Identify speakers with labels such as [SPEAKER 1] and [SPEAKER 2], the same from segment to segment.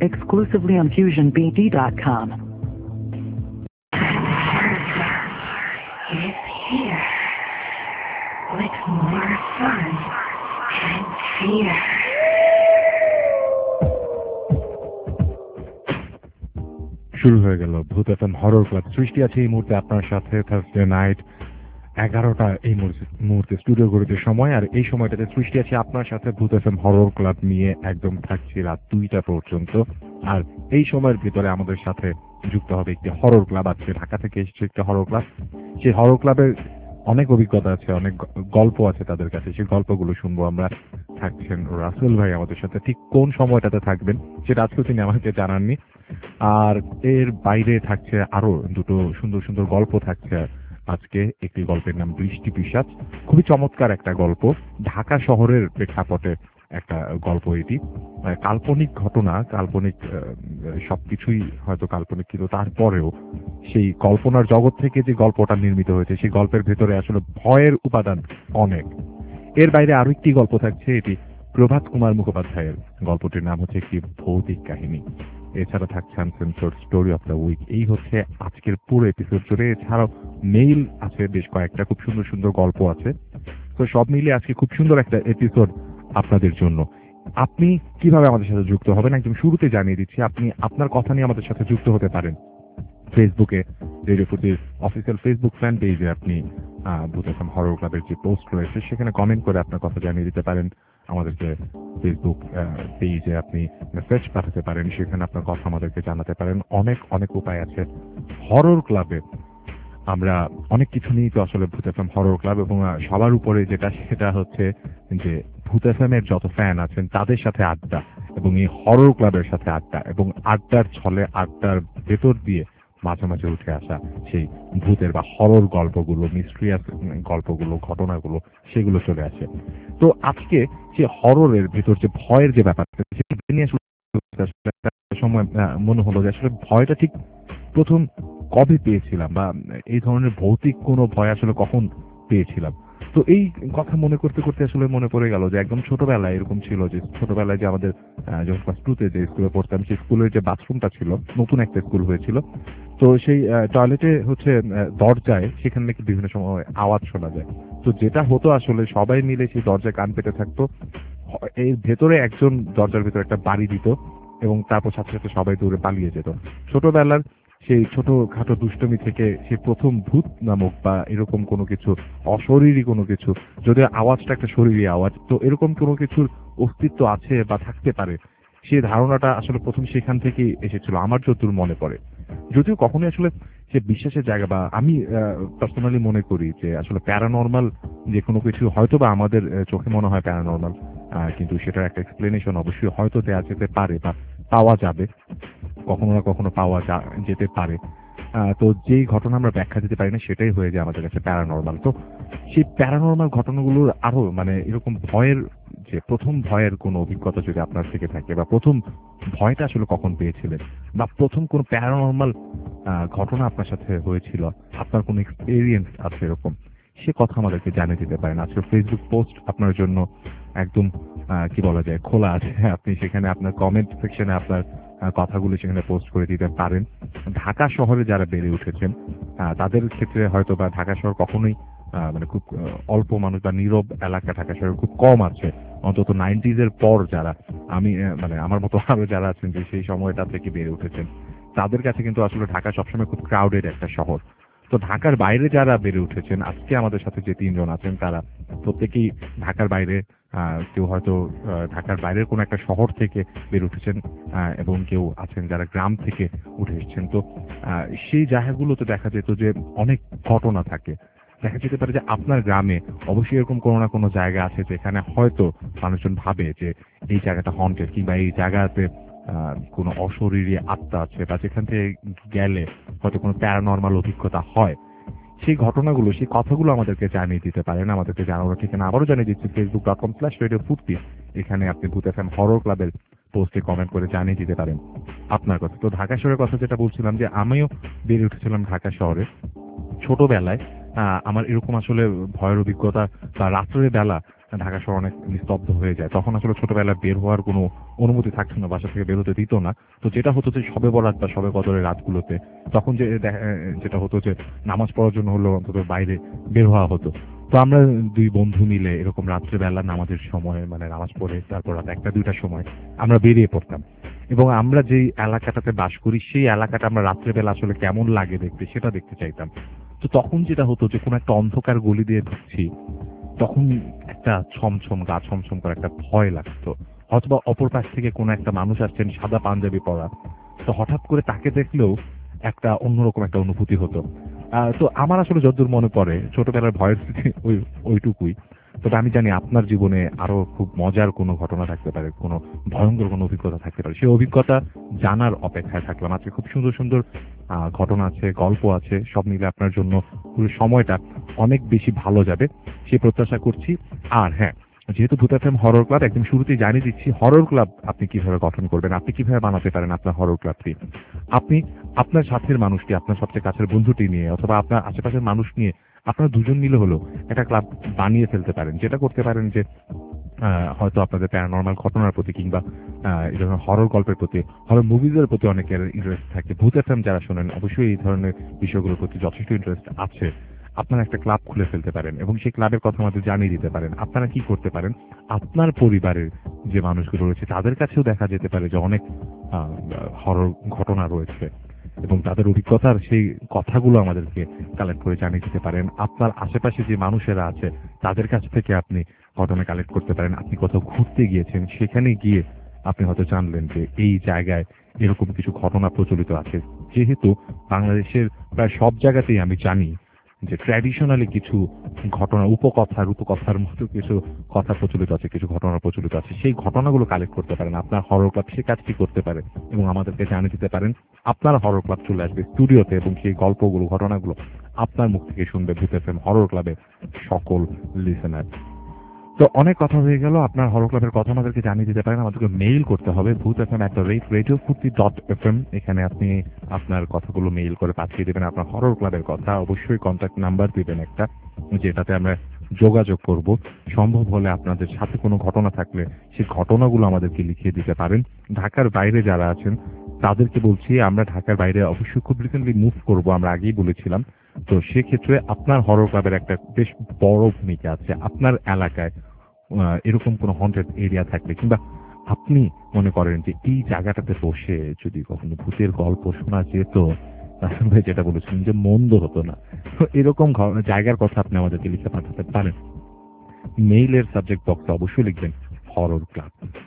[SPEAKER 1] exclusively on FusionBD.com.
[SPEAKER 2] Is here with more fun and fear.
[SPEAKER 3] শুরু হয়ে গেল ভূত এফএম হরর ক্লাব। সৃষ্টি আছে এই মুহূর্তে আপনার সাথে থার্সডে নাইট 11টা এই মুহূর্তে স্টুডিও ঘড়িতে সময়, আর এই সময়টাতে সৃষ্টি আছে আপনার সাথে ভূত এফএম হরর ক্লাব নিয়ে একদম থাকছি রাত 2টা পর্যন্ত। আর এই সময়ের ভিতরে আমাদের সাথে যুক্ত হবে একটি হরর ক্লাব। আজকে ঢাকা থেকে এসেছে একটি হরর ক্লাব। সেই হরর ক্লাবের অনেক অভিজ্ঞতা আছে, অনেক গল্প আছে তাদের কাছে, সেই গল্পগুলো শুনবো আমরা। থাকছেন রাসেল ভাই আমাদের সাথে, ঠিক কোন সময়টাতে থাকবেন সেটা আজকেও তিনি আমাকে জানাননি। আর এর বাইরে থাকছে আরো দুটো সুন্দর সুন্দর গল্প থাকছে আজকে। একটি গল্পের নাম বৃষ্টি পিশাচ, খুবই চমৎকার একটা গল্প, ঢাকা শহরের প্রেক্ষাপটে একটা গল্প। এটি কাল্পনিক ঘটনা, কাল্পনিক সবকিছুই হয়তো কাল্পনিক, কিন্তু তারপরেও সেই কল্পনার জগৎ থেকে যে গল্পটা নির্মিত হয়েছে সেই গল্পের ভেতরে আসলে ভয়ের উপাদান অনেক। এর বাইরে আরো একটি গল্প থাকছে, এটি প্রভাত কুমার মুখোপাধ্যায়ের। গল্পটির নাম হচ্ছে একটি ভৌতিক কাহিনী। এছাড়া থাকছে uncensored story of the week. এই হচ্ছে আজকের পুরো এপিসোড জুড়ে। এছাড়াও মেইল আছে বেশ কয়েকটা, খুব সুন্দর সুন্দর গল্প আছে। তো সব মিলিয়ে আজকে খুব সুন্দর একটা এপিসোড আপনাদের জন্য। আপনি কিভাবে আমাদের সাথে যুক্ত হবেন একদম শুরুতে জানিয়ে দিচ্ছি। আপনি আপনার কথা নিয়ে আমাদের সাথে যুক্ত হতে পারেন ফেসবুকে, রেডিও ফুটির অফিসিয়াল ফেসবুক ফ্যান পেজে আপনি ভূত এফএম হরর ক্লাবের যে পোস্ট রয়েছে সেখানে কমেন্ট করে আপনার কথা জানিয়ে দিতে পারেন। আমাদেরকে ফেসবুক পেজে আপনি মেসেজ পাঠাতে পারেন, সেখানে আপনার কথা আমাদেরকে জানাতে পারেন। অনেক অনেক উপায় আছে। হরর ক্লাবে আমরা অনেক কিছু নিয়েই তো আসলে ভূত এফএম হরর ক্লাব, এবং সবার উপরে যেটা সেটা হচ্ছে যে ভূত এফএম এর যত ফ্যান আছেন তাদের সাথে আড্ডা, এবং এই হরর ক্লাবের সাথে আড্ডা, এবং আড্ডার ছলে আড্ডার ভেতর দিয়ে মাঝে মাঝে উঠে আসা সেই ভূতের বা হরর গল্পগুলো, মিস্ট্রিয়াস গল্পগুলো, ঘটনাগুলো, সেগুলো চলে আসে। তো আজকে যে হররের ভিতর যে ভয়ের যে ব্যাপারটা সেটা নিয়ে সময় মনে হলো যে আসলে ভয়টা ঠিক প্রথম কবে পেয়েছিলাম, বা এই ধরনের ভৌতিক কোনো ভয় আসলে কখন পেয়েছিলাম। তো এই কথা মনে করতে করতে আসলে মনে পড়ে গেল যে একদম ছোটবেলায় এরকম ছিল যে ছোটবেলায় যে আমাদের যখন ক্লাস 2-তে যে স্কুলে পড়তাম সেই স্কুলের যে বাথরুমটা ছিল, নতুন একটা স্কুল হয়েছিল, তো সেই টয়লেটে হচ্ছে দরজায় সেখানে নাকি বিভিন্ন সময় আওয়াজ শোনা যায়। তো যেটা হতো আসলে সবাই মিলে সেই দরজায় কান পেতে থাকতো। এর ভেতরে একজন দরজার ভেতরে একটা বাড়ি দিত, এবং তারপর সাথে সাথে সবাই দৌড়ে পালিয়ে যেত। ছোটবেলার সেই ছোটখাটো দুষ্টমি থেকে সে প্রথম ভূত নামক বা এরকম কোনো কিছু, অশরীরী কোনো কিছু, যদিও আওয়াজটা একটা শরীরী আওয়াজ, তো এরকম কোনো কিছুর অস্তিত্ব আছে বা থাকতে পারে, সেই ধারণাটা আসলে প্রথম সেখান থেকেই এসেছিল আমার যতদূর মনে পড়ে। যদিও কখনোই আসলে সে বিশ্বাসের জায়গা, বা আমি পার্সোনালি মনে করি যে আসলে প্যারানর্মাল যে কোনো কিছু হয়তো বা আমাদের চোখে মনে হয় প্যারানর্মাল, কিন্তু সেটার একটা এক্সপ্লেনেশন অবশ্যই হয়তো দেওয়া যেতে পারে বা পাওয়া যাবে, কখনো না কখনো পাওয়া যেতে পারে। তো যেই ঘটনা আমরা ব্যাখ্যা দিতে পারি না সেটাই হয়ে যায় আমাদের কাছে প্যারানর্মাল। তো সেই প্যারানর্মাল ঘটনাগুলোর আরো মানে এরকম ভয়ের যে প্রথম ভয়ের কোনো অভিজ্ঞতা যদি আপনার থেকে থাকে, বা প্রথম ভয়টা আসলে কখন পেয়েছিলেন, বা প্রথম কোনো প্যারানর্মাল ঘটনা আপনার সাথে হয়েছিল, আপনার কোনো এক্সপেরিয়েন্স আছে এরকম, সে কথা আমাদেরকে জানিয়ে দিতে পারেন। আজকে ফেসবুক পোস্ট আপনার জন্য একদম কি বলা যায় খোলা আছে। আপনি সেখানে আপনার কমেন্ট সেকশনে আপনার কথাগুলো সেখানে পোস্ট করে দিতে পারেন। ঢাকা শহরে যারা বেড়ে উঠেছেন তাদের ক্ষেত্রে হয়তো বা ঢাকা শহর কখনোই মানে খুব অল্প মানুষ বা নীরব এলাকা ঢাকা শহরে খুব কম আছে, অন্তত 90s এর পর যারা আমি মানে আমার মতো আরো যারা আছেন যে সেই সময়টা থেকে বেড়ে উঠেছেন, তাদের কাছে কিন্তু আসলে ঢাকা সবসময় খুব ক্রাউডেড একটা শহর। তো ঢাকার বাইরে যারা বেড়ে উঠেছেন, আজকে আমাদের সাথে যে তিনজন আছেন তারা প্রত্যেকেই ঢাকার বাইরে, কেউ হয়তো ঢাকার বাইরের কোনো একটা শহর থেকে বেড়ে উঠেছেন, এবং কেউ আছেন যারা গ্রাম থেকে উঠে এসেছেন। তো সেই জায়গাগুলোতে দেখা যেত যে অনেক ঘটনা থাকে। দেখা যেতে পারে যে আপনার গ্রামে অবশ্যই এরকম কোনো না কোনো জায়গা আছে যেখানে হয়তো মানুষজন ভাবে যে এই জায়গাটা হন্টেড, কিংবা এই জায়গাতে কোনো অশরীরী আত্মা আছে, বা যেখান থেকে গেলে হয়তো কোনো প্যারানর্মাল অভিজ্ঞতা হয়। সেই ঘটনাগুলো, সেই কথাগুলো আমাদেরকে জানিয়ে দিতে পারেন। আমাদেরকে জানানোর ঠিকানা আবারও জানিয়ে দিচ্ছি, facebook.com/radiofurti। এখানে আপনি ভূত এফএম হরর ক্লাবের পোস্টে কমেন্ট করে জানিয়ে দিতে পারেন আপনার কথা। তো ঢাকা শহরের কথা যেটা বলছিলাম, যে আমিও বেড়ে উঠেছিলাম ঢাকা শহরে। ছোটবেলায় আমার এরকম আসলে ভয়ের অভিজ্ঞতা, বা রাত্রের বেলা ঢাকা শহর অনেক নিস্তব্ধ হয়ে যায়, তখন আসলে ছোটবেলায় বের হওয়ার কোনো অনুমতি থাকতো না, বাসা থেকে বের হতে দিত না। তো যেটা হতো যে শবে বরাত বা শবে কদরের রাতগুলোতে তখন যেটা হতো যে নামাজ পড়ার জন্য হলো অন্তত বাইরে বের হওয়া হতো। তো আমরা দুই বন্ধু মিলে এরকম রাত্রেবেলা নামাজের সময় মানে নামাজ পড়ে তারপর রাত 1টা-2টার সময় আমরা বেরিয়ে পড়তাম, এবং আমরা যেই এলাকাটাতে বাস করি সেই এলাকাটা আমরা রাত্রেবেলা আসলে কেমন লাগে দেখতে সেটা দেখতে চাইতাম। তো তখন যেটা হতো যে কোনো একটা অন্ধকার গলি দিয়ে ঢুকছি, তখন একটা ছমছম গা ছমছম করে একটা ভয় লাগতো, অথবা অপর পাশ থেকে কোনো একটা মানুষ আসছেন সাদা পাঞ্জাবি পরা, তো হঠাৎ করে তাকে দেখলেও একটা অন্যরকম একটা অনুভূতি হতো। তো আমার আসলে যতদূর মনে পড়ে ছোটবেলার ভয়ের স্মৃতি ওইটুকুই। তবে আমি জানি আপনার জীবনে আরো খুব মজার কোনো ঘটনা থাকতে পারে, কোনো ভয়ঙ্কর কোনো অভিজ্ঞতা থাকতে পারে, সেই অভিজ্ঞতা জানার অপেক্ষায় থাকলাম। আজকে খুব সুন্দর সুন্দর ঘটনা আছে, গল্প আছে, সব মিলে আপনার জন্য পুরো সময়টা অনেক বেশি ভালো যাবে সে প্রত্যাশা করছি। আর হ্যাঁ, যেহেতু ভূত এফএম হরর ক্লাব, একদম শুরুতেই জানিয়ে দিচ্ছি হরর ক্লাব আপনি কিভাবে গঠন করবেন, আপনি কিভাবে বানাতে পারেন আপনার হরর ক্লাবটি। আপনি আপনার সাথের মানুষটি, আপনার সবচেয়ে কাছের বন্ধুটি নিয়ে অথবা আপনার আশেপাশের মানুষ নিয়ে আপনারা দুজন মিলে হলো একটা ক্লাব বানিয়ে ফেলতে পারেন। যেটা করতে পারেন যে হয়তো আপনাদের প্যারানরমাল ঘটনার প্রতি কিংবা এই ধরনের হরর গল্পের প্রতি, হরর মুভিজের প্রতি অনেকের ইন্টারেস্ট থাকে। ভূত এফএম যারা শোনেন অবশ্যই এই ধরনের বিষয়গুলোর প্রতি যথেষ্ট ইন্টারেস্ট আছে। আপনারা একটা ক্লাব খুলে ফেলতে পারেন এবং সেই ক্লাবের কথা আমাদের জানিয়ে দিতে পারেন। আপনারা কি করতে পারেন, আপনার পরিবারের যে মানুষগুলো রয়েছে তাদের কাছেও দেখা যেতে পারে যে অনেক হরর ঘটনা রয়েছে এবং তাদের অভিজ্ঞতার সেই কথাগুলো আমাদেরকে কালেক্ট করে জানিয়ে দিতে পারেন। আপনার আশেপাশে যে মানুষেরা আছে তাদের কাছ থেকে আপনি ঘটনা কালেক্ট করতে পারেন। আপনি কোথাও ঘুরতে গিয়েছেন, সেখানে গিয়ে আপনি হয়তো জানলেন যে এই জায়গায় এরকম কিছু ঘটনা প্রচলিত আছে। যেহেতু বাংলাদেশের প্রায় সব জায়গাতেই আমি জানি যে ট্র্যাডিশনালি কিছু ঘটনা, রূপকথার মতো কিছু কথা প্রচলিত আছে, কিছু ঘটনা প্রচলিত আছে, সেই ঘটনাগুলো কালেক্ট করতে পারেন। আপনার হরর ক্লাব সে কাজটি করতে পারে এবং আমাদেরকে জানিয়ে দিতে পারেন। আপনার হরর ক্লাব চলে আসবে স্টুডিওতে এবং সেই গল্পগুলো, ঘটনাগুলো আপনার মুখ থেকে শুনবে ভূত এফএম হরর ক্লাবের সকল লিসেনার। তো অনেক কথা হয়ে গেল। আপনার হরর ক্লাবের কথা আমাদেরকে জানিয়ে দিতে পারেন। আমাদেরকে মেইল করতে হবে bhutfm@radiofurti.fm। এখানে আপনি আপনার কথাগুলো মেইল করে পাঠিয়ে দেবেন, আপনার হরর ক্লাবের কথা। অবশ্যই কন্ট্যাক্ট নাম্বার দিবেন একটা, যেটাতে আমরা যোগাযোগ করব। সম্ভব হলে আপনাদের সাথে কোনো ঘটনা থাকলে সেই ঘটনাগুলো আমাদেরকে লিখিয়ে দিতে পারেন। ঢাকার বাইরে যারা আছেন তাদেরকে বলছি, আমরা ঢাকার বাইরে অবশ্যই খুব রিসেন্টলি মুভ করব, আমরা আগেই বলেছিলাম। তো সেক্ষেত্রে আপনার হরর ক্লাবের একটা বেশ বড় ভূমিকা আছে। আপনার এলাকায় এরকম কোনো হন্টেড এরিয়া থাকলে কিংবা আপনি মনে করেন যে এই জায়গাটাতে বসে যদি কখনো ভূতের গল্প শোনা যেত, রাসেল ভাই যেটা বলেছিলেন যে মন্দ হতো না, তো এরকম জায়গার কথা আপনি আমাদেরকে লিখে পাঠাতে পারেন। মেইলের সাবজেক্ট বক্সে অবশ্যই লিখবেন হরর ক্লাব।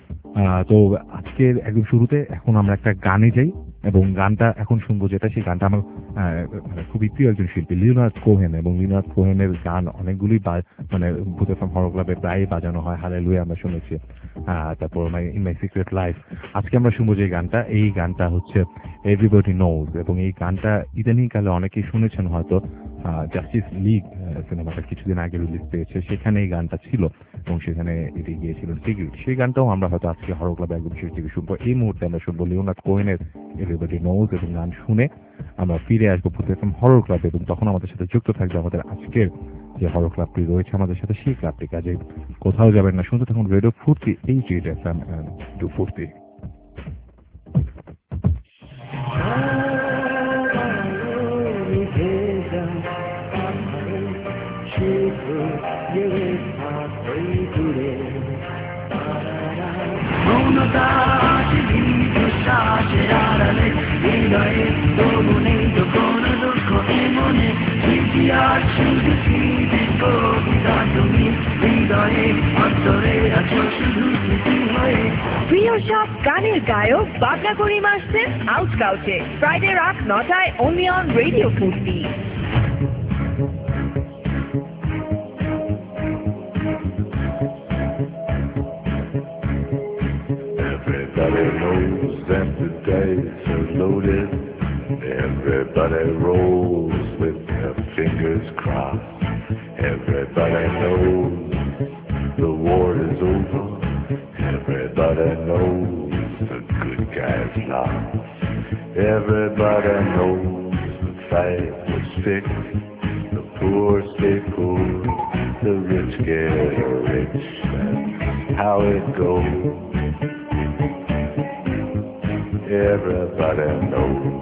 [SPEAKER 3] তো আজকের একদম শুরুতে এখন আমরা একটা গানে যাই এবং গানটা এখন শুনবো যেটা, সেই গানটা আমার মানে খুবই প্রিয় একজন শিল্পী লিওনার্ড কোহেন, এবং লিওনার্ড কোহেনের গান অনেকগুলি মানে ভূত এফএম হরর ক্লাবে প্রায় বাজানো হয়। হালেলুয়া আমরা শুনেছি, তারপর ইন মাই সিক্রেট লাইফ। আজকে আমরা শুনবো যে গানটা, এই গানটা হচ্ছে এভরিবডি নোজ, এবং এই গানটা ইদানিং কালে অনেকেই শুনেছেন হয়তো। জাস্টিস লিগ সিনেমাটা কিছুদিন আগে রিলিজ পেয়েছে, সেখানে এই গানটা ছিল এবং সেখানে এটি গিয়েছিলেন সিকিউরিট। সেই গানটাও আমরা হয়তো আজকে হরর ক্লাবে একদম শেষ দিকে শুনবো। এই মুহূর্তে আমরা শুনবো লিওনার্ড কোহেনের এভরিবডি নোজ, এবং গান শুনে আমরা ফিরে আসবো ভূত এফএম হরর ক্লাবে, এবং তখন আমাদের সাথে যুক্ত থাকবে আমাদের আজকের যে হরর ক্লাবটি রয়েছে আমাদের সাথে, সেই ক্লাবটি। কাজে কোথাও যাবেন না, শুনতে থাকুন রেডিও ফুর্তি, এই এফএম ফুর্তি।
[SPEAKER 4] প্রিয় সব গানের গায়ক বাগদা করিম আসছেন আউটস্কাউটে ফ্রাইডে রাত 9টায় only on radio Foorti.
[SPEAKER 5] Everybody knows that the dice are loaded. Everybody rolls with their fingers crossed. Everybody knows the war is over. Everybody knows the good guys lost. Everybody knows the fight was fixed. The poor stay poor, the rich get rich. That's how it goes. Everybody knows.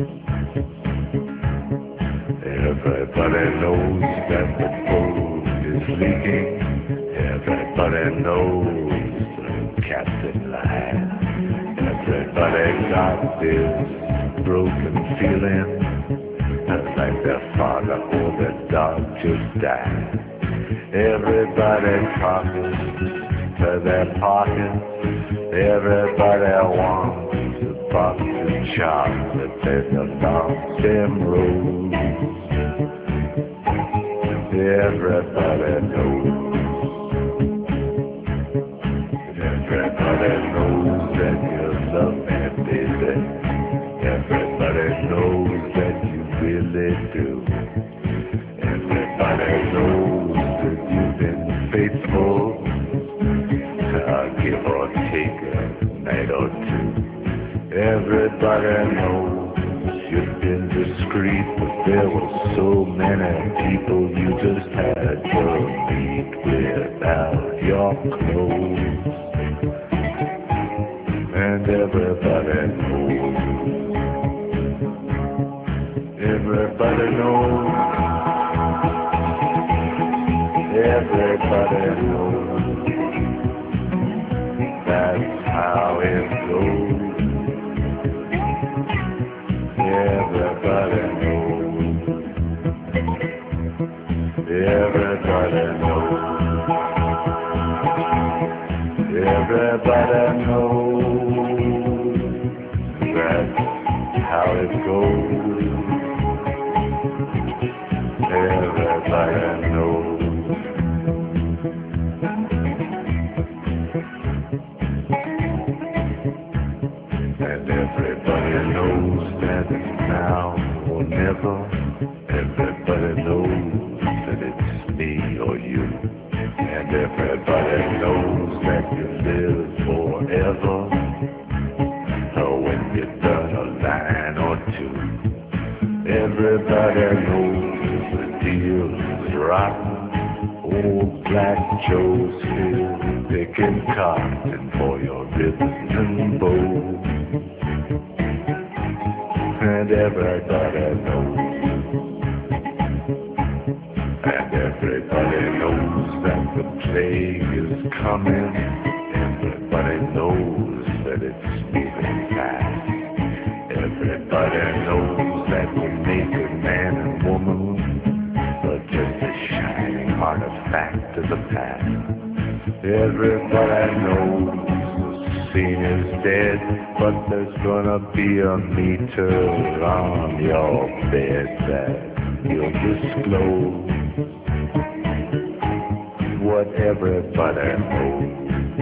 [SPEAKER 5] Everybody knows that the boat is leaking. Everybody knows the captain lied. Everybody got this broken feeling, like their father or their dog just died. Everybody talking to their pockets. Everybody wants a box of chocolate along them roads. Everybody knows. Everybody knows that you love me, baby. Everybody knows that you really do. Everybody knows that you've been faithful. Give or take a night or two. Everybody knows you've been discreet, but there were so many people you just had to meet without your clothes. And everybody knows. Everybody knows. Everybody knows. That's how it goes. Everybody knows. Everybody knows. Everybody knows. That's how it goes. Everybody knows. And everybody knows that it's now or never. Everybody knows that it's me or you. And everybody knows that you live forever. Or when you're done a line or two. Everybody knows the deal is rotten. Old Black Joe's still picking cotton for your ribbons and bows. And everybody knows. And everybody knows that the plague is coming. Everybody knows that it's moving fast. Everybody knows that we make a man and woman, but just a shining artifact of the past. Everybody knows the scene is dead, but there's gonna be a meter on your bed that will disclose what everybody knows.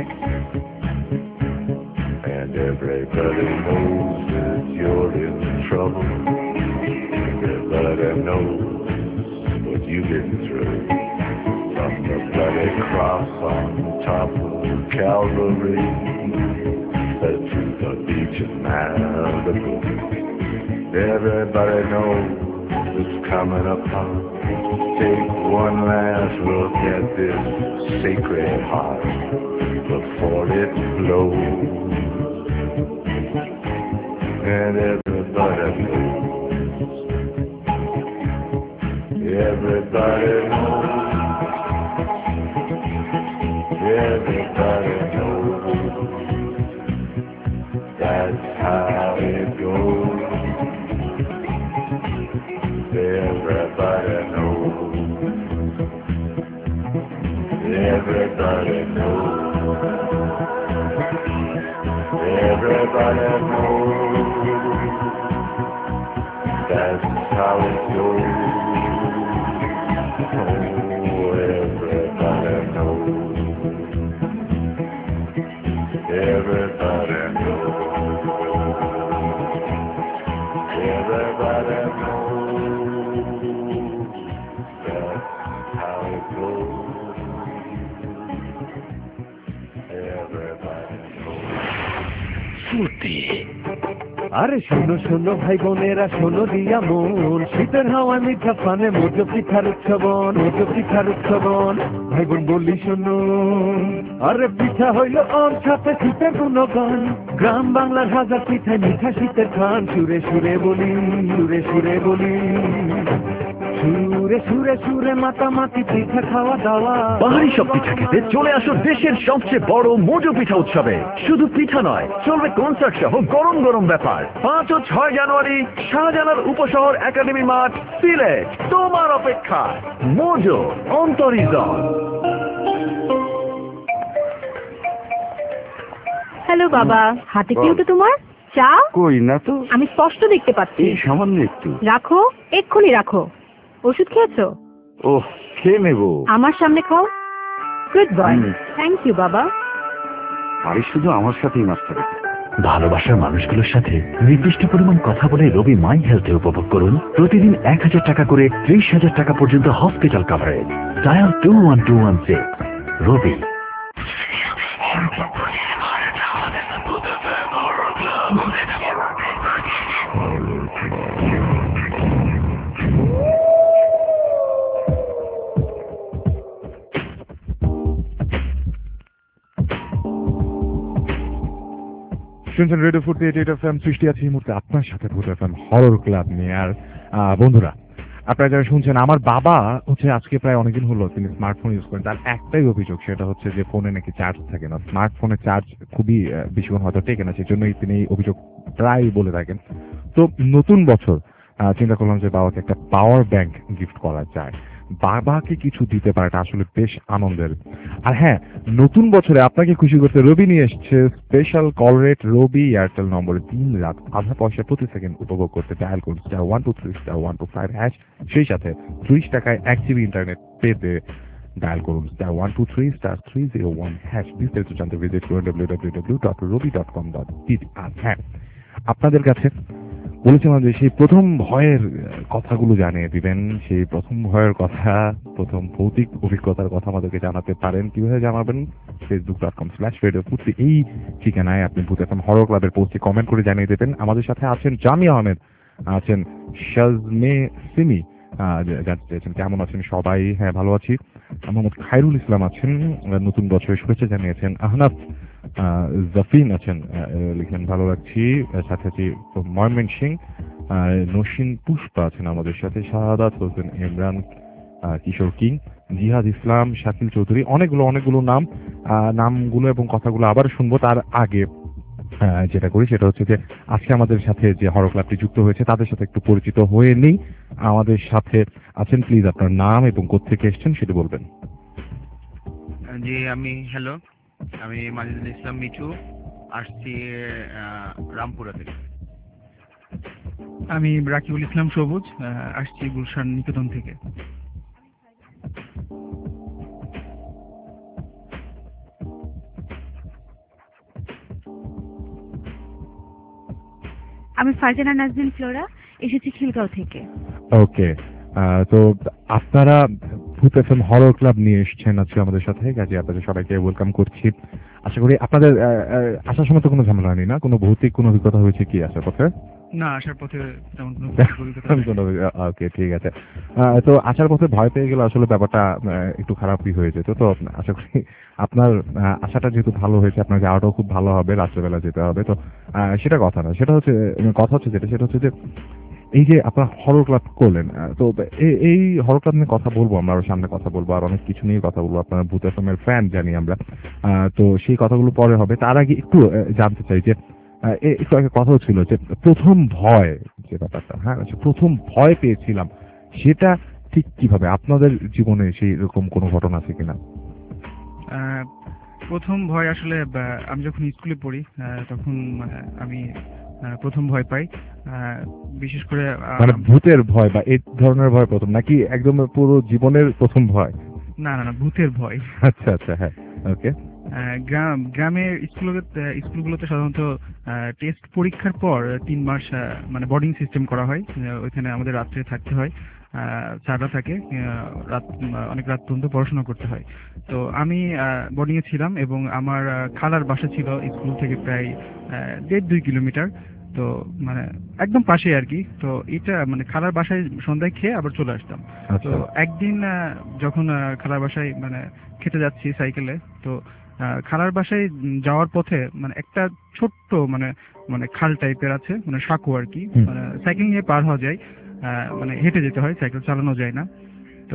[SPEAKER 5] And everybody knows that you're in trouble. Everybody knows what you've been through. From the bloody cross on top of Calvary to the beach in Malibu. Everybody knows it's coming upon. Take one last look at this sacred heart before it blows. And everybody knows. Everybody knows. Everybody knows. That's how it goes. Everybody knows. Everybody knows. Everybody knows. That's how it goes. Oh, everybody knows. Everybody knows. Everybody knows. That's how it goes. Everybody knows.
[SPEAKER 6] Furti. আরে শোনো শোনো ভাই বোনেরা শোনো দিয়া মন, শীতের হাওয়া মিঠা পানে মোজো পিঠার উৎসবন, মোজো পিঠার উৎসবন। ভাই বোন বলি শোনো, আরে পিঠা হইল অন সাথে শীতের গুণগান, গ্রাম বাংলার হাজার পিঠায় মিঠা শীতের খান, সুরে সুরে বলি, সুরে সুরে বলি, সুরে সুরে সুরে মাতামাতি পিঠা খাওয়া দাওয়া।
[SPEAKER 7] বাহারি সব পিঠা খেতে চলে আসো দেশের সবচেয়ে বড় মোজো পিঠা উৎসবে। শুধু পিঠা নয়, চলবে কনসার্ট সহ গরম গরম ব্যাপার। 5 ও 6 জানুয়ারি শাহজালাল উপশহর একাডেমি মাঠ, সিলেট। তোমার অপেক্ষা মোজো অন্তরিজন।
[SPEAKER 8] হ্যালো বাবা, হাতে কি ওটা তোমার? চা?
[SPEAKER 9] কই না তো,
[SPEAKER 8] আমি স্পষ্ট দেখতে পাচ্ছি।
[SPEAKER 9] এই সামান্য একটু।
[SPEAKER 8] রাখো, এক্ষুনি রাখো। ওষুধ খেয়েছো?
[SPEAKER 9] ওহ, খেয়ে নেবো।
[SPEAKER 8] আমার সামনে খাও। Good boy. থ্যাংক ইউ বাবা।
[SPEAKER 9] আরে শুধু আমার সাথেই মাস্টার।
[SPEAKER 7] ভালোবাসার মানুষগুলোর সাথে নির্দিষ্ট পরিমাণ কথা বলে রবি মাই হেলথে উপভোগ করুন প্রতিদিন 1000 টাকা করে 30,000 টাকা পর্যন্ত হসপিটাল কভারেজ। ডায়াল 21216। রবি।
[SPEAKER 3] শুনছেন রেডিও 48 FM, সৃষ্টি আছে এই মুহূর্তে আপনার সাথে ভূত এফএম হরর ক্লাব নিয়ে। আর বন্ধুরা, আপনারা যারা শুনছেন, আমার বাবা হচ্ছে আজকে প্রায় অনেকদিন হলো তিনি স্মার্টফোন ইউজ করেন। তার একটাই অভিযোগ, সেটা হচ্ছে যে ফোনে নাকি চার্জ থাকে না, স্মার্টফোনে চার্জ খুবই বেশিক্ষণ হয়তো টেকে না, সেজন্যই তিনি এই অভিযোগ প্রায় বলে থাকেন। তো নতুন বছর চিন্তা করলাম যে বাবাকে একটা পাওয়ার ব্যাংক গিফট করা যায়। বাবাকে কিছু দিতে পারাটা আসলে বেশ আনন্দের। আর হ্যাঁ, নতুন বছরে আপনাকে খুশি করতে রবি নিয়ে এসছে special call rate. Robi Airtel নম্বরে 3 রাত আধা পয়সা প্রতি সেকেন্ড উপভোগ করতে ডায়াল করুন *123*125#। সেই সাথে 30 টাকায় 1 জিবি ইন্টারনেট পেতে ডায়াল করুন *123*301#। বিস্তারিত জানতে ভিজিট করুন www.robi.com.tv। আর হ্যাঁ, আপনাদের কাছে বলেছিলাম যে সেই প্রথম ভয়ের কথাগুলো জানিয়ে দিবেন। সেই প্রথম ভয়ের কথা, প্রথম ভৌতিক অভিজ্ঞতার কথা আমাদেরকে জানাতে পারেন। কিভাবে জানাবেন? facebook.com/radio40 এই ঠিকানায় আপনি ভূত এফএম হরর ক্লাবের পোস্টে কমেন্ট করে জানিয়ে দেবেন। আমাদের সাথে আছেন জামি আহমেদ, আছেন শাজমে সিমি, জানতে চেয়েছেন কেমন আছেন সবাই। হ্যাঁ, ভালো আছি। মোহাম্মদ খায়রুল ইসলাম আছেন, নতুন বছরের শুভেচ্ছা জানিয়েছেন। আহনাফ জাফিন আছেন, লিখেন ভালো লাগছি। সাথে আছি ময়মনসিং, নসীন পুষ্পা আছেন আমাদের সাথে, শাহাদাত হোসেন, ইমরান, কিশোর কিং, জিহাদ ইসলাম, শাকিল চৌধুরী। অনেকগুলো নামগুলো এবং কথাগুলো আবার শুনবো। তার আগে যেটা করি সেটা হচ্ছে যে আজকে আমাদের সাথে যে হরর ক্লাবটি যুক্ত হয়েছে তাদের সাথে একটু পরিচিত হয়ে নেই। আমাদের সাথে আছেন, প্লিজ আপনার নাম এবং কোত্থেকে এসেছেন সেটা বলবেন।
[SPEAKER 10] জি, হ্যালো, আমি মাজিদুল ইসলাম মিঠু, আসছি রামপুরা থেকে।
[SPEAKER 11] আমি রাকিবুল ইসলাম সবুজ, আসছি গুলশান নিকেতন থেকে।
[SPEAKER 12] আমি ফারজানা নাজনীন ফ্লোরা, এসেছি খিলগাঁও থেকে।
[SPEAKER 3] ওকে, তো আপনারা ভূত এফএম হরর ক্লাব নিয়ে এসেছেন আজকে আমাদের সাথে, কাজে আপনাদের সবাইকে ওয়েলকাম করছি। আশা করি আপনাদের আসার সময় তো কোনো ঝামেলা হয়নি না? কোনো ভৌতিক কোনো অভিজ্ঞতা হয়েছে কি আসার পথে?
[SPEAKER 11] না, আসার পথে তেমন কোনো অভিজ্ঞতা।
[SPEAKER 3] ওকে, ঠিক আছে। তো আসার পথে ভয় পেয়ে গেলে আসলে ব্যাপারটা একটু খারাপই হয়ে যেত। তো আশা করি আপনার আশাটা যেহেতু ভালো হয়েছে, আপনার যাওয়াটাও খুব ভালো হবে, রাত্রেবেলা যেতে হবে। তো সেটা কথা না, সেটা হচ্ছে সেটা হচ্ছে যে এই যে আপনার হরর ক্লাব করলেন, তো এই হরর ক্লাব নিয়ে কথা বলবো আমরা, আরো সামনে কথা বলবো, আর অনেক কিছু নিয়ে কথা বলবো। আপনার ভূত এফএম এর ফ্যান জানি আমরা, তো সেই কথাগুলো পরে হবে। তার আগে একটু জানতে চাই যে একটু আগে কথা হচ্ছিল যে প্রথম ভয় যে ব্যাপারটা, হ্যাঁ, প্রথম ভয় পেয়েছিলাম সেটা ঠিক কিভাবে? আপনাদের জীবনে সেই রকম কোনো ঘটনা আছে কিনা?
[SPEAKER 11] প্রথম ভয় আসলে আমি যখন স্কুলে পড়ি তখন আমি প্রথম ভয় পাই, বিশেষ করে
[SPEAKER 3] মানে ভূতের ভয় বা এই ধরনের ভয় প্রথম, নাকি একদম পুরো জীবনের প্রথম ভয়?
[SPEAKER 11] না, ভূতের ভয়।
[SPEAKER 3] আচ্ছা, হ্যাঁ, ওকে।
[SPEAKER 11] গ্রামের স্কুলগুলোতে সাধারণত টেস্ট পরীক্ষার পর 3 মাস মানে বোর্ডিং সিস্টেম করা হয়। ওইখানে আমাদের রাত্রে থাকতে হয়, স্যাররা থাকে, অনেক রাত পর্যন্ত পড়াশোনা করতে হয়। তো আমি বোর্ডিংয়ে ছিলাম এবং আমার খালার বাসা ছিল স্কুল থেকে প্রায় 1.5-2 কিলোমিটার। তো মানে একদম পাশেই আর কি। তো এটা মানে খালার বাসায় সন্ধ্যায় খেয়ে আবার চলে আসতাম। তো একদিন যখন খালার বাসায় মানে খেতে যাচ্ছি সাইকেলে, তো খালার বাসায় যাওয়ার পথে মানে একটা ছোট্ট মানে মানে খাল টাইপের আছে, মানে সাঁকো আর কি, মানে সাইকেল নিয়ে পার হওয়া যায়, মানে হেঁটে যেতে হয়, সাইকেল চালানো যায় না। তো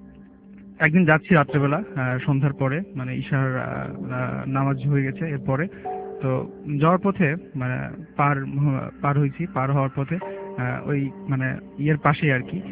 [SPEAKER 11] একদিন যাচ্ছি রাত্রেবেলা সন্ধ্যার পরে, মানে ঈশার নামাজ হয়ে গেছে এরপরে। তো যাওয়ার পথে মানে পার হয়েছি, পার হওয়ার পথে ওই মানে ইয়ের পাশে আর কি,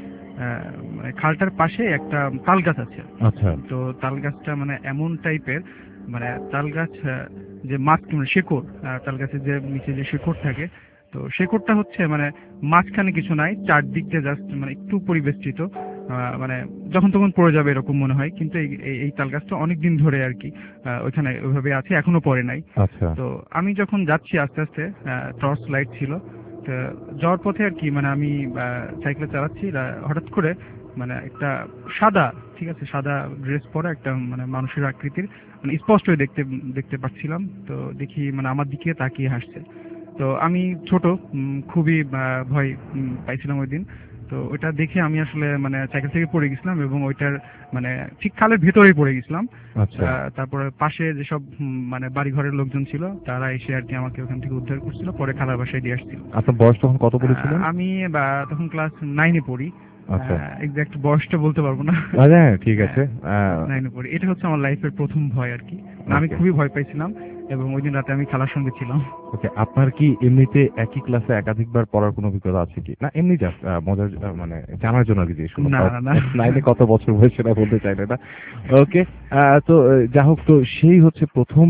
[SPEAKER 11] মানে খালটার পাশে একটা তাল গাছ আছে।
[SPEAKER 3] আচ্ছা।
[SPEAKER 11] তো তাল গাছটা মানে এমন টাইপের, মানে তাল গাছ যে মানে শেকড়, তাল গাছের যে নিচে যে শেকড় থাকে, তো শেকড়টা হচ্ছে মানে মাঝখানে কিছু নাই, চারদিক দিয়ে জাস্ট মানে একটু পরিবেষ্টিত, মানে যখন তখন পড়ে যাবে এরকম মনে হয়। কিন্তু এই তাল গাছটা অনেকদিন ধরে আর কি ওইখানে ওইভাবে আছে, এখনো পড়ে নাই। তো আমি যখন যাচ্ছি আস্তে আস্তে, টর্চ লাইট ছিল, তো যাওয়ার পথে আর কি মানে আমি সাইকেল চালাচ্ছি, হঠাৎ করে মানে একটা সাদা, ঠিক আছে, সাদা ড্রেস পরা একটা মানে মানুষের আকৃতির, মানে স্পষ্টই দেখতে পাচ্ছিলাম। তো দেখি মানে আমার দিকে তাকিয়ে হাসছে। তো আমি ছোট, খুবই ভয় পাইছিলাম ওই দিন। তো ওইটা দেখে আমি আসলে মানে সাইকেল থেকে পড়ে গেছিলাম এবং ওইটার মানে ঠিক খালের ভেতরেই পড়ে গেছিলাম। তারপরে পাশে যেসব মানে বাড়ি ঘরের লোকজন ছিল তারা এসে আর কি আমাকে ওখান থেকে উদ্ধার করছিল, পরে খালার বাসায় দিয়ে আসছিল।
[SPEAKER 3] আপনার বয়স তখন কত পড়েছিলেন?
[SPEAKER 11] আমি তখন ক্লাস 9-এ পড়ি। এক্সাক্ট বয়সটা বলতে পারবো না।
[SPEAKER 3] ঠিক আছে।
[SPEAKER 11] 9-এ পড়ি। এটা হচ্ছে আমার লাইফের প্রথম ভয় আর কি। আমি খুবই ভয় পাইছিলাম এবং ওই দিন রাতে আমি খালার সঙ্গে ছিলাম।
[SPEAKER 3] ওকে, আপনার কি এমনিতে একই ক্লাসে একাধিকবার পড়ার কোনো অভিজ্ঞতা আছে কি? না এমনি জাস্ট মজার মানে জানার জন্য আর কি জিজ্ঞেস করলাম।
[SPEAKER 11] না
[SPEAKER 3] 9-এ কত বছর বয়স সেটা বলতে চাইলে না। ওকে, তো যা হোক, তো সেই হচ্ছে প্রথম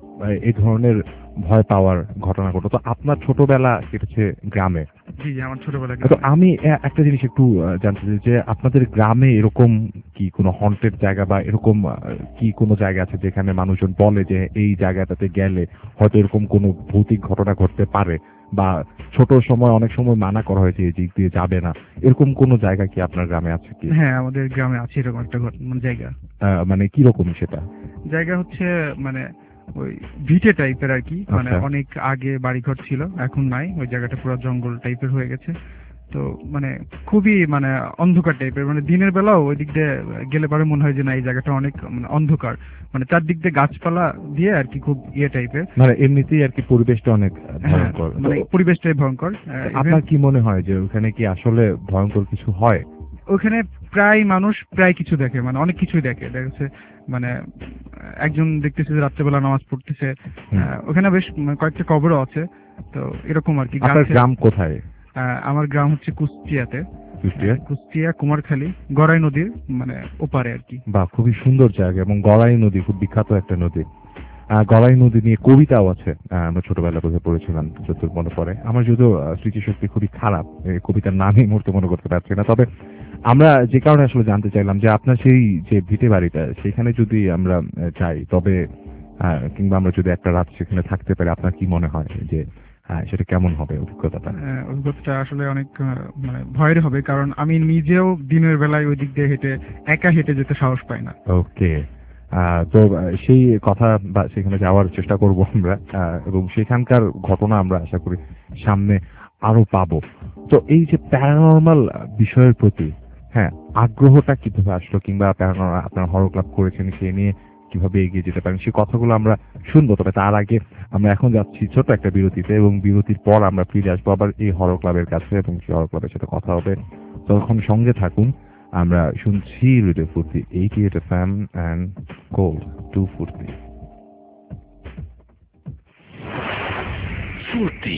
[SPEAKER 3] এই ধরনের ভয় পাওয়ার ঘটনা ঘটলো। তো আপনার ছোটবেলা কেটেছে গ্রামে।
[SPEAKER 11] জি আমার ছোটবেলা।
[SPEAKER 3] তো আমি একটা জিনিস একটু জানতে চাই যে আপনাদের গ্রামে এরকম কি কোনো হন্টেড জায়গা বা এরকম কি কোনো জায়গা আছে যেখানে মানুষজন বলে যে এই জায়গাটাতে গেলে হয়তো এরকম কোনো ভৌতিক ঘটনা ঘটতে পারে, বা ছোট সময় অনেক সময় মানা করা হয়েছে এই দিক দিয়ে যাবে না, এরকম কোনো জায়গা কি আপনার গ্রামে আছে কি?
[SPEAKER 11] হ্যাঁ আমাদের গ্রামে আছে এরকম একটা জায়গা।
[SPEAKER 3] মানে কি রকম সেটা?
[SPEAKER 11] জায়গা হচ্ছে মানে ওই ভিটে টাইপের আর কি, মানে অনেক আগে বাড়িঘর ছিল, এখন নাই। ওই জায়গাটা পুরো জঙ্গল টাইপের হয়ে গেছে। তো মানে খুবই মানে অন্ধকার টাইপের, মানে দিনের বেলাও ওই দিক দিয়ে গেলে পরে মনে হয় যে না এই জায়গাটা অনেক মানে অন্ধকার, মানে চারদিক দিয়ে গাছপালা দিয়ে আর কি, খুব ইয়ে টাইপের, মানে
[SPEAKER 3] এমনিতেই আর কি পরিবেশটা অনেক ভয়ঙ্কর।
[SPEAKER 11] মানে পরিবেশটাই ভয়ঙ্কর।
[SPEAKER 3] আপনার কি মনে হয় যে ওখানে কি আসলে ভয়ঙ্কর কিছু হয়?
[SPEAKER 11] ওখানে প্রায় মানুষ প্রায় কিছু দেখে, মানে অনেক কিছুই দেখে। দেখছে মানে একজন দেখতেছে যে রাত্রেবেলা নামাজ পড়তেছে, ওখানে বেশ কয়েকটা কবরও আছে। তো এরকম আর কি।
[SPEAKER 3] আপনার গ্রাম কোথায়?
[SPEAKER 11] আমার গ্রাম হচ্ছে কুষ্টিয়াতে। কুষ্টিয়া কুমারখালী গড়াই নদীর মানে ওপারে আর কি।
[SPEAKER 3] বাহ, খুবই সুন্দর জায়গা। এবং গড়াই নদী খুব বিখ্যাত একটা নদী। গড়াই নদী নিয়ে কবিতাও আছে, আমরা ছোটবেলা বোধহয় পড়েছিলাম, যতদূর মনে পড়ে। আমার যদিও স্মৃতিশক্তি খুবই খারাপ, এই কবিতার নামই মুহূর্তে মনে করতে পারছি না। তবে আমরা যে কারণে আসলে জানতে চাইলাম যে আপনার সেই যে ভিটে বাড়িটা, সেখানে যদি আমরা যাই তবে কিংবা আমরা যদি একটা রাত সেখানে থাকতে পারি, আপনার কি মনে হয় যে সেটা কেমন হবে অভিজ্ঞতাটা?
[SPEAKER 11] অভিজ্ঞতাটা আসলে অনেক মানে ভয়ের হবে, কারণ আমি নিজেও দিনের বেলায় ওই দিক দিয়ে একা হেঁটে যেতে সাহস পাই না।
[SPEAKER 3] ওকে, তো সেই কথা বা সেখানে যাওয়ার চেষ্টা করব আমরা, এবং সেখানকার ঘটনা আমরা আশা করি সামনে আরো পাবো। তো এই যে প্যারানর্মাল বিষয়ের প্রতি আগ্রহটা কিভাবে আসলো, কিংবা প্যারানর্মাল আপনার হরর ক্লাব করেছেন সেই নিয়ে কিভাবে এগিয়ে যেতে পারেন, সেই কথাগুলো আমরা শুনবো। তবে তার আগে আমরা এখন যাচ্ছি ছোট একটা বিরতিতে, এবং বিরতির পর আমরা ফিরে আসবো আবার এই হরর ক্লাবের কাছে, এবং সেই হরর ক্লাবের সাথে কথা হবে। তখন সঙ্গে থাকুন। আমরা শুনছি রেডিও ফুর্তি 88 FM and Gold 240
[SPEAKER 13] ফুর্তি।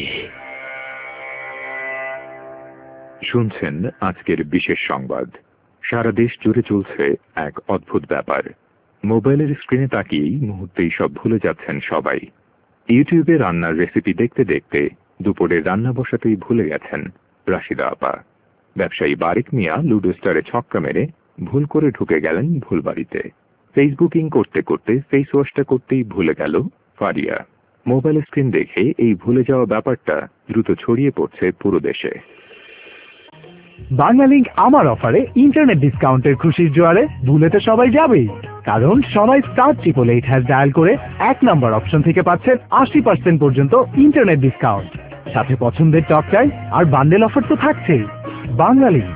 [SPEAKER 13] শুনছেন আজকের বিশেষ সংবাদ। সারা দেশ জুড়ে চলছে এক অদ্ভুত ব্যাপার। মোবাইলের স্ক্রিনে তাকিয়েই মুহূর্তেই সব ভুলে যাচ্ছেন সবাই। ইউটিউবে রান্নার রেসিপি দেখতে দেখতে দুপুরে রান্না বসাতেই ভুলে গেছেন রাশিদা আপা। ব্যবসায়ী বারিক মিয়া লুডো স্টারে ছক্কা মেরে ভুল করে ঢুকে গেলেন ভুল বাড়িতে। ফেসবুকিং করতে করতে ফেস ওয়াশটা করতেই ভুলে গেল ফারিয়া। মোবাইল স্ক্রিন দেখে এই ভুলে যাওয়া ব্যাপারটা দ্রুত ছড়িয়ে পড়ছে পুরো দেশে।
[SPEAKER 14] বাংলালিংক আমার অফারে ইন্টারনেট ডিসকাউন্টের খুশির জোয়ারে ভুলে তো সবাই যাবেই, কারণ সবাই *888# ডায়াল করে 1 নম্বর অপশন থেকে পাচ্ছেন 80% পর্যন্ত ইন্টারনেট ডিসকাউন্ট। সাথে পছন্দের টক চাই আর বান্ডেল অফার তো থাকছেই। বাঙালি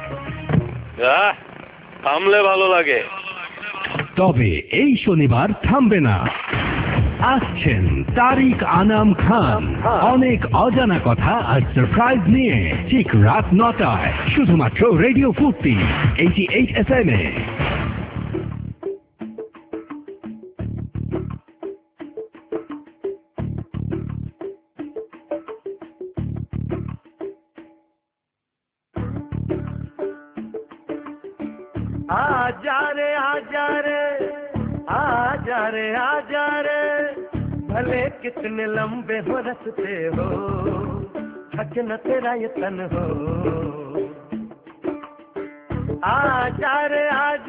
[SPEAKER 15] থামলে ভালো লাগে।
[SPEAKER 16] তবে এই শনিবার থামবে না, আসছেন তারিক আনাম খান অনেক অজানা কথা আর সারপ্রাইজ নিয়ে ঠিক রাত 9টায় শুধুমাত্র রেডিও 88 FM এ।
[SPEAKER 6] आजा रे आजा रे आजा रे आजा रे, भले कितने लंबे हो रस्ते हो, थक न तेरा ये तन हो। आजा रे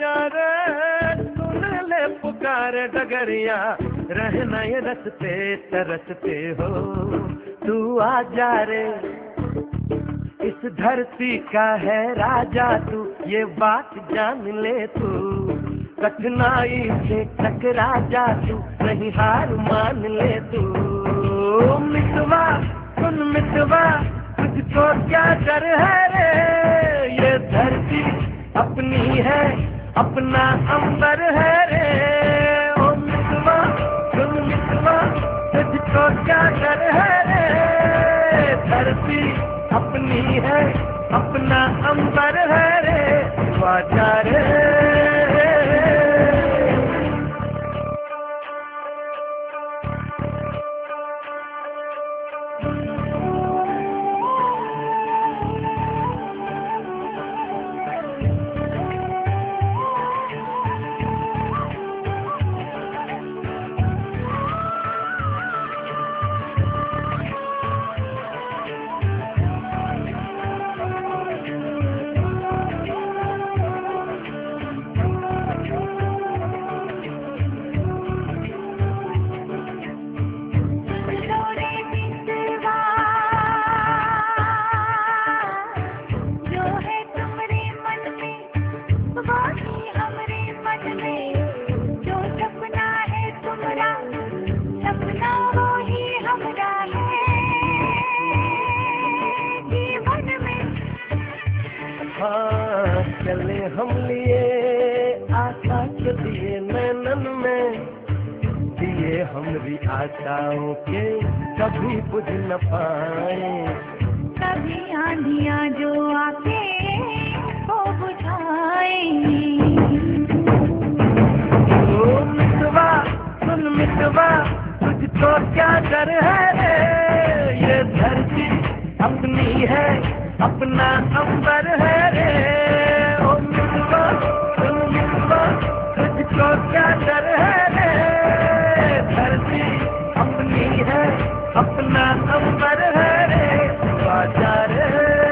[SPEAKER 6] सुन ले पुकार डगरिया, रहना ये रस्ते तरसते हो। तू आजा रे, इस धरती का है राजा तू, ये बात जान ले तू। कठिनाई से टकरा जा तू, नहीं हार मान ले तू। मितवा सुन मितवा, तुझको क्या डर है रे, ये धरती अपनी है, अपना अंबर है रे। ओ मितवा सुन मितवा, तुझको क्या डर है रे, धरती अपनी है, अपना अंबर है रे। आजा रे चले हम लिए आकाश दिए नैनन में, दिए हमरी आशाओं के कभी बुझ न पाए।
[SPEAKER 2] कभी आंधियां जो आके वो बुझाए।
[SPEAKER 6] ओ मितवा सुन मितवा, तुझको क्या डर है रे, ये धरती अपनी है, अपना अंबर है रे। ओ मितवा सुन मितवा, तुझको क्या डर है रे, धरती अपनी है, अपना अंबर है रे। आजा रे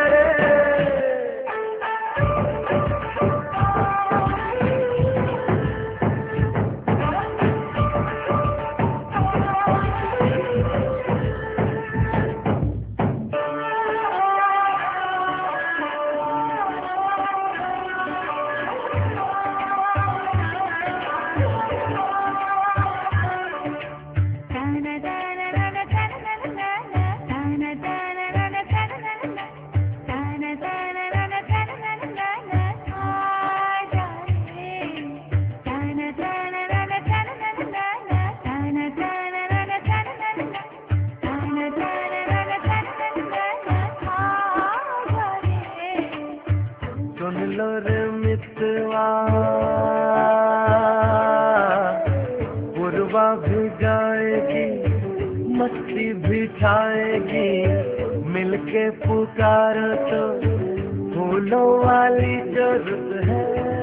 [SPEAKER 6] छाएगी, मिलके पुकारो तो फूलों वाली जरूरत है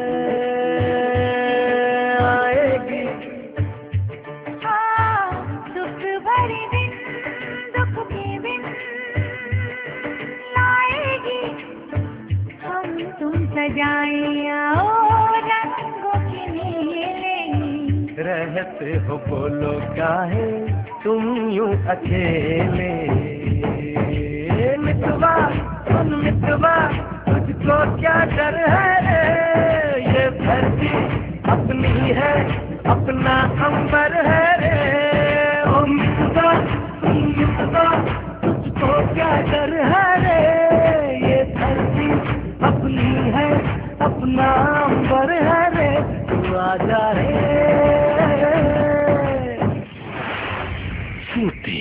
[SPEAKER 6] आएगी।
[SPEAKER 2] दुख भरी दिन दुख के बिन लाएगी, हम तुम सजाए आओ रंगों के मेले।
[SPEAKER 6] रहते हो बोलो काहे तुम यूं अकेले। मितवा सुन मितवा, तुझको क्या डर है रे, ये धरती अपनी है, अपना अंबर है रे। ओ मितवा सुन मितवा, तुझको क्या डर है रे, ये धरती अपनी है, अपना अंबर है रे, तू आजा रे।
[SPEAKER 16] Fruity.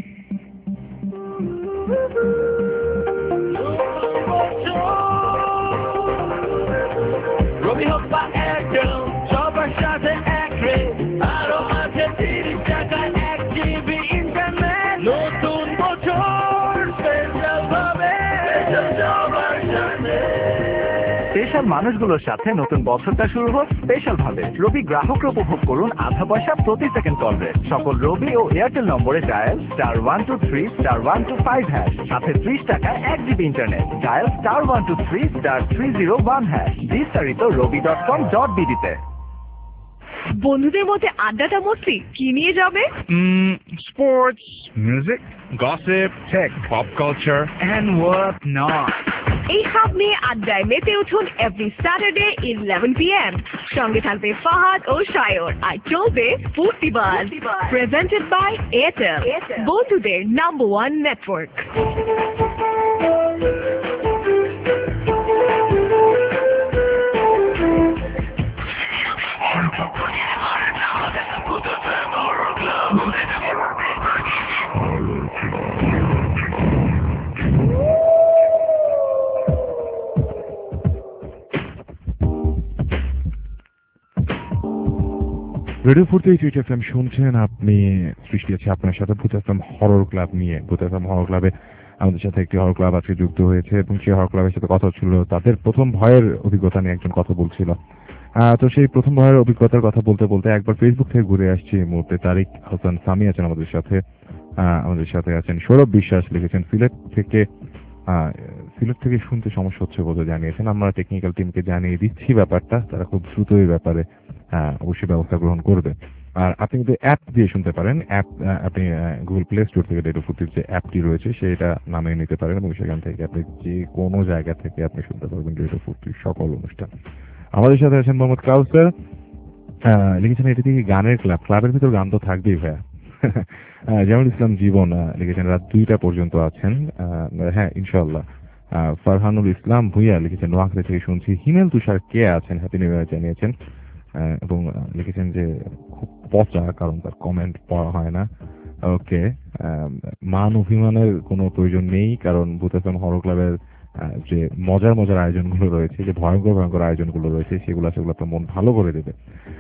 [SPEAKER 6] রবি হোক বা এয়ারটেল, সবার সাথে এক রে, আরো আছে 30 টাকায় 1 GB ইন্টারনেট। নতুন বছর স্পেশাল ভাবে, সবার সাথে।
[SPEAKER 7] স্পেশাল মানুষগুলোর সাথে নতুন বছরটা শুরু হোক স্পেশাল ভাবে। রবি গ্রাহকরা উপভোগ করুন আধা পয়সা প্রতি সেকেন্ড কল রেট। সকল রবি ও এয়ারটেল নম্বরে ডায়াল *123*125# সাথে 30 টাকা 1 GB ইন্টারনেট। ডায়াল *123*301#। বিস্তারিত robi.com.bd তে।
[SPEAKER 4] বন্ধুদের মধ্যে আড্ডাটা মস্তি কি নিয়ে যাবে?
[SPEAKER 11] Sports, music, gossip, tech, pop culture, and what not.
[SPEAKER 4] এই সব নিয়ে আড্ডায় মেতে উঠুন এভরি স্যাটারডে 11 PM। সঙ্গে থাকবে ফাহাদ ও সায়র আর চলবে ফুর্তিবাজ, প্রেজেন্টেড বাই এয়ারটেল, বন্ধুদের নাম্বার 1 নেটওয়ার্ক।
[SPEAKER 3] রেডিও ফুর্তি টুইট এফএম শুনছেন আপনি। সৃষ্টি আছে আপনার সাথে ভূত এফএম হরর ক্লাব নিয়ে। ভূত এফএম হরর ক্লাবে আমাদের সাথে একটি হরর ক্লাব আজকে যুক্ত হয়েছে এবং সেই হরর ক্লাবের সাথে কথা ছিল তাদের প্রথম ভয়ের অভিজ্ঞতা নিয়ে একজন কথা বলছিল। তো সেই প্রথম ভয়ের অভিজ্ঞতার কথা বলতে বলতে একবার ফেসবুক থেকে ঘুরে আসছি। এই মুহূর্তে তারিক হাসান সামি আছেন আমাদের সাথে। আমাদের সাথে আছেন সৌরভ বিশ্বাস, লিখেছেন সিলেট থেকে শুনতে সমস্যা হচ্ছে বলে জানিয়েছেন। আমরা টেকনিক্যাল টিমকে জানিয়ে দিচ্ছি ব্যাপারটা, তারা খুব দ্রুত এই ব্যাপারে অবশ্যই ব্যবস্থা গ্রহণ করবে। আর আপনি কিন্তু অ্যাপ দিয়ে শুনতে পারেন। আপনি গুগল প্লে স্টোর থেকে রেডিও ফুর্তির যে অ্যাপটি রয়েছে সেটা নামিয়ে নিতে পারেন এবং সেখান থেকে আপনি যে কোনো জায়গা থেকে আপনি শুনতে পারবেন রেডিও ফুর্তির সকল অনুষ্ঠান। আমাদের সাথে আছেন মোহাম্মদ কাউসার, লিখেছেন এটি থেকে গানের ক্লাবের ভিতর গান তো থাকবেই ভাইয়া। জামাল ইসলাম জীবন লিখেছেন রাত 2টা পর্যন্ত আছেন। হ্যাঁ ইনশাআল্লাহ। ফারহানুল ইসলাম ভুইয়া লিখেছেন নোয়াখালী থেকে শুনছি। হিমেল তুষার কে আছেন হ্যাপি নিউ ইয়ার জানিয়েছেন এবং লিখেছেন যে খুব পচা, কারণ তার কমেন্ট পড়া হয় না। ওকে, মান অভিমানের কোনো প্রয়োজন নেই, কারণ ভূত এফএম হরর ক্লাবের যে মজার আয়োজনগুলো রয়েছে, যে ভয়ঙ্কর আয়োজনগুলো রয়েছে, সেগুলো আপনার মন ভালো করে দেবে।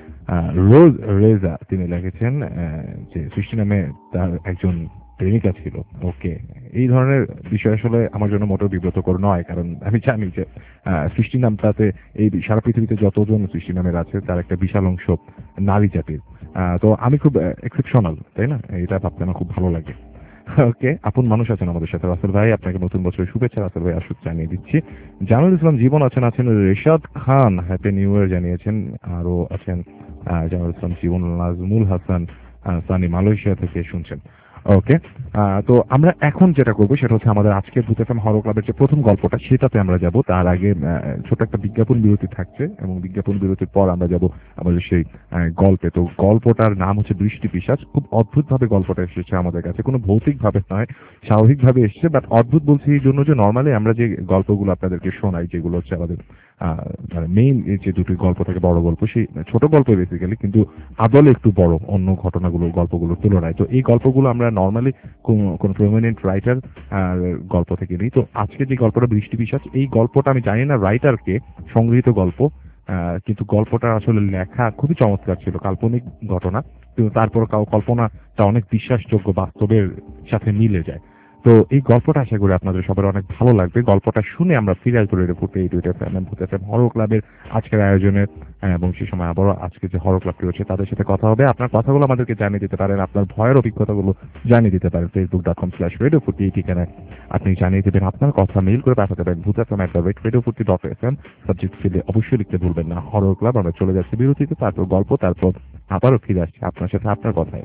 [SPEAKER 3] রোজ রেজা তিনি লিখেছেন যে সৃষ্টি নামে তার একজন প্রেমিকা ছিল। ওকে, এই ধরনের বিষয় আসলে আমার জন্য মোটেও বিব্রতকর নয়, কারণ আমি জানি যে সৃষ্টি নামটাতে এই সারা পৃথিবীতে যতজন সৃষ্টি নামের আছে তার একটা বিশাল অংশ নারী জাতির। তো আমি খুব এক্সেপশনাল, তাই না? এটা ভাবতে আমার খুব ভালো লাগে। ওকে, আপন মানুষ আছেন আমাদের সাথে। রাসেল ভাই আপনাকে নতুন বছরের শুভেচ্ছা। রাসেল ভাই আসুক জানিয়ে দিচ্ছি। জামাল ইসলাম জীবন আছেন রেশাদ খান হ্যাপি নিউ ইয়ার জানিয়েছেন। আরো আছেন জামাল ইসলাম জীবন, নাজমুল হাসান সানি মালয়েশিয়া থেকে শুনছেন। ওকে, তো আমরা এখন যেটা করবো সেটা হচ্ছে আমাদের আজকে ভূত এফএম হরর ক্লাবের যে প্রথম গল্পটা সেটাতে আমরা যাব। তার আগে ছোট একটা বিজ্ঞাপন বিরতি থাকছে এবং বিজ্ঞাপন বিরতির পর আমরা যাব আমাদের সেই গল্পে। তো গল্পটার নাম হচ্ছে বৃষ্টি পিশাচ। খুব অদ্ভুত ভাবে গল্পটা এসেছে আমাদের কাছে, কোনো ভৌতিক ভাবে নয়, স্বাভাবিক ভাবে এসেছে। বাট অদ্ভুত বলছি এই জন্য যে নর্মালি আমরা যে গল্পগুলো আপনাদেরকে শোনাই, যেগুলো হচ্ছে আমাদের মানে মেইন যে দুটি গল্প থাকে বড় গল্প, সেই ছোট গল্প বেসিক্যালি, কিন্তু আদলে একটু বড় অন্য ঘটনাগুলো গল্পগুলোর তুলনায়। তো এই গল্পগুলো আমরা নর্মালি কোন প্রমিনেন্ট রাইটার গল্প থেকে নিই। তো আজকে যে গল্পটা বৃষ্টি পিশাচ, এই গল্পটা আমি জানি না রাইটারকে, সংগৃহীত গল্প, কিন্তু গল্পটা আসলে লেখা খুবই চমৎকার ছিল, কাল্পনিক ঘটনা, কিন্তু তারপর কল্পনাটা অনেক বিশ্বাসযোগ্য, বাস্তবের সাথে মিলে যায়। তো এই গল্পটা আশা করি আপনাদের সবার অনেক ভালো লাগবে। গল্পটা শুনে আমরা ফিরে আসবো রেডিও ফুর্তি এই দুইটা ভূত এফএম হরর ক্লাবের আজকের আয়োজনে, এবং সেই সময় আবারও আজকে যে হরর ক্লাবটি রয়েছে তাদের সাথে কথা হবে। আপনার কথাগুলো আমাদেরকে জানিয়ে দিতে পারেন, আপনার ভয়ের অভিজ্ঞতাগুলো জানিয়ে দিতে পারেন facebook.com/radiofurti এই ঠিকানায় আপনি জানিয়ে দেবেন। আপনার কথা মেইল করে পাঠাতে পারেন bhutfm@radiofurti.fm। সাবজেক্ট ফিলে অবশ্যই লিখতে ভুলবেন না হরর ক্লাব। আমরা চলে যাচ্ছি বিরতিতে, তারপর গল্প, তারপর আবারও ফিরে আসছি আপনার সাথে আপনার কথায়।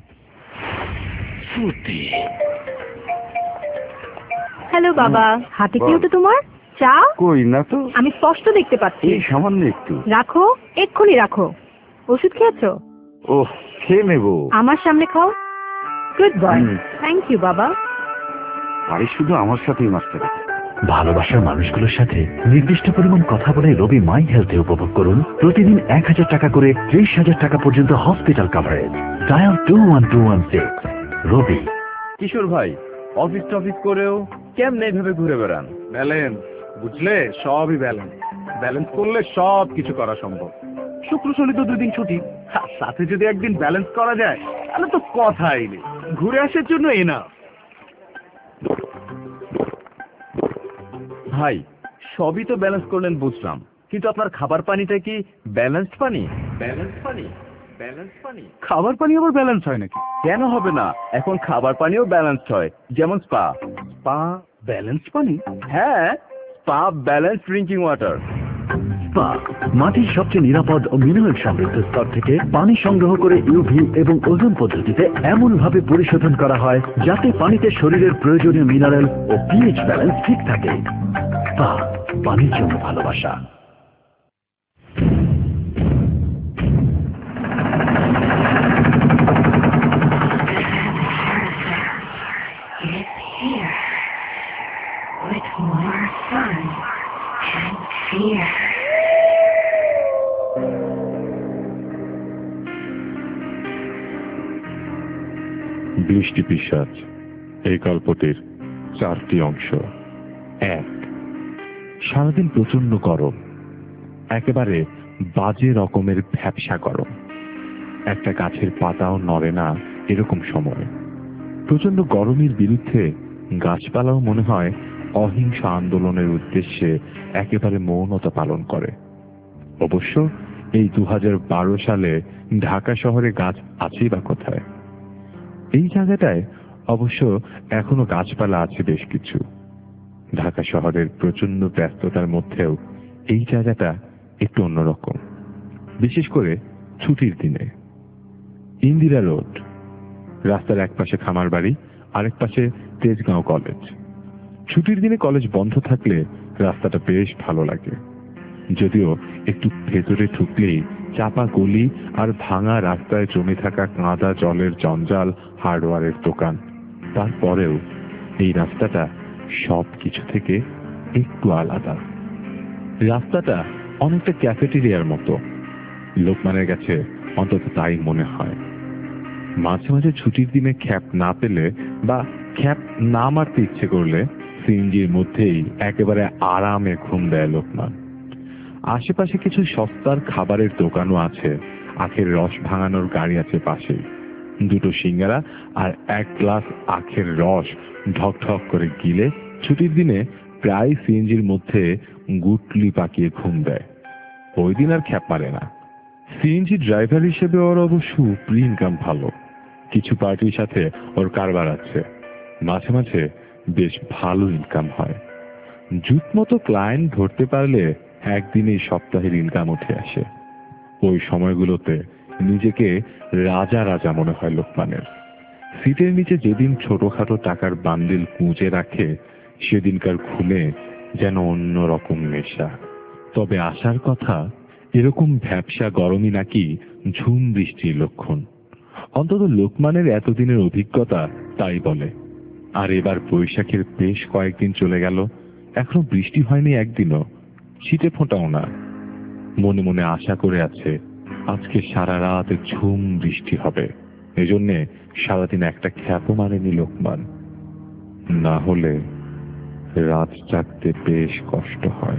[SPEAKER 8] হ্যালো বাবা, হাতে কি ওটা তোমার? চা?
[SPEAKER 9] কই না তো,
[SPEAKER 8] আমি স্পষ্ট দেখতে পাচ্ছি।
[SPEAKER 9] এই সামান্য একটু
[SPEAKER 8] রাখো, এক্ষুনি রাখো। ওষুধ খেয়েছো?
[SPEAKER 9] ওহ, খেয়ে নেবো।
[SPEAKER 8] আমার সামনে খাও। গুড বয়, থ্যাংক ইউ বাবা।
[SPEAKER 9] বাড়ি শুধু আমার সাথেই মাস্টার।
[SPEAKER 7] ভালোবাসার মানুষগুলোর সাথে নির্দিষ্ট পরিমাণ কথা বলে রবি মাই হেলথে উপভোগ করুন প্রতিদিন 1000 টাকা করে 30,000 টাকা পর্যন্ত hospital coverage. Dial 21216। Robi.
[SPEAKER 6] Kishore ভাই, অফিস টফিস করেও কেমনে এইভাবে ঘুরে বেড়ান?
[SPEAKER 15] ব্যালেন্স, বুঝলে? সবই ব্যালেন্স। ব্যালেন্স করলে সব কিছু করা সম্ভব। শুক্র শনি তো 2 দিন ছুটি, আর সাথে যদি একদিন ব্যালেন্স করা যায় তাহলে তো কথাই নেই। ঘুরে আসার জন্য এনাফ।
[SPEAKER 6] ভাই, সবই তো ব্যালেন্স করলেন বুঝলাম, কিন্তু আপনার খাবার পানিটা কি ব্যালেন্সড পানি? ব্যালেন্স পানি? ব্যালেন্স পানি?
[SPEAKER 15] খাবার পানি আবার ব্যালেন্স হয় নাকি?
[SPEAKER 6] কেন হবে না? এখন খাবার পানিও ব্যালেন্সড হয়, যেমন স্পা।
[SPEAKER 15] স্পা ব্যালেন্স পানি?
[SPEAKER 6] হ্যাঁ, Spa balance drinking water.
[SPEAKER 7] Spa মাটির সবচেয়ে নিরাপদ ও মিনারেল সমৃদ্ধ স্তর থেকে পানি সংগ্রহ করে ইউভি এবং ওজোন পদ্ধতিতে এমন ভাবে পরিশোধন করা হয় যাতে পানিতে শরীরের প্রয়োজনীয় মিনারেল ও পিএইচ ব্যালেন্স ঠিক থাকে। স্পা, পানির জন্য ভালোবাসা।
[SPEAKER 3] বৃষ্টি পিশাচ এই গল্পটির 4টি অংশ। 1, সারাদিন প্রচন্ড গরম, একেবারে বাজে রকমের ভ্যাপসা গরম, একটা গাছের পাতাও নড়ে না এরকম সময়। প্রচন্ড গরমের বিরুদ্ধে গাছপালাও মনে হয় অহিংস আন্দোলনের উদ্দেশ্যে একেবারে মৌনতা পালন করে। অবশ্য এই 2012 সালে ঢাকা শহরে গাছ আছেই বা কোথায়? এই জায়গাটায় অবশ্য এখনো গাছপালা আছে বেশ কিছু। ঢাকা শহরের প্রচন্ড ব্যস্ততার মধ্যেও এই জায়গাটা একটু অন্যরকম, বিশেষ করে ছুটির দিনে। ইন্দিরা রোড, রাস্তার এক পাশে খামার বাড়ি, আরেক পাশে তেজগাঁও কলেজ। ছুটির দিনে কলেজ বন্ধ থাকলে রাস্তাটা বেশ ভালো লাগে, যদিও একটু ভেতরে ঢুকলেই চাপা গলি আর ভাঙা রাস্তায় জমে থাকা কাঁদা জলের জঞ্জাল, হার্ডওয়্যারের দোকান। তারপরেও এই রাস্তাটা সব কিছু থেকে একটু আলাদা। রাস্তাটা অনেকটা ক্যাফেটেরিয়ার মতো, লোকমানের কাছে অন্তত তাই মনে হয়। মাঝে মাঝে ছুটির দিনে খ্যাপ না পেলে বা খ্যাপ না মারতে ইচ্ছে করলে সিএনজির মধ্যেই একেবারে আরামে ঘুম দেয় লোকমান। আশেপাশে কিছু সস্তার খাবারের দোকানও আছে, আখের রস ভাঙানোর গাড়ি আছে পাশেই। 2টো সিঙ্গারা আর 1 গ্লাস আখের রস ঢক ঢক করে গিলে ছুটির দিনে প্রায় সিএনজির মধ্যে গুটলি পাকিয়ে ঘুম দেয়। ওই দিন আর খ্যাপ মারে না। সিএনজি ড্রাইভার হিসেবে ওর অবশ্য প্রি ইনকাম ভালো, কিছু পার্টির সাথে ওর কারবার আছে, মাঝে মাঝে বেশ ভালো ইনকাম হয়। জুত মতো ক্লায়েন্ট ধরতে পারলে একদিনেই সপ্তাহের ইনকাম উঠে আসে। ওই সময়গুলোতে নিজেকে রাজা রাজা মনে হয় লোকমানের। সিটের নিচে যেদিন ছোটখাটো টাকার বান্ডিল কুঁজে রাখে সেদিনকার ঘুমে যেন অন্য রকম নেশা। তবে আসার কথা, এরকম ভ্যাপসা গরমই নাকি ঝুম বৃষ্টির লক্ষণ। অন্তত লোকমানের এতদিনের অভিজ্ঞতা তাই বলে। আর এবার বৈশাখের বেশ কয়েকদিন চলে গেল, এখনো বৃষ্টি হয়নি একদিনও, ছিটে ফোঁটাও না। মনে মনে আশা করে আছে আজকে সারা রাত ঝুম বৃষ্টি হবে, এজন্যে সারাদিন একটা খ্যাপও মারেনি লোকমান। না হলে রাত জাগতে বেশ কষ্ট হয়।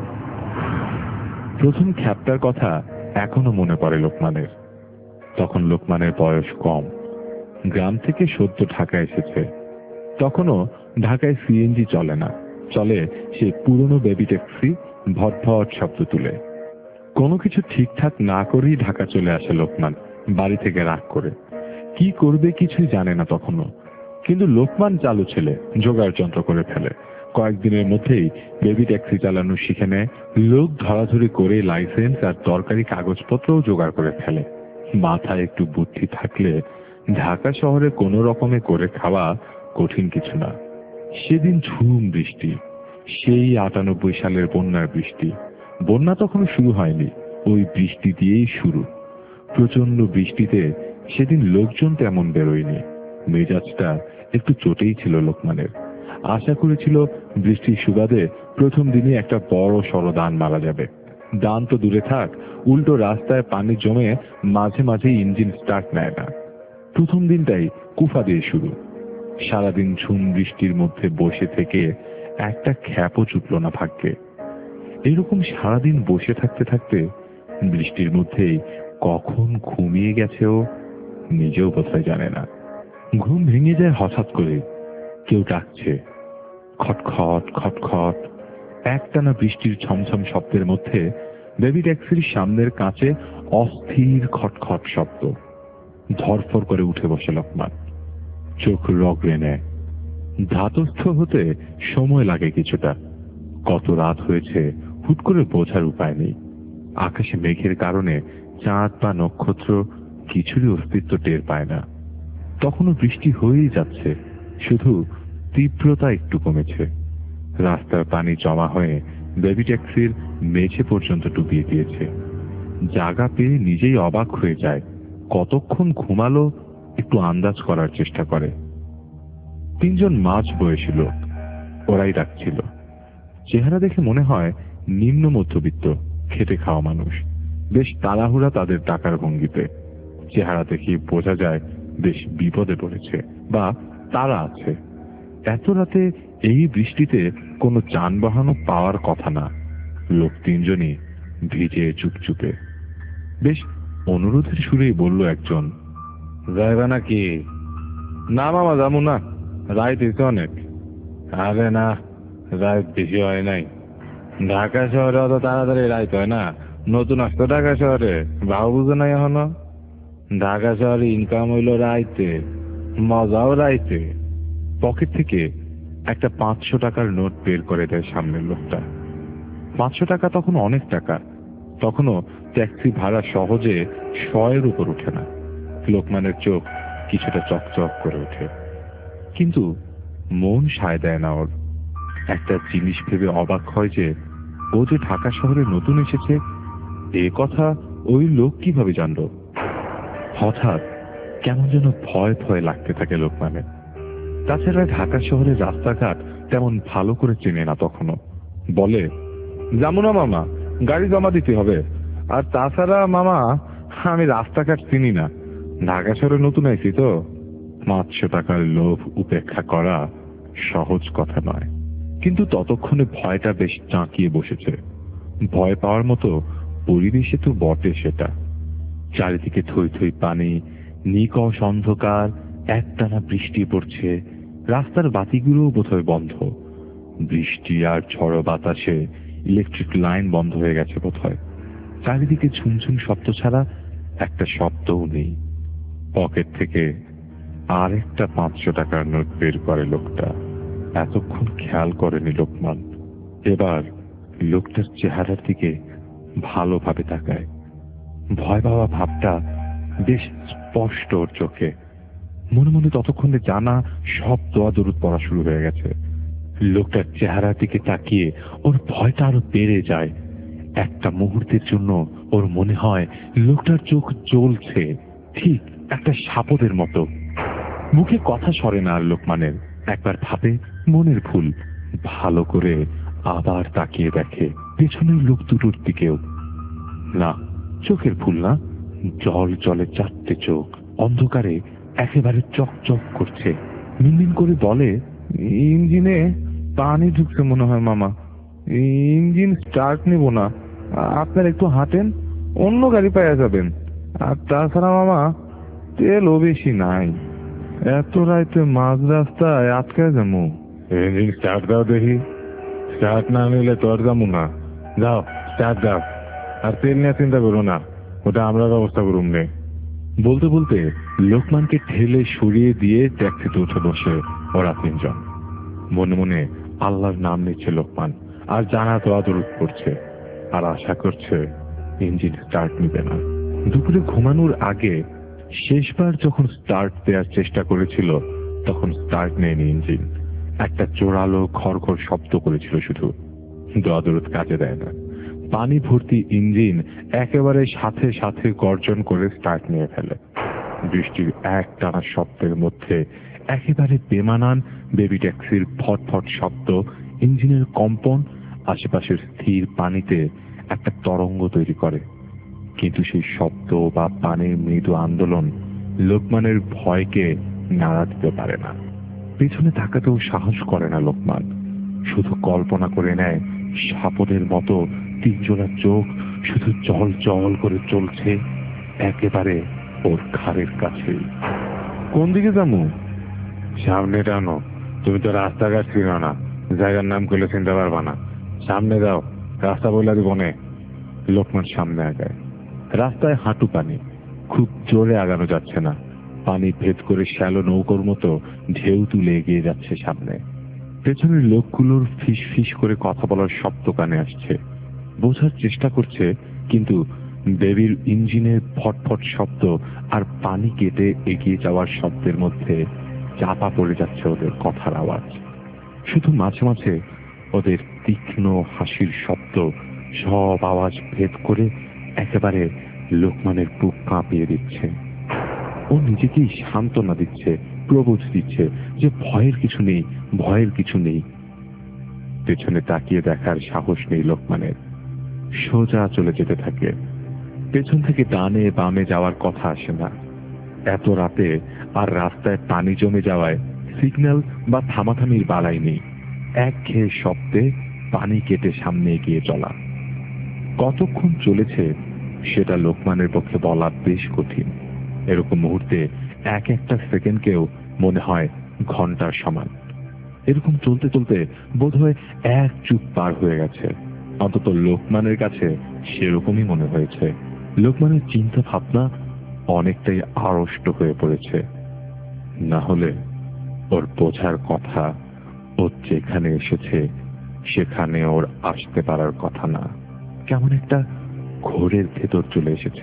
[SPEAKER 3] প্রথম খ্যাপটার কথা এখনো মনে পড়ে লোকমানের। তখন লোকমানের বয়স কম, গ্রাম থেকে সদ্য ঢাকা এসেছে। তখনও ঢাকায় সিএনজি চলে না, চলে সে পুরনো বেবি ট্যাক্সি, ভটভট শব্দ তুলে। কোনো কিছু ঠিকঠাক না করেই ঢাকা চলে আসে লোকমান, বাড়ি থেকে রাগ করে। কি করবে কিছুই জানে না তখনও, কিন্তু লোকমান চালু ছেলে, জোগাড় যন্ত্র করে ফেলে। কয়েকদিনের মধ্যেই বেবি ট্যাক্সি চালানো শিখে নেয়, লোক ধরাধরি করে লাইসেন্স আর দরকারি কাগজপত্রও জোগাড় করে ফেলে। মাথায় একটু বুদ্ধি থাকলে ঢাকা শহরে কোনো রকমে করে খাওয়া কঠিন কিছু না। সেদিন ঝুম বৃষ্টি, সেই 98 সালের বন্যার বৃষ্টি। বন্যা তখন শুরু হয়নি, ওই বৃষ্টি দিয়েই শুরু। প্রচন্ড বৃষ্টিতে সেদিন লোকজন তেমন বেরোয়নি। মেজাজটা একটু চোটেই ছিল লোকমানের। আশা করেছিল বৃষ্টির সুবাদে প্রথম দিনই একটা বড় সড় দান মারা যাবে। দান তো দূরে থাক, উল্টো রাস্তায় পানি জমে মাঝে মাঝে ইঞ্জিন স্টার্ট নেয় না। প্রথম দিনটাই কুফা দিয়ে শুরু। সারাদিন ঝুম বৃষ্টির মধ্যে বসে থেকে একটা খ্যাপও চুটল না ভাগ্যে। এরকম সারাদিন বসে থাকতে থাকতে বৃষ্টির মধ্যেই কখন ঘুমিয়ে গেছেও নিজেও বোধহয় জানে না। ঘুম ভেঙে যায় হঠাৎ করে, কেউ ডাকছে, খটখট খটখট। একটানা বৃষ্টির ছমছম শব্দের মধ্যে বেবি ট্যাক্সির সামনের কাঁচে অস্থির খটখট শব্দ। ধরফর করে উঠে বসে লোকমান, চোখ রগড়ে নেয়। ধাতস্থ হতে সময় লাগে কিছুটা। কত রাত হয়েছে হুট করে বোঝার উপায় নেই। আকাশে মেঘের কারণে চাঁদ বা নক্ষত্র কিছুরই অস্তিত্ব টের পায় না। তখনও বৃষ্টি হয়েই যাচ্ছে, শুধু তীব্রতা একটু কমেছে। রাস্তার পানি জমা হয়ে বেবি ট্যাক্সির মেঝে পর্যন্ত ডুবিয়ে দিয়েছে। জায়গা পেয়ে নিজেই অবাক হয়ে যায়। কতক্ষণ ঘুমালো একটু আন্দাজ করার চেষ্টা করে। তিনজন মাঝ বয়সী লোক, ওরাই ডাকছিল। চেহারা দেখে মনে হয় নিম্ন মধ্যবিত্ত খেটে খাওয়া মানুষ। বেশ তাড়াহুড়া তাদের ডাকার ভঙ্গিতে। চেহারা দেখে বোঝা যায় বেশ বিপদে পড়েছে বা তারা আছে। এত রাতে এই বৃষ্টিতে কোনো যানবাহনও পাওয়ার কথা না। লোক তিনজনই ভিজে চুপচুপে। বেশ অনুরোধের সুরেই বলল একজন, যাইবা নাকি? না মামা, যাবো না, রাইত হয়েছে অনেক। আরে না, রাইত বেশি হয় নাই। ঢাকা শহরে অত তাড়াতাড়ি রাইত হয় না। নতুন আসতো ঢাকা শহরে, ভাও বুঝো নাই এখনো। ঢাকা শহরে ইনকাম হইল রাইতে, মজাও রাইতে। পকেট থেকে একটা 500 টাকার নোট বের করে দেয় সামনের লোকটা। 500 টাকা তখন অনেক টাকা। তখনও ট্যাক্সি ভাড়া সহজে 100-এর উপর উঠে না। লোকমানের চোখ কিছুটা চকচক করে ওঠে, কিন্তু মন সায় দেয় না ওর। একটা জিনিস ভেবে অবাক হয় যে ও যে ঢাকা শহরে নতুন এসেছে এ কথা ওই লোক কিভাবে জানল। হঠাৎ কেমন যেন ভয় ভয় লাগতে থাকে লোকমানের। তাছাড়া ঢাকা শহরের রাস্তাঘাট তেমন ভালো করে চেনে না তখনও। বলে, যাবো না মামা, গাড়ি জমা দিতে হবে। আর তাছাড়া মামা, আমি রাস্তাঘাট চিনি না, ঢাকা শহরে নতুন আইছি তো। 500 টাকার লোভ উপেক্ষা করা সহজ কথা নয়, কিন্তু ততক্ষণে ভয়টা বেশ চাঁকিয়ে বসেছে। ভয় পাওয়ার মতো পরিবেশে তো বটে সেটা। চারিদিকে থই থই পানি, নিকষ অন্ধকার, একটানা বৃষ্টি পড়ছে। রাস্তার বাতিগুলোও বোধহয় বন্ধ। বৃষ্টি আর ঝড়ো বাতাসে ইলেকট্রিক লাইন বন্ধ হয়ে গেছে বোধহয়। চারিদিকে ঝুমঝুম শব্দ ছাড়া একটা শব্দও নেই। পকেট থেকে আরেকটা 500 টাকার নোট বের করে লোকটা। এতক্ষণ খেয়াল করেনি লোকমান। এবার লোকটার চেহারার দিকে ভালোভাবে তাকায়। ভয় পাওয়া ভাবটা বেশ স্পষ্ট ওর চোখে। মনে মনে ততক্ষণে জানা সব দোয়া দরুদ পড়া শুরু হয়ে গেছে। লোকটার চেহারার দিকে তাকিয়ে ওর ভয়টা আরো বেড়ে যায়। একটা মুহূর্তের জন্য ওর মনে হয় লোকটার চোখ জ্বলছে, ঠিক একটা সাপদের মতো। মুখে কথা সরে না আর লোকমানের। একবার ভাবে মনের ভুল, ভালো করে আবার তাকিয়ে দেখে পেছনের লোক দুটোর দিকেও। না, চোখের ভুল না, জল জলে 4টে চোখ অন্ধকারে একেবারে চকচক করছে। মিনমিন করে বলে, ইঞ্জিনে পানি ঢুকছে মনে হয় মামা, ইঞ্জিন স্টার্ট নেব না, আপনার একটু হাঁটেন, অন্য গাড়ি পাওয়া যাবেন। আর তাছাড়া মামা, তেলও বেশি নাই, এত রাইতে মাঝ রাস্তায় আটকায় যাবো। ইঞ্জিন স্টার্ট দাও দেখি। স্টার্ট না নিলে তো আর যাবো না। যাও স্টার্ট দাও, আর তেল নিয়ে চিন্তা করো না, ওটা আমরা ব্যবস্থা করুন নে। বলতে বলতে লোকমানকে ঠেলে সরিয়ে দিয়ে ট্যাক্সিতে উঠে বসে ওরা তিনজন। মনে মনে আল্লাহর নাম নিচ্ছে লোকমান, আর জানা দোয়া দরুদ করছে, আর আশা করছে ইঞ্জিন স্টার্ট নিবে না। দুপুরে ঘুমানোর আগে শেষবার যখন স্টার্ট দেওয়ার চেষ্টা করেছিল তখন স্টার্ট নেয়নি ইঞ্জিন। একটা জোরালো খড়খড় শব্দ করেছিল শুধু, দোয়া দরুদ কাজে দেয় না। পানি ভর্তি ইঞ্জিন একেবারে সাথে সাথে গর্জন করে স্টার্ট নিয়ে ফেলে। বৃষ্টির একটানা শব্দের মধ্যে একেবারে বেমানান বেবি ট্যাক্সির ফটফট শব্দ, ইঞ্জিনের কম্পন আশেপাশের স্থির পানিতে একটা তরঙ্গ তৈরি করে। কিন্তু সেই শব্দ বা পানির মৃদু আন্দোলন লোকমানের ভয়কে নাড়া দিতে পারে না। পেছনে তাকাতেও সাহস করে না লোকমান, শুধু কল্পনা করে নেয় সাপদের মতো তিনজোড়া চোখ শুধু জল জল করে চলছে একেবারে ওর ঘাড়ের কাছে। কোন দিকে যাবো? সামনে টানো, তুমি তো রাস্তাঘাট চিনো না, জায়গার নাম করলে চিনতে পারবা না। সামনে যাও, রাস্তা বলে দিব নে। লোকমান সামনে আগায়। রাস্তায় হাঁটু পানি, খুব জোরে আগানো যাচ্ছে না। পানি ভেদ করে শ্যালো নৌকোর মতো ঢেউ তুলে এগিয়ে যাচ্ছে সামনে। পেছনের লোকগুলোর ফিস ফিস করে কথা বলার শব্দ কানে আসছে। বোঝার চেষ্টা করছে, কিন্তু বেবির ইঞ্জিনের ফটফট শব্দ আর পানি কেটে এগিয়ে যাওয়ার শব্দের মধ্যে চাপা পড়ে যাচ্ছে ওদের কথার আওয়াজ। শুধু মাঝে মাঝে ওদের তীক্ষ্ণ হাসির শব্দ সব আওয়াজ ভেদ করে একেবারে লোকমানের বুক কাঁপিয়ে দিচ্ছে। ও নিজেকেই সান্ত্বনা দিচ্ছে, প্রবোধ দিচ্ছে যে ভয়ের কিছু নেই, ভয়ের কিছু নেই। পেছনে তাকিয়ে দেখার সাহস নেই লোকমানের। সোজা চলে যেতে থাকে। পেছন থেকে ডানে বামে যাওয়ার কথা আসে না। এত রাতে আর রাস্তায় পানি জমে যাওয়ায় সিগন্যাল বা থামাথামির বালাই নেই। একঘেয়ে শব্দে পানি কেটে সামনে এগিয়ে চলা। কতক্ষণ চলেছে সেটা লোকমানের পক্ষে বলা বেশ কঠিন। এরকম মুহূর্তে এক একটা সেকেন্ডকেও মনে হয় ঘন্টার সমান। এরকম চলতে চলতে বোধহয় এক যুগ পার হয়ে গেছে। অন্তত লোকমানের কাছে সেরকমই মনে হয়েছে। লোকমানের চিন্তা ভাবনা অনেকটাই আড়ষ্ট হয়ে পড়েছে। না হলে ওর বোঝার কথা ও যেখানে এসেছে সেখানে ওর আসতে পারার কথা না। কেমন একটা ঘোরের ভেতর চলে এসেছে।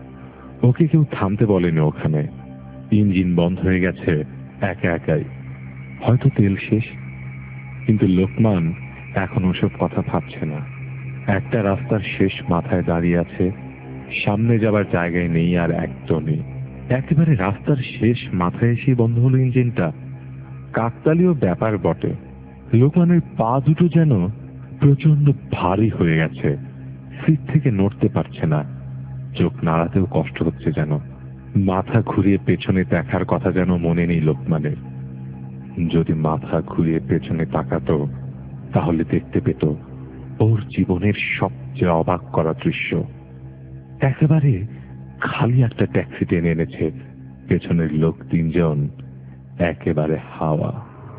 [SPEAKER 3] ওকে কেউ থামতে বলেনি ওখানে। ইঞ্জিন বন্ধ হয়ে গেছে একা একাই। হয়তো তেল শেষ, কিন্তু লোকমান এখন ওসব কথা ভাবছে না। একটা রাস্তার শেষ মাথায় দাঁড়িয়ে আছে, সামনে যাবার জায়গায় নেই আর একদমই। একেবারে রাস্তার শেষ মাথায় এসে বন্ধ হলো ইঞ্জিনটা। কাকতালীয় ব্যাপার বটে। লোকমানের পা দুটো যেন প্রচন্ড ভারী হয়ে গেছে। সিট থেকে নড়তে পারছে না, চোখ নাড়াতেও কষ্ট হচ্ছে যেন। মাথা ঘুরিয়ে পেছনে দেখার কথা যেন মনে নেই লোকমানের। যদি মাথা ঘুরিয়ে পেছনে তাকাতো তাহলে দেখতে পেত ওর জীবনের সবচেয়ে অবাক করা দৃশ্য। একেবারে খালি একটা ট্যাক্সি টেনে এনেছে, পেছনের লোক তিনজন একেবারে হাওয়া।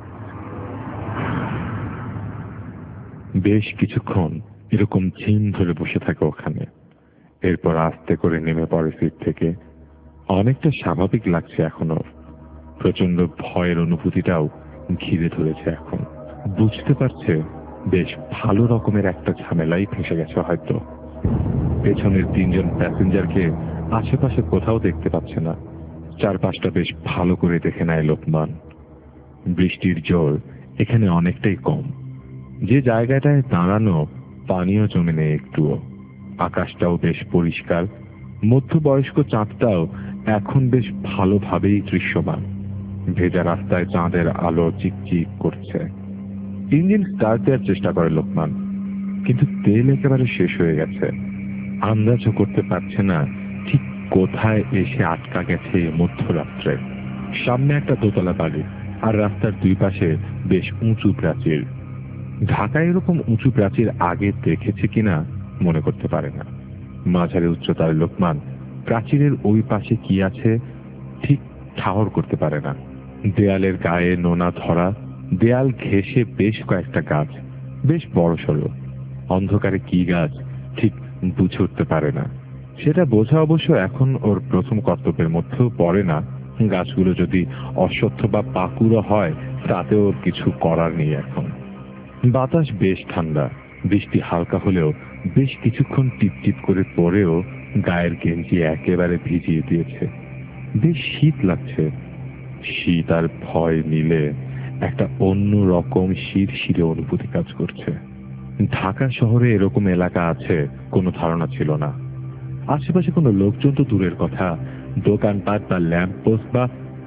[SPEAKER 3] বেশ কিছুক্ষণ এরকম ঝিম ধরে বসে থাকে ওখানে। এরপর আস্তে করে নেমে পড়ে সিট থেকে। অনেকটা স্বাভাবিক লাগছে এখনো। প্রচন্ড ভয়ের অনুভূতিটাও ঘিরে ধরেছে এখন। বুঝতে পারছে বেশ ভালো রকমের একটা ঝামেলাই ফেঁসে গেছে হয়তো। পেছনের তিনজন প্যাসেঞ্জারকে আশেপাশে কোথাও দেখতে পাচ্ছে না। চারপাশটা বেশ ভালো করে দেখে নেয় লোকমান। বৃষ্টির জোর এখানে অনেকটাই কম। যে জায়গাটায় দাঁড়ানো পানিও জমে নেই একটুও। আকাশটাও বেশ পরিষ্কার। মধ্যবয়স্ক চাঁদটাও এখন বেশ ভালোভাবেই দৃশ্যমান। ভেজা রাস্তায় চাঁদের আলো চিকচিক করছে। ইঞ্জিন স্টার্ট দেওয়ার চেষ্টা করে লোকমান, কিন্তু তেল একেবারে শেষ হয়ে গেছে। আন্দাজও করতে পারছে না ঠিক কোথায় এসে আটকা গেছে মধ্যরাত্রে। সামনে একটা দোতলা বাড়ি আর রাস্তার দুই পাশে বেশ উঁচু প্রাচীর। ঢাকায় এরকম উঁচু প্রাচীর আগে দেখেছে কিনা মনে করতে পারে না। মাঝারি উচ্চতার লোকমান প্রাচীরের ওই পাশে কি আছে ঠিক ঠাহর করতে পারে না। দেয়ালের গায়ে নোনা ধরা, দেয়াল ঘেঁষে বেশ কয়েকটা গাছ, বেশ বড় সড়ো। অন্ধকারে কি গাছ ঠিক বুঝে উঠতে পারে না। সেটা বোঝা অবশ্য এখন ওর প্রথম কর্তব্যের মধ্যেও পড়ে না। গাছগুলো যদি অশ্বত্থ বা পাকুড়ো হয় তাতেও কিছু করার নেই এখন। বাতাস বেশ ঠান্ডা। বৃষ্টি হালকা হলেও বেশ কিছুক্ষণ টিপটিপ করে পড়েও গায়ের গেঞ্জি একেবারে ভিজিয়ে দিয়েছে। বেশ শীত লাগছে। শীত আর ভয় মিলে একটা অন্য রকম শিরশিরে অনুভূতি কাজ করছে। ঢাকা শহরে এরকম এলাকা আছে কোনো ধারণা ছিল না। আশেপাশে কোনো লোকজন তো দূরের কথা, দোকানপাট বা ল্যাম্পপোস্ট বা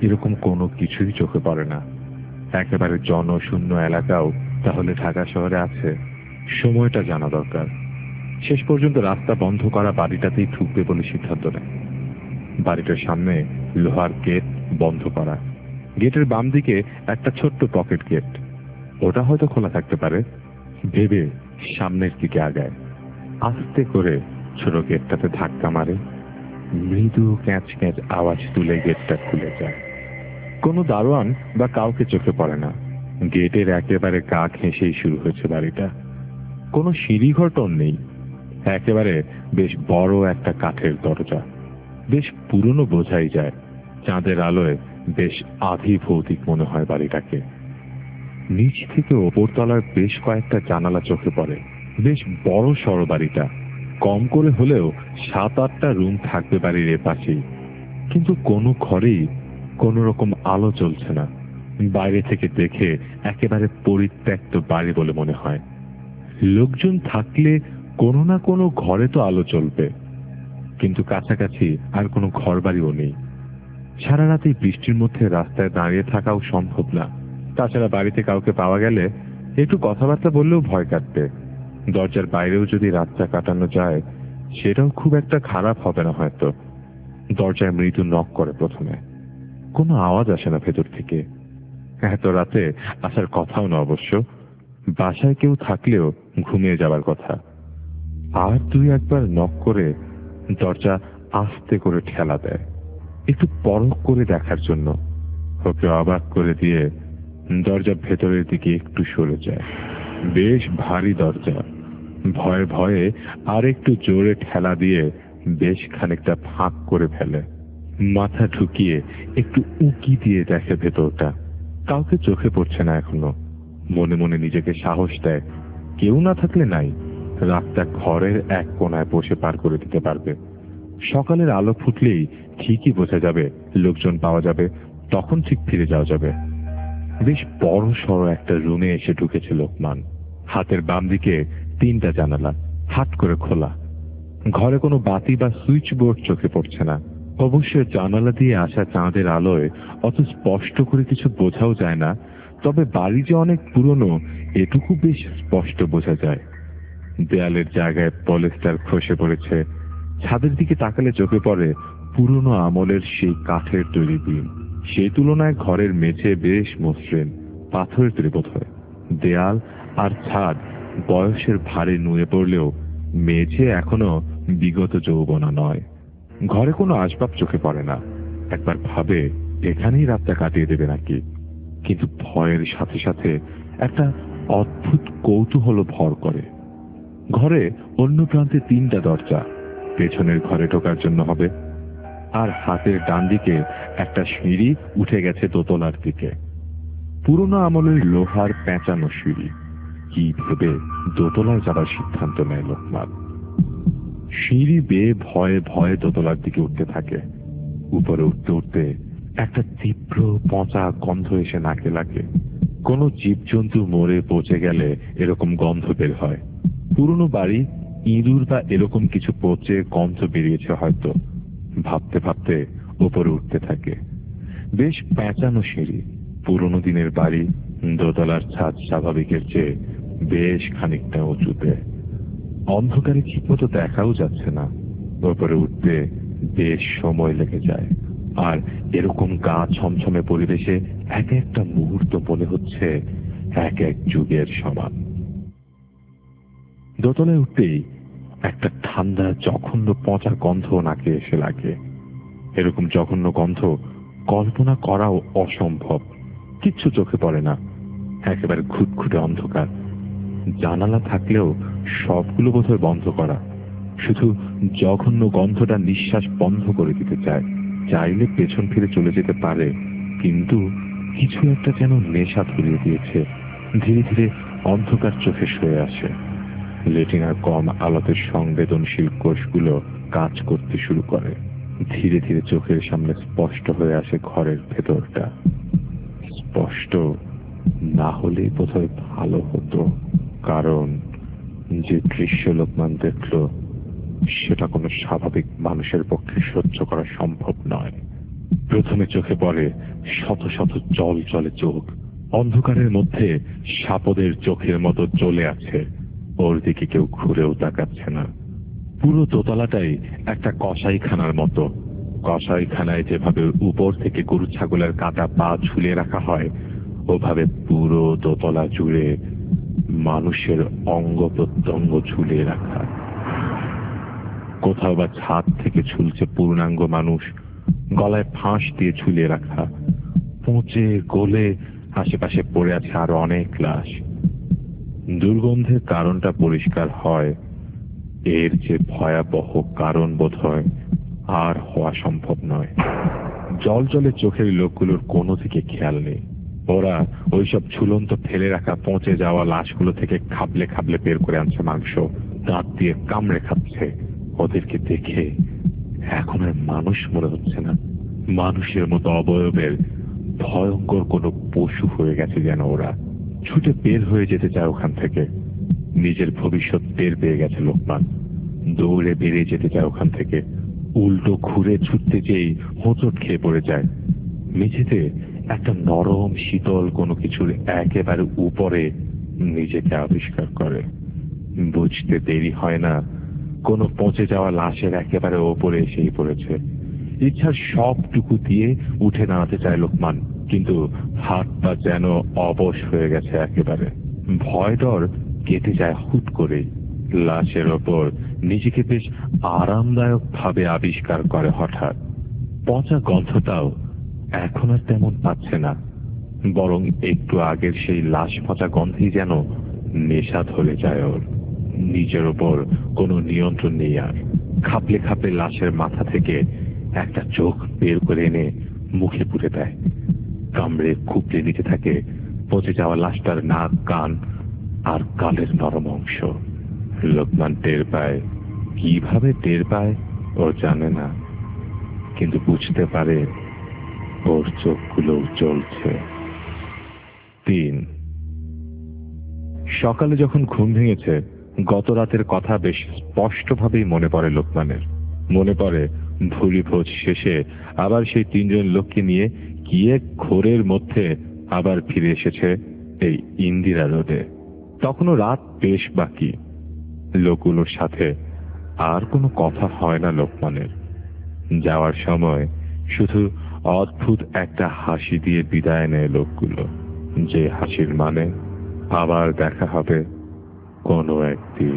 [SPEAKER 3] এরকম কোনো কিছুই চোখে পড়ে না। একেবারে জনশূন্য এলাকাও তাহলে ঢাকা শহরে আছে, সময়টা জানা দরকার। শেষ পর্যন্ত রাস্তা বন্ধ করা বাড়িটাতেই ঢুকবে বলে সিদ্ধান্ত নেয়। বাড়িটার সামনে লোহার গেট বন্ধ করা, গেটের বাম দিকে একটা ছোট্ট পকেট গেট, ওটা হয়তো খোলা থাকতে পারে ভেবে সামনের দিকে আগায়। আস্তে করে ছোট গেটটাতে ধাক্কা মারে, মৃদু ক্যাঁচ ক্যাঁচ আওয়াজ তুলে গেটটা খুলে যায়। কোনো দারোয়ান বা কাউকে চোখে পড়ে না। গেটের একেবারে গা ঘেঁষেই শুরু হয়েছে বাড়িটা। কোনো সিঁড়িঘটন নেই, একেবারে বেশ বড় একটা কাঠের দরজা, বেশ পুরনো বোঝাই যায়। চাঁদের আলোয় বেশ আধি ভৌতিক মনে হয় বাড়িটাকে। নিচ থেকে ওপর তলার বেশ কয়েকটা জানালা চোখে পড়ে। বেশ বড় সড় বাড়িটা, কম করে হলেও 7-8টা রুম থাকবে বাড়ির এপাশেই, কিন্তু কোনো ঘরেই কোনো রকম আলো জ্বলছে না। বাইরে থেকে দেখে একেবারে পরিত্যক্ত বাড়ি বলে মনে হয়। লোকজন থাকলে কোনো না কোনো ঘরে তো আলো জ্বলবে, কিন্তু কাছাকাছি আর কোনো ঘর বাড়িও নেই। সারা রাতে বৃষ্টির মধ্যে রাস্তায় দাঁড়িয়ে থাকাও সম্ভব না। তাছাড়া বাড়িতে কাউকে পাওয়া গেলে একটু কথাবার্তা বললেও ভয় কাটবে। দরজার বাইরেও যদি রাতটা কাটানো যায় সেটাও খুব একটা খারাপ হবে না হয়তো। দরজায় মৃদু নক করে প্রথমে, কোনো আওয়াজ আসে না ভেতর থেকে। এত রাতে আসার কথাও না অবশ্য, বাসায় কেউ থাকলেও ঘুমিয়ে যাবার কথা। আর 2-1বার নক করে দরজা আস্তে করে ঠেলা দেয়, একটু পরখ করে দেখার জন্য। ওকে অবাক করে দিয়ে দরজা ভেতরের দিকে একটু সরে যায়। বেশ ভারী দরজা, ভয়ে ভয়ে আর একটু জোরে ঠেলা দিয়ে বেশ খানিকটা ফাঁক করে ফেলে। মাথা ঢুকিয়ে একটু উঁকি দিয়ে দেখে ভেতরটা, কাউকে চোখে পড়ছে না এখনো। মনে মনে নিজেকে সাহস দেয়, কেউ না থাকলে নাই, রাতটা ঘরের এক কোনায় বসে পার করে দিতে পারবে। সকালের আলো ফুটলেই ঠিকই বোঝা যাবে, লোকজন পাওয়া যাবে, তখন ঠিক ফিরে যাওয়া যাবে। বেশ বড় সড় একটা রুমে এসে ঢুকেছে লোকমান। হাতের বাম দিকে 3টা জানালা, হাট করে খোলা। ঘরে কোনো বাতি বা সুইচ বোর্ড চোখে পড়ছে না। অবশ্য জানালা দিয়ে আসা চাঁদের আলোয় অত স্পষ্ট করে কিছু বোঝাও যায় না, তবে বাড়ি যে অনেক পুরনো এটুকু বেশ স্পষ্ট বোঝা যায়। দেয়ালের জায়গায় পলেস্টার খসে পড়েছে। ছাদের দিকে তাকালে চোখে পড়ে পুরনো আমলের সেই কাঠের তৈরি বিম। সেই তুলনায় ঘরের মেঝে বেশ মসৃণ, পাথরের তৈরি বোধ হয়। দেয়াল আর ছাদ বয়সের ভারে নুয়ে পড়লেও মেঝে এখনো বিগত যৌবনা নয়। ঘরে কোনো আসবাব চোখে পড়ে না। একবার ভাবে এখানেই রাতটা কাটিয়ে দেবে নাকি, কিন্তু ভয়ের সাথে সাথে একটা অদ্ভুত কৌতূহল ভর করে। ঘরে অন্য প্রান্তে 3টা দরজা, পেছনের ঘরে ঢোকার জন্য হবে, আর হাতের ডান দিকে একটা সিঁড়ি উঠে গেছে দোতলার দিকে। পুরনো আমলের লোহার পেঁচানো সিঁড়ি। কি ভেবে দোতলায় যাবার সিদ্ধান্ত নেয় লোকমান। সিঁড়ি বেয়ে ভয়ে ভয়ে দোতলার দিকে উঠতে থাকে। উপরে উঠতে উঠতে একটা তীব্র পচা গন্ধ এসে নাকে লাগে। কোনো জীবজন্তু মরে পচে গেলে এরকম গন্ধ বের হয়। পুরনো বাড়ি, ইঁদুর বা এরকম কিছু পচে গন্ধ বেরিয়েছে হয়তো। ভাবতে ভাবতে উপরে উঠতে থাকে। বেশ পেঁচানো সিঁড়ি, পুরনো দিনের বাড়ি, দোতলার ছাদ স্বাভাবিকের চেয়ে বেশ খানিকটা উঁচুতে। অন্ধকারে ঠিকমতো দেখাও যাচ্ছে না। উপরে উঠতে বেশ সময় লেগে যায়, আর এরকম গা ছমছমে পরিবেশে এক একটা মুহূর্ত মনে হচ্ছে এক এক যুগের সমান। দোতলায় উঠতেই একটা ঠান্ডা জঘন্য পচা গন্ধ নাকে এসে লাগে। এরকম জঘন্য গন্ধ কল্পনা করাও অসম্ভব। কিচ্ছু চোখে পড়ে না, একেবারে ঘুটঘুটে অন্ধকার। জানালা থাকলেও সবগুলো বোধহয় বন্ধ করা। শুধু জঘন্য গন্ধটা নিঃশ্বাস বন্ধ করে দিতে চায়। চাইলে পেছন ফিরে চলে যেতে পারে, কিন্তু কিছু একটা যেন নেশা ধরিয়ে দিয়েছে। ধীরে ধীরে অন্ধকার চোখে শুয়ে আসে। লেটিনার কম আলোতে সংবেদনশীল কোষগুলো কাজ করতে শুরু করে। ধীরে ধীরে চোখের সামনে স্পষ্ট হয়ে আসে ঘরের ভেতরটা। স্পষ্ট না হলে বোধহয় ভালো হতো, কারণ যে দৃশ্য লোকমান দেখল সেটা কোনো স্বাভাবিক মানুষের পক্ষে সহ্য করা সম্ভব নয়। প্রথমে চোখে পড়ে শত শত জল চলে চোখ, অন্ধকারের মধ্যে সাপদের চোখের মতো চলে আছে, ওর দিকে কেউ ঘুরেও তাকাচ্ছে না। পুরো দোতলাটাই একটা কসাইখানার মতো। কসাইখানায় যেভাবে উপর থেকে গরু ছাগলের কাটা পা ঝুলিয়ে রাখা হয়, ওভাবে পুরো দোতলা জুড়ে মানুষের অঙ্গ প্রত্যঙ্গ ঝুলিয়ে রাখা। কোথাও বা ছাদ থেকে ঝুলছে পূর্ণাঙ্গ মানুষ, গলায় ফাঁস দিয়ে ঝুলিয়ে রাখা। পচে গলে আশেপাশে পড়ে আছে আরো অনেক লাশ। দুর্গন্ধের কারণটা পরিষ্কার হয়, এর যে ভয়াবহ কারণ বোধ হয় আর হওয়া সম্ভব নয়। জল জলে চোখের লোকগুলোর কোনো দিকে খেয়াল নেই। ওরা ওইসব ঝুলন্ত ফেলে রাখা পচে যাওয়া লাশগুলো থেকে খাবলে খাবলে বের করে আনছে মাংস, দাঁত দিয়ে কামড়ে খাচ্ছে। ওদেরকে দেখে এখন আর মানুষ মনে হচ্ছে না, মানুষের মতো অবয়বের ভয়ঙ্কর কোনো পশু হয়ে গেছে যেন। ওরা ছুটে বের হয়ে যেতে চায় ওখান থেকে। নিজের ভবিষ্যৎ টের পেয়ে গেছে লোকমান, দৌড়ে বেরিয়ে যেতে চায় ওখান থেকে। উল্টো ঘুরে ছুটতে যেই হোঁচট খেয়ে পড়ে যায়। মেঝেতে একটা নরম শীতল কোনো কিছুর একেবারে উপরে নিজেকে আবিষ্কার করে। বুঝতে দেরি হয় না, কোনো পচে যাওয়া লাশের একেবারে ওপরে এসেই পড়েছে। ইচ্ছার সবটুকু দিয়ে উঠে দাঁড়াতে চায় লোকমান, কিন্তু হাত পা যেন অবশ হয়ে গেছে একেবারে। ভয় ডর কেটে যায় হুট করে। লাশের ওপর নিজেকে বেশ আরামদায়ক ভাবে আবিষ্কার করে হঠাৎ। পচা গন্ধটাও এখন আর তেমন পাচ্ছে না, বরং একটু আগের সেই লাশ পচা গন্ধেই যেন নেশা ধরে যায় ওর। নিজের ওপর কোনো নিয়ন্ত্রণ নেই আর। খাপলে খাপলে লাশের মাথা থেকে একটা চোখ বের করে এনে মুখে পুরে দেয়। কামড়ে খুবলে নিতে থাকে পচে যাওয়া লাশটার নাক, কান আর গালের নরম অংশ। লোকমান টের পায়, কিভাবে টের পায় ও জানে না, কিন্তু বুঝতে পারে ওর চোখগুলো চলছে। 3 সকালে যখন ঘুম ভেঙেছে, গত রাতের কথা বেশ স্পষ্টভাবেই মনে পড়ে লোকমানের। মনে পড়ে ভুরি ভোজ শেষে আবার সেই 3 জন লোককে নিয়ে কি এক ঘোরের মধ্যে আবার ফিরে এসেছে এই ইন্দিরা রোডে। তখনও রাত বেশ বাকি। লোকগুলোর সাথে আর কোনো কথা হয় না লোকমানের। যাওয়ার সময় শুধু অদ্ভুত একটা হাসি দিয়ে বিদায় নেয় লোকগুলো, যে হাসির মানে আবার দেখা হবে কোনো একদিন।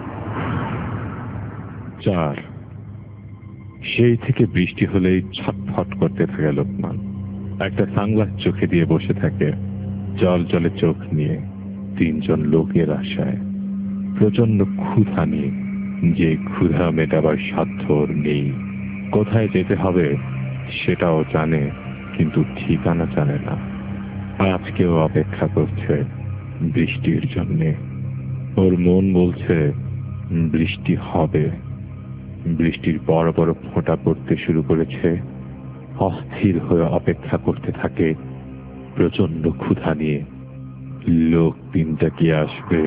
[SPEAKER 3] 4 সেই থেকে বৃষ্টি হলেই ছটফট করতে থাকে লোকমান। একটা সানগ্লাস চোখে দিয়ে বসে থাকে, জল জলে চোখ নিয়ে 3 জন লোকের আশায়। প্রচন্ড ক্ষুধা নিয়ে, যে ক্ষুধা মেটাবার সাধ্য ওর নেই। কোথায় যেতে হবে সেটাও জানে, কিন্তু ঠিকানা জানে না। আজকেও অপেক্ষা করছে বৃষ্টির জন্যে। ওর মন বলছে বৃষ্টি হবে। বৃষ্টির বড় বড় ফোঁটা পড়তে শুরু করেছে। অস্থির হয়ে অপেক্ষা করতে থাকে প্রচন্ড ক্ষুধা নিয়ে। লোক 3টা কি আসবে?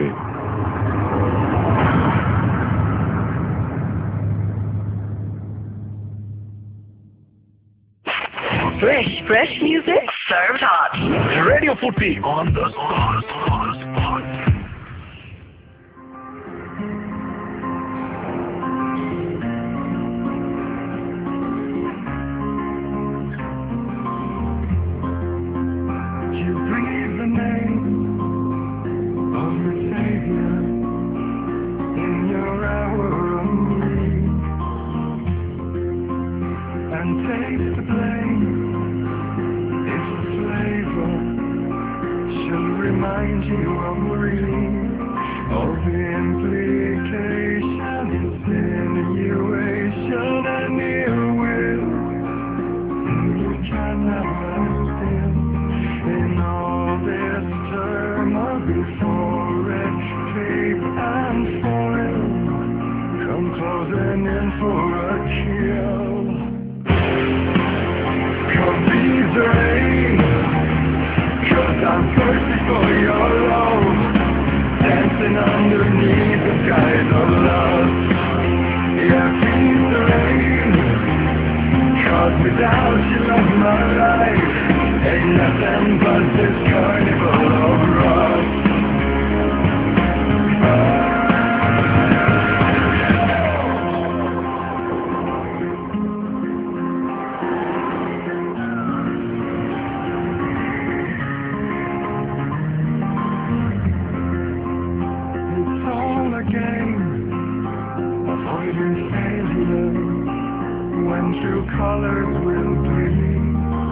[SPEAKER 17] Fresh music served hot. Radio 40 on the spot.
[SPEAKER 5] You breathe the name of your Savior in your hour of need, and taste the blame. Its flavor shall remind you of of the implication, insinuation, and ill will. You cannot understand in all this turmoil before it, faith and foil come closing in for a kill. Come please rain, 'cause I'm thirsty for your love, dancing underneath the skies of love. Yeah, please rain, 'cause 'cause without you, love, my life ain't nothing but this carnival of rust. When true colors will bleed,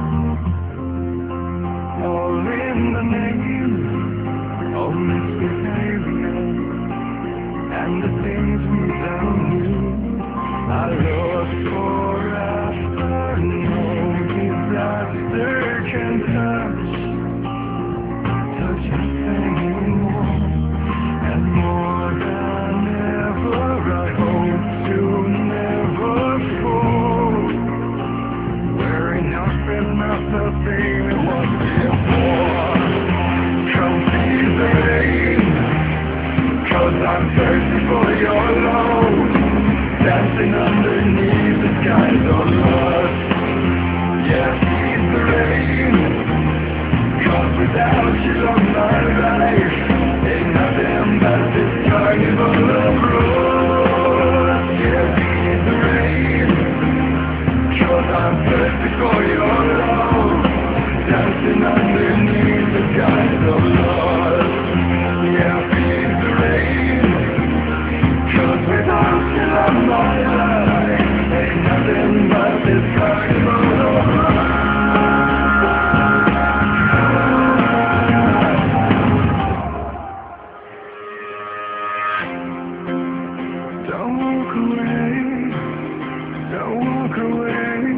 [SPEAKER 5] all in the name of misbehavior and the things we don't do. I look for after no disaster can touch a thing anymore, and more than ever I hope to never fall. Enough the thing it was before. Come see the rain, 'cause I'm thirsty for your love, dancing underneath the skies of lust. Yeah, see the rain, 'cause without you on my life ain't nothing but this carnival of rust. Yeah, see the rain, 'cause I'm thirsty for your love, dancing underneath the skies of lust. Yeah, feel the rain, 'cause without you on my life ain't nothing but this carnival of rust. Don't walk away, don't walk away.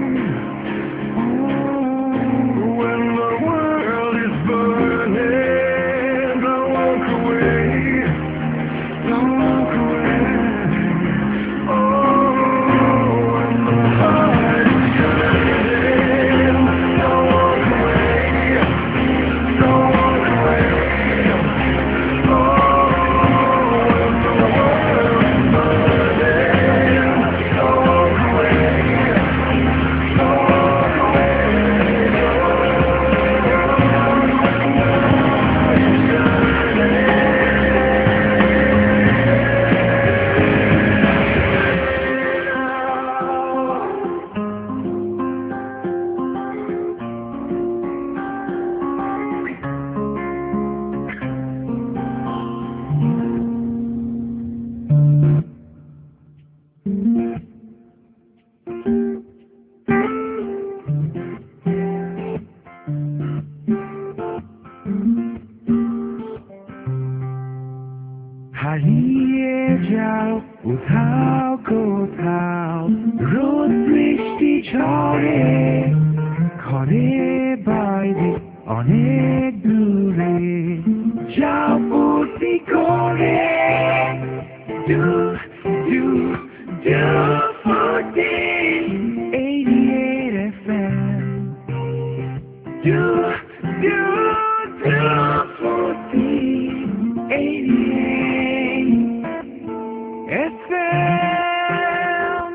[SPEAKER 5] হারিয়ে যাও কোথাও কোথাও, রোদ বৃষ্টি ঝড়ে, ঘরে বাইরে অনেক দূরে, যাও ফুর্তি করে, do ফুর্তি, 88 FM, do ফুর্তি, 88 FM.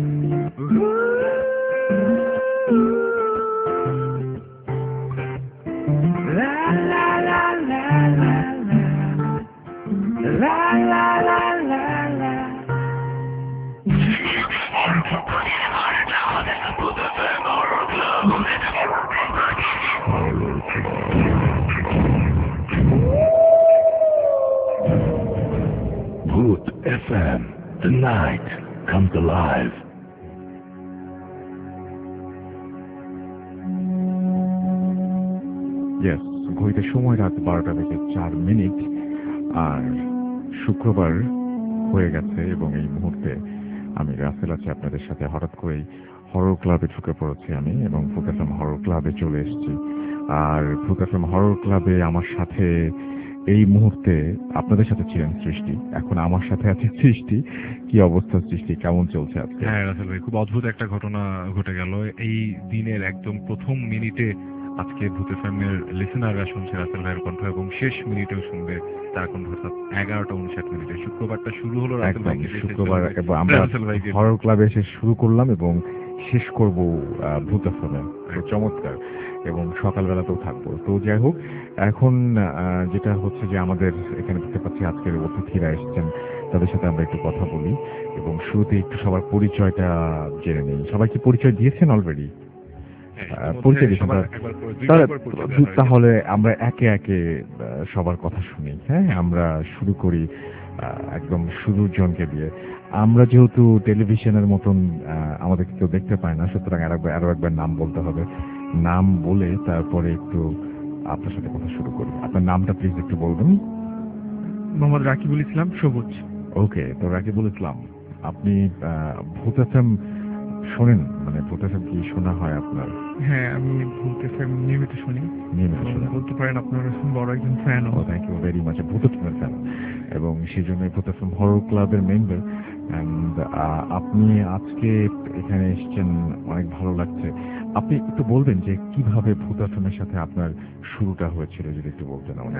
[SPEAKER 5] La la la la la la la la la la.
[SPEAKER 16] Booth FM, the night comes alive.
[SPEAKER 3] Yes, ঘড়িতে সময় রাত 12টা বেজে 4 মিনিট, আর শুক্রবার হয়ে গেছে এবং এই মুহূর্তে আমি রাসেল আছি আপনাদের সাথে। হঠাৎ করেই হরর ক্লাবে ঢুকে পড়েছি আমি এবং ভূত এফএম হরর ক্লাবে চলে এসেছি। আর ভূত এফএম হরর ক্লাবে আমার সাথে এই মুহূর্তে আপনাদের সাথে ছিলেন সৃষ্টি, এখন আমার সাথে আছে সৃষ্টি। কি অবস্থা সৃষ্টি, কেমন চলছে আজকে?
[SPEAKER 18] হ্যাঁ রাসেল ভাই, খুব অদ্ভুত একটা ঘটনা ঘটে গেল এই দিনের একদম প্রথম মিনিটে। আজকে ভূত এফএমের লিসেনাররা শুনছে রাসেল ভাইয়ের কণ্ঠ এবং শেষ মিনিটেও শুনবে তার কণ্ঠ, অর্থাৎ 11টা 59 মিনিটে। শুক্রবারটা শুরু হলো রাসেল ভাইকে,
[SPEAKER 3] শুক্রবার আমরা হরর ক্লাবে এসে শুরু করলাম এবং শেষ করব ভূত এফএমে। চমৎকার, এবং সকালবেলাতেও থাকবো। তো যাই হোক, এখন যেটা হচ্ছে যে আমাদের এখানে দেখতে পাচ্ছি আজকের অতিথিরা এসেছেন, তাদের সাথে আমরা একটু কথা বলি এবং শুরুতে একটু সবার পরিচয়টা জেনে নিই। সবাই কি পরিচয় দিয়েছেন অলরেডি? পরিচয় দিয়েছেন? তাহলে আমরা একে একে সবার কথা শুনি। হ্যাঁ, আমরা শুরু করি একদম শুরুর জনকে দিয়ে। আমরা যেহেতু টেলিভিশনের মতন আমাদেরকে কেউ দেখতে পায় না, সুতরাং আরো একবার নাম বলতে হবে। নাম বলে তারপরে একটু আপনার সাথে কথা শুরু করি। আপনার নামটা প্লিজ একটু বলবেন।
[SPEAKER 11] মোহাম্মদ রাকিবুল ইসলাম সবুজ।
[SPEAKER 3] ওকে, তো রাকিবুল ইসলাম, আপনি ভূত এফএম শোনেন? মানে ভূত এফএম কি শোনা হয় আপনার?
[SPEAKER 11] হ্যাঁ, আমি ভূত এফএম নিয়মিত শুনি। বলতে পারেন আপনার বড় একজন ফ্যান।
[SPEAKER 3] ও thank you very much. Bhoot FM fan, এবং সেই জন্য ভূত এফএম হরর ক্লাবের মেম্বার। অ্যান্ড আপনি আজকে এখানে এসেছেন, অনেক ভালো লাগছে। আপনি একটু বলবেন যে কিভাবে ভূত এফএমের সাথে আপনার শুরুটা হয়েছিল, যদি একটু বলতেন আমাদের।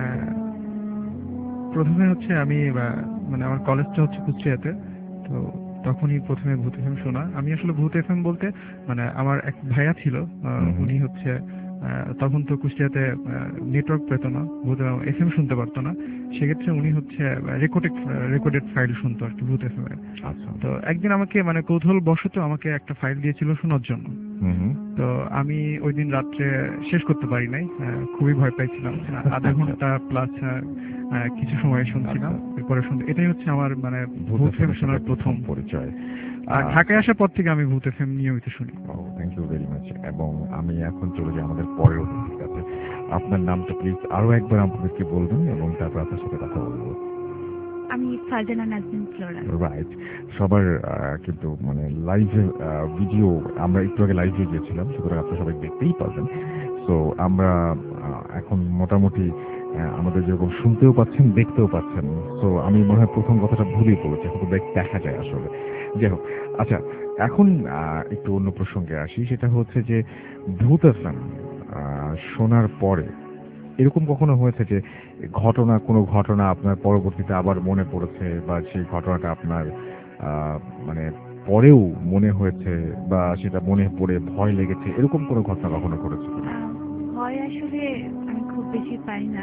[SPEAKER 11] প্রথমে হচ্ছে আমি মানে আমার কলেজটা হচ্ছে কুষ্টিয়াতে, তো তখনই প্রথমে ভূত এফএম শোনা। আমি আসলে ভূত এফএম বলতে মানে আমার এক ভাইয়া ছিল, উনি হচ্ছে তখন তো কুষ্টিয়াতে নেটওয়ার্ক পেত না, ভূত এফএম শুনতে পারতো না। সেক্ষেত্রে উনি হচ্ছে রেকর্ডেড ফাইল শুনতো আর কি ভূত এফএম এর। তো একদিন আমাকে মানে কৌতূহল বশত আমাকে একটা ফাইল দিয়েছিল শোনার জন্য। তো আমি ওই দিন রাত্রে শেষ করতে পারি নাই, খুবই ভয় পাইছিলাম। আধা ঘন্টা প্লাস কিছু সময় শুনছিলাম, এরপরে এটাই হচ্ছে আমার মানে ভূত এফএম শোনার প্রথম পরিচয়। আর ঢাকায় আসার পর থেকে আমি ভূত এফএম নিয়মিত শুনি।
[SPEAKER 3] Thank you very much. এবং আমি এখন চলে যাই আমাদের পরের অতিথির কাছে। আপনার নামটা প্লিজ আরো একবার আমাদেরকে বলবেন এবং তারপর আপনার সাথে কথা বলবো।
[SPEAKER 12] আমি ফারজানা নাজনীন ফ্লোরা।
[SPEAKER 3] রাইট, সবার কিন্তু মানে লাইভে ভিডিও আমরা একটু আগে লাইভে গিয়েছিলাম, সুতরাং আপনারা সবাই দেখতেই পারবেন। সো আমরা এখন মোটামুটি আমাদের যেরকম শুনতেও পাচ্ছেন, দেখতেও পাচ্ছেন। সো আমি মনে হয় প্রথম কথাটা ভুলেই বলেছি, এখন তো দেখা যায় আসলে। যাই হোক, আচ্ছা, এখন একটু অন্য প্রসঙ্গে আসি। সেটা হচ্ছে যে ভূত এফএম শোনার পরে এরকম কখনো হয়েছে যে কোনো ঘটনা আপনার পরবর্তীতে আবার মনে পড়েছে, বা সেই ঘটনাটা আপনার মানে পরেও মনে হয়েছে, বা সেটা মনে পড়ে ভয় লেগেছে, এরকম কোনো ঘটনা কখনো ঘটেছে?
[SPEAKER 12] ভয় আসলে আমি খুব বেশি পাই না,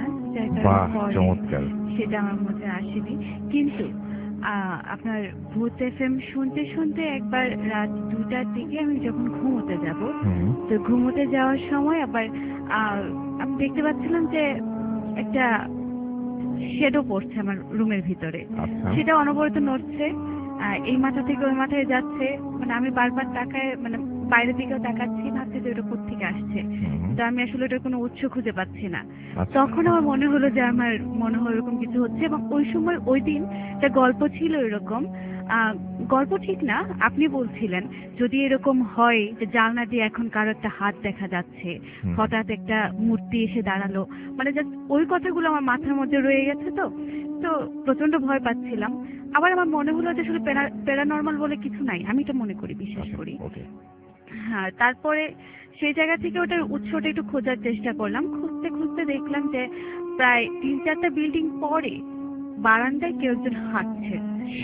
[SPEAKER 3] চমৎকার,
[SPEAKER 12] সেটা আমার মধ্যে আসেনি। কিন্তু আপনার ভূত এফএম শুনতে শুনতে একবার রাত 2টার দিকে আমি যখন ঘুমোতে যাব, তো ঘুমোতে যাওয়ার সময় আবার আমি দেখতে পাচ্ছিলাম যে একটা শ্যাডো পড়ছে আমার রুমের ভিতরে। সেটা অনবরত নড়ছে, এই মাথা থেকে ওই মাথায় যাচ্ছে। মানে আমি বারবার তাকায়, মানে বাইরের দিকেও তাকাচ্ছি, ভাবছি যে ওটা কোত্থেকে আসছে, তো আমি আসলে ওটার কোনো উৎস খুঁজে পাচ্ছি না। তখন আমার মনে হলো যে আমার মনে হয় এরকম কিছু হচ্ছে। এবং ওই সময় ওই দিন একটা গল্প ছিল এরকম, গল্প ঠিক না, আপনি বলছিলেন যদি এরকম হয় যে জানলা দিয়ে এখন কারো একটা হাত দেখা যাচ্ছে, হঠাৎ একটা মূর্তি এসে দাঁড়ালো, মানে জাস্ট ওই কথাগুলো আমার মাথার মধ্যে রয়ে গেছে। তো প্রচন্ড ভয় পাচ্ছিলাম। আবার আমার মনে হলো যে আসলে প্যারানর্মাল বলে কিছু নাই, আমি এটা মনে করি, বিশ্বাস করি। হ্যাঁ, তারপরে সেই জায়গা থেকে ওটার উৎসটা একটু খোঁজার চেষ্টা করলাম। খুঁজতে খুঁজতে দেখলাম যে প্রায় 3-4টা বিল্ডিং পরে বারান্দায় কেউ একজন হাঁটছে।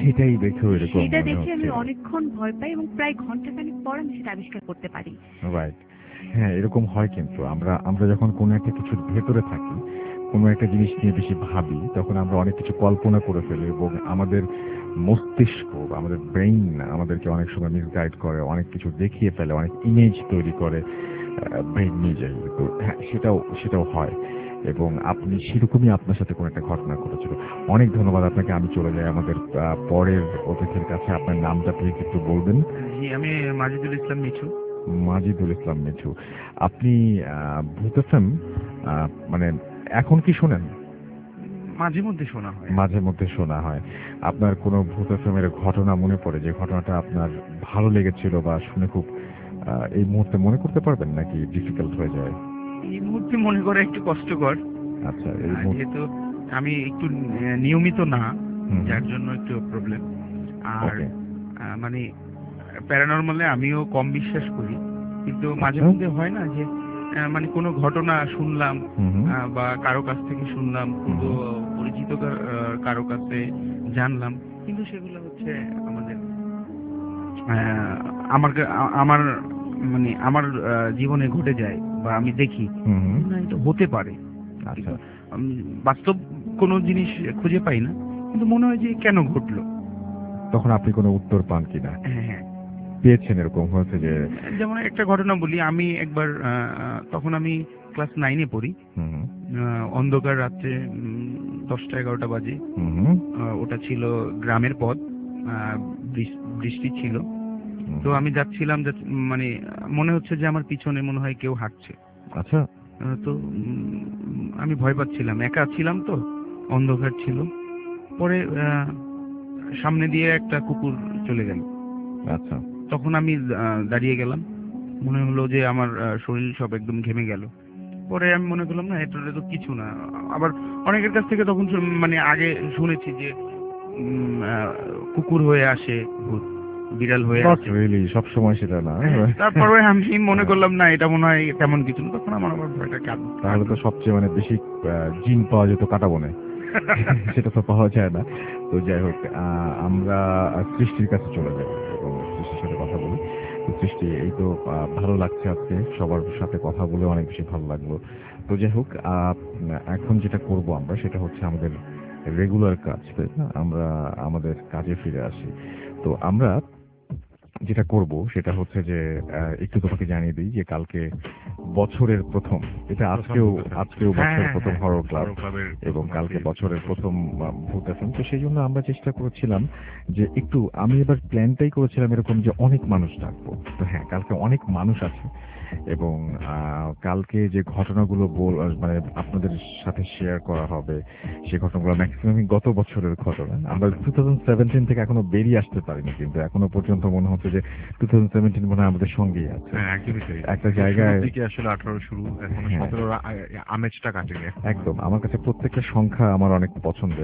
[SPEAKER 12] সেটা দেখে আমি অনেকক্ষণ ভয় পাই এবং প্রায় ঘন্টাখানেক পর আমি সেটা আবিষ্কার করতে পারি।
[SPEAKER 3] রাইট, হ্যাঁ, এরকম হয়। কিন্তু আমরা যখন কোনো একটা কিছুর ভেতরে থাকি, কোনো একটা জিনিস নিয়ে বেশি ভাবি, তখন আমরা অনেক কিছু কল্পনা করে ফেলি, এবং আমাদের মস্তিষ্ক, আমাদের ব্রেইন আমাদেরকে অনেক সময় মিসগাইড করে, অনেক কিছু দেখিয়ে ফেলে, অনেক ইমেজ তৈরি করে ব্রেইন নিয়ে যায়। তো হ্যাঁ, সেটাও হয়, এবং আপনি সেরকমই আপনার সাথে কোনো একটা ঘটনা ঘটেছিল। অনেক ধন্যবাদ আপনাকে। আমি চলে যাই আমাদের পরের অতিথির কাছে। আপনার নামটা প্লিজ একটু বলবেন।
[SPEAKER 10] জি, আমি মাজিদুল ইসলাম মিঠু।
[SPEAKER 3] মাজিদুল ইসলাম মিঠু, আপনি ভূত এফএম মানে এখন কি শোনেন?
[SPEAKER 10] মাঝে মধ্যে শোনা হয়।
[SPEAKER 3] মাঝে মধ্যে শোনা হয়। আপনার কোনো ভূত এফএমের ঘটনা মনে পড়ে, যে ঘটনাটা আপনার ভালো লেগেছিল বা শুনে খুব এই মুহূর্তে মনে করতে পারবেন, নাকি ডিফিকাল্ট হয়ে যায়?
[SPEAKER 10] এই মুহূর্তে মনে করে একটু কষ্টকর।
[SPEAKER 3] আচ্ছা,
[SPEAKER 10] যেহেতু আমি একটু নিয়মিত না, যার জন্য একটু প্রবলেম। আর মানে প্যারানর্মালে আমিও কম বিশ্বাস করি, কিন্তু মাঝে মধ্যে হয় না যে মানে কোনো ঘটনা শুনলাম বা কারো কাছ থেকে শুনলাম, কোনো পরিচিত কারো কাছে জানলাম, কিন্তু সেগুলো হচ্ছে আমাদের আমার মানে আমার জীবনে ঘটে যায় বা আমি দেখি না এটা হতে পারে।
[SPEAKER 3] আচ্ছা,
[SPEAKER 10] বাস্তব কোনো জিনিস খুঁজে পাই না, কিন্তু মনে হয় যে কেন ঘটলো।
[SPEAKER 3] তখন আপনি কোনো উত্তর পান কিনা?
[SPEAKER 10] হ্যাঁ,
[SPEAKER 3] পেয়েছেন এরকম হয়েছে যে?
[SPEAKER 10] যেমন একটা ঘটনা বলি, আমি একবার তখন আমি ক্লাস 9-এ পড়ি। অন্ধকার রাত্রে 10টা-11টা বাজে। ওটা ছিল গ্রামের পথ, বৃষ্টি ছিল। তো আমি যাচ্ছিলাম, মানে মনে হচ্ছে যে আমার পিছনে মনে হয় কেউ হাঁটছে।
[SPEAKER 3] আচ্ছা।
[SPEAKER 10] তো আমি ভয় পাচ্ছিলাম, একা ছিলাম তো, অন্ধকার ছিল। পরে সামনে দিয়ে একটা কুকুর চলে গেল।
[SPEAKER 3] আচ্ছা।
[SPEAKER 10] তখন আমি দাঁড়িয়ে গেলাম, মনে হলো যে আমার শরীর সব একদম ঘেমে গেল। পরে আমি মনে করলাম না, এটা তো কিছু না। আবার অনেকের কাছ থেকে তখন মানে আগে শুনেছি যে কুকুর হয়ে আসে ভূত, বিড়াল হয়ে আসে।
[SPEAKER 3] সব সময় সেটা না।
[SPEAKER 10] তারপরে আমি মনে করলাম না, এটা মনে হয় তেমন কিছু না। তখন আমার আবার ভয়টা কাটলো।
[SPEAKER 3] তাহলে তো সবচেয়ে মানে বেশি জিন পাওয়া যেত কাটা বনে, সেটা তো পাওয়া যায় না। তো যাই হোক, আমরা সৃষ্টির কাছে চলে যাই এবং সৃষ্টির সাথে কথা বলি। তো সৃষ্টি, এই তো ভালো লাগছে আজকে সবার সাথে কথা বলে, অনেক বেশি ভালো লাগলো। তো যাই হোক, এখন যেটা করব আমরা সেটা হচ্ছে আমাদের রেগুলার কাজ, তাই না? আমরা আমাদের কাজে ফিরে আসি। তো আমরা যেটা করব সেটা হচ্ছে যে একটু তোমাকে জানিয়ে দিই যে কালকে বছরের প্রথম, এটা আজকেও বছরের প্রথম হরর ক্লাব এবং কালকে বছরের প্রথম ভূত এফএম। তো সেই জন্য আমরা চেষ্টা করেছিলাম যে একটু, আমি এবার প্ল্যানটাই করেছিলাম এরকম যে অনেক মানুষ ডাকবো। তো হ্যাঁ, কালকে অনেক মানুষ আছে এবং কালকে যে ঘটনাগুলো মানে আপনাদের সাথে শেয়ার করা হবে, সেই ঘটনাগুলো ম্যাক্সিমাম গত বছরের ঘটনা। আমরা 2017 থেকে এখনো বেরিয়ে আসতে পারিনি, কিন্তু এখনো পর্যন্ত মনে হচ্ছে যে 2017 মনে হয় আমাদের সঙ্গেই আছে। একটা জায়গায়
[SPEAKER 18] আসলে 18 শুরু, এখন 17 আমেজটা কাটেনি
[SPEAKER 3] একদম। আমার কাছে প্রত্যেকটা সংখ্যা আমার অনেক পছন্দের,